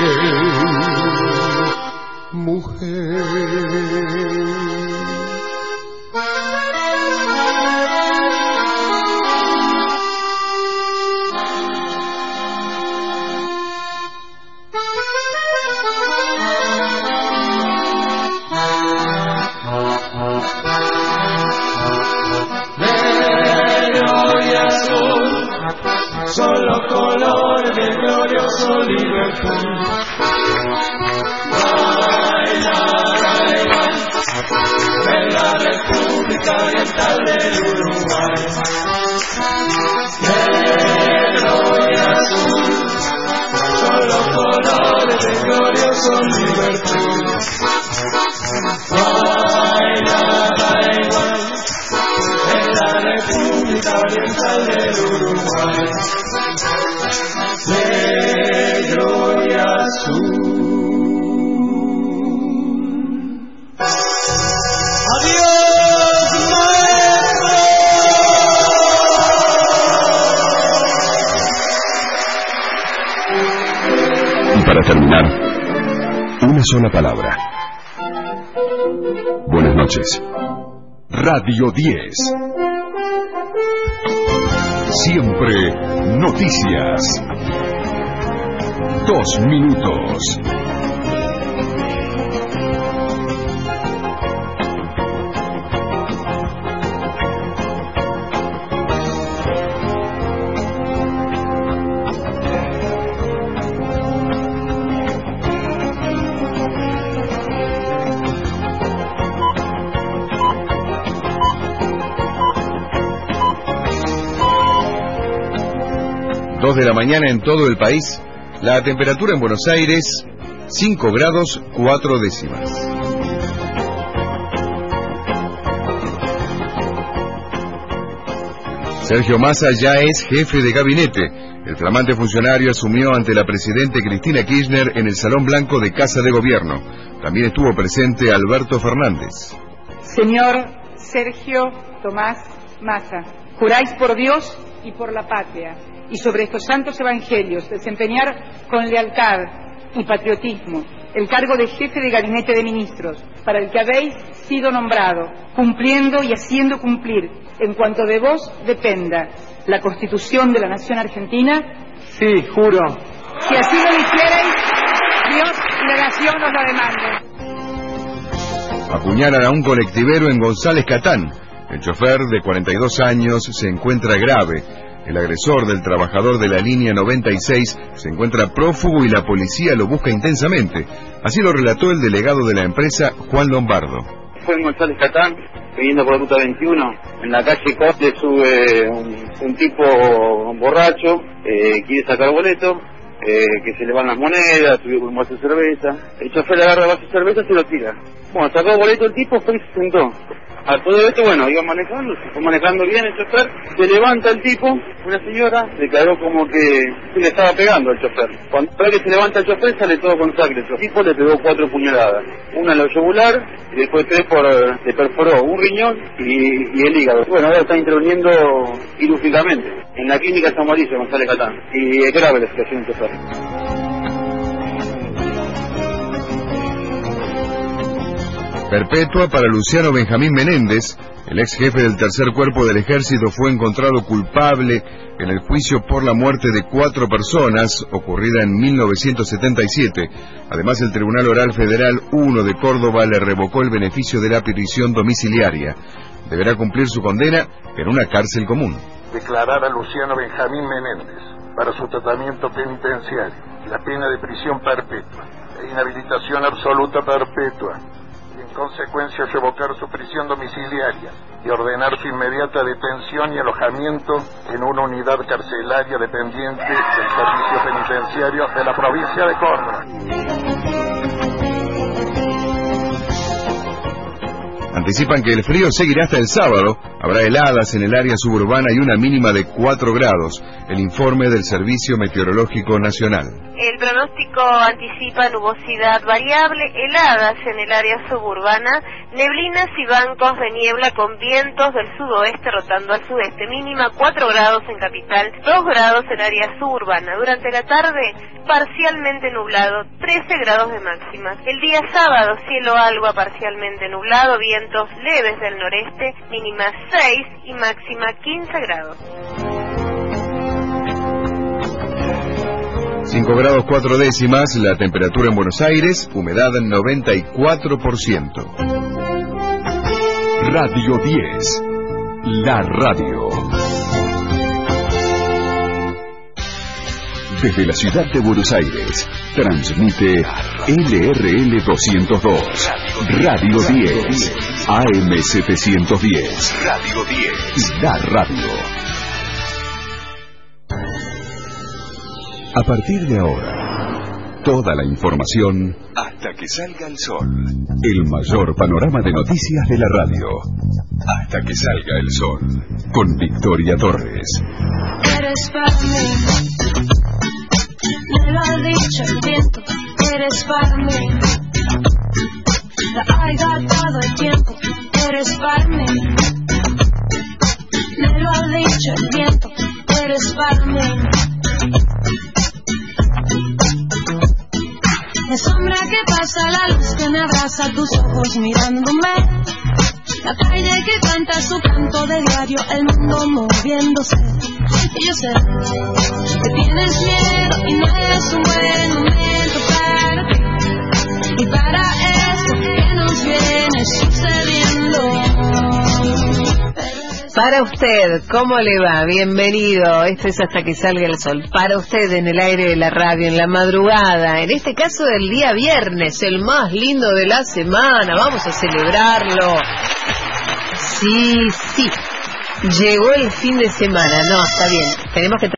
mujer. Son los colores del glorioso Liverpool. Baila, baila, en la República Oriental del Uruguay. Negro y azul son los colores del glorioso Liverpool. Baila, baila, en la República Oriental del Uruguay. Negro y azul. Adiós, maestro. Y para terminar, una sola palabra. Buenas noches. Radio diez. Siempre noticias. Dos minutos. Dos de la mañana en todo el país. La temperatura en Buenos Aires, cinco grados cuatro décimas. Sergio Massa ya es jefe de gabinete. El flamante funcionario asumió ante la presidenta Cristina Kirchner en el Salón Blanco de Casa de Gobierno. También estuvo presente Alberto Fernández. Señor Sergio Tomás Massa, juráis por Dios y por la patria, y sobre estos santos evangelios desempeñar con lealtad y patriotismo el cargo de jefe de gabinete de ministros, para el que habéis sido nombrado, cumpliendo y haciendo cumplir, en cuanto de vos dependa, la Constitución de la Nación Argentina. Sí, juro. Si así lo hicierais, Dios y la Nación os lo demanden. Apuñalan a un colectivero en González Catán. El chofer, de cuarenta y dos años, se encuentra grave. El agresor del trabajador de la línea noventa y seis se encuentra prófugo y la policía lo busca intensamente. Así lo relató el delegado de la empresa, Juan Lombardo. Fue en González Catán, viniendo por la ruta veintiuno. En la calle Coste sube un, un tipo borracho, eh, quiere sacar boleto, eh, que se le van las monedas, subió con un vaso de cerveza. El chofer le agarra el vaso de cerveza y se lo tira. Bueno, sacó boleto el tipo, fue y se sentó. A todo esto, bueno, iba manejando, se fue manejando bien el chofer, se levanta el tipo, una señora, declaró como que se le estaba pegando al chofer. Cuando ve que se levanta el chofer, sale todo con sangre. El tipo le pegó cuatro puñaladas, una en la yugular, y después tres por, le perforó un riñón y, y el hígado. Bueno, ahora está interviniendo quirúrgicamente en la clínica San Mauricio, González Catán, y es grave la situación del chofer. Perpetua para Luciano Benjamín Menéndez. El ex jefe del tercer cuerpo del ejército fue encontrado culpable en el juicio por la muerte de cuatro personas ocurrida en mil novecientos setenta y siete. Además, el Tribunal Oral Federal uno de Córdoba le revocó el beneficio de la prisión domiciliaria. Deberá cumplir su condena en una cárcel común. Declarar a Luciano Benjamín Menéndez para su tratamiento penitenciario la pena de prisión perpetua e inhabilitación absoluta perpetua. En consecuencia, revocar su prisión domiciliaria y ordenar su inmediata detención y alojamiento en una unidad carcelaria dependiente del Servicio Penitenciario de la provincia de Córdoba. Anticipan que el frío seguirá hasta el sábado. Habrá heladas en el área suburbana y una mínima de cuatro grados. El informe del Servicio Meteorológico Nacional. El pronóstico anticipa nubosidad variable, heladas en el área suburbana, neblinas y bancos de niebla con vientos del sudoeste rotando al sudeste. Mínima cuatro grados en capital, dos grados en área suburbana. Durante la tarde, parcialmente nublado, trece grados de máxima. El día sábado, cielo algo a parcialmente nublado, vientos leves del noreste, mínima seis y máxima quince grados. cinco grados cuatro décimas, la temperatura en Buenos Aires, humedad noventa y cuatro por ciento. Radio diez, la radio. Desde la ciudad de Buenos Aires, transmite L R L doscientos dos, Radio diez, A M setecientos diez, Radio diez, la radio. A partir de ahora, toda la información hasta que salga el sol. El mayor panorama de noticias de la radio. Hasta que salga el sol. Con Victoria Torres. Eres para mí, me lo ha dicho el viento. Eres para mí, la haya dado el tiempo. Eres para mí, me lo ha dicho el viento. Eres para mí. La sombra que pasa, la luz que me abraza, tus ojos mirándome. La calle que canta su canto de diario, el mundo moviéndose. Y yo sé que tienes miedo y no es un buen momento para ti. Y para eso que nos viene sucediendo. Para usted, ¿cómo le va? Bienvenido. Esto es Hasta que salga el sol. Para usted en el aire de la radio, en la madrugada, en este caso del día viernes, el más lindo de la semana. Vamos a celebrarlo. Sí, sí. Llegó el fin de semana. No, está bien. Tenemos que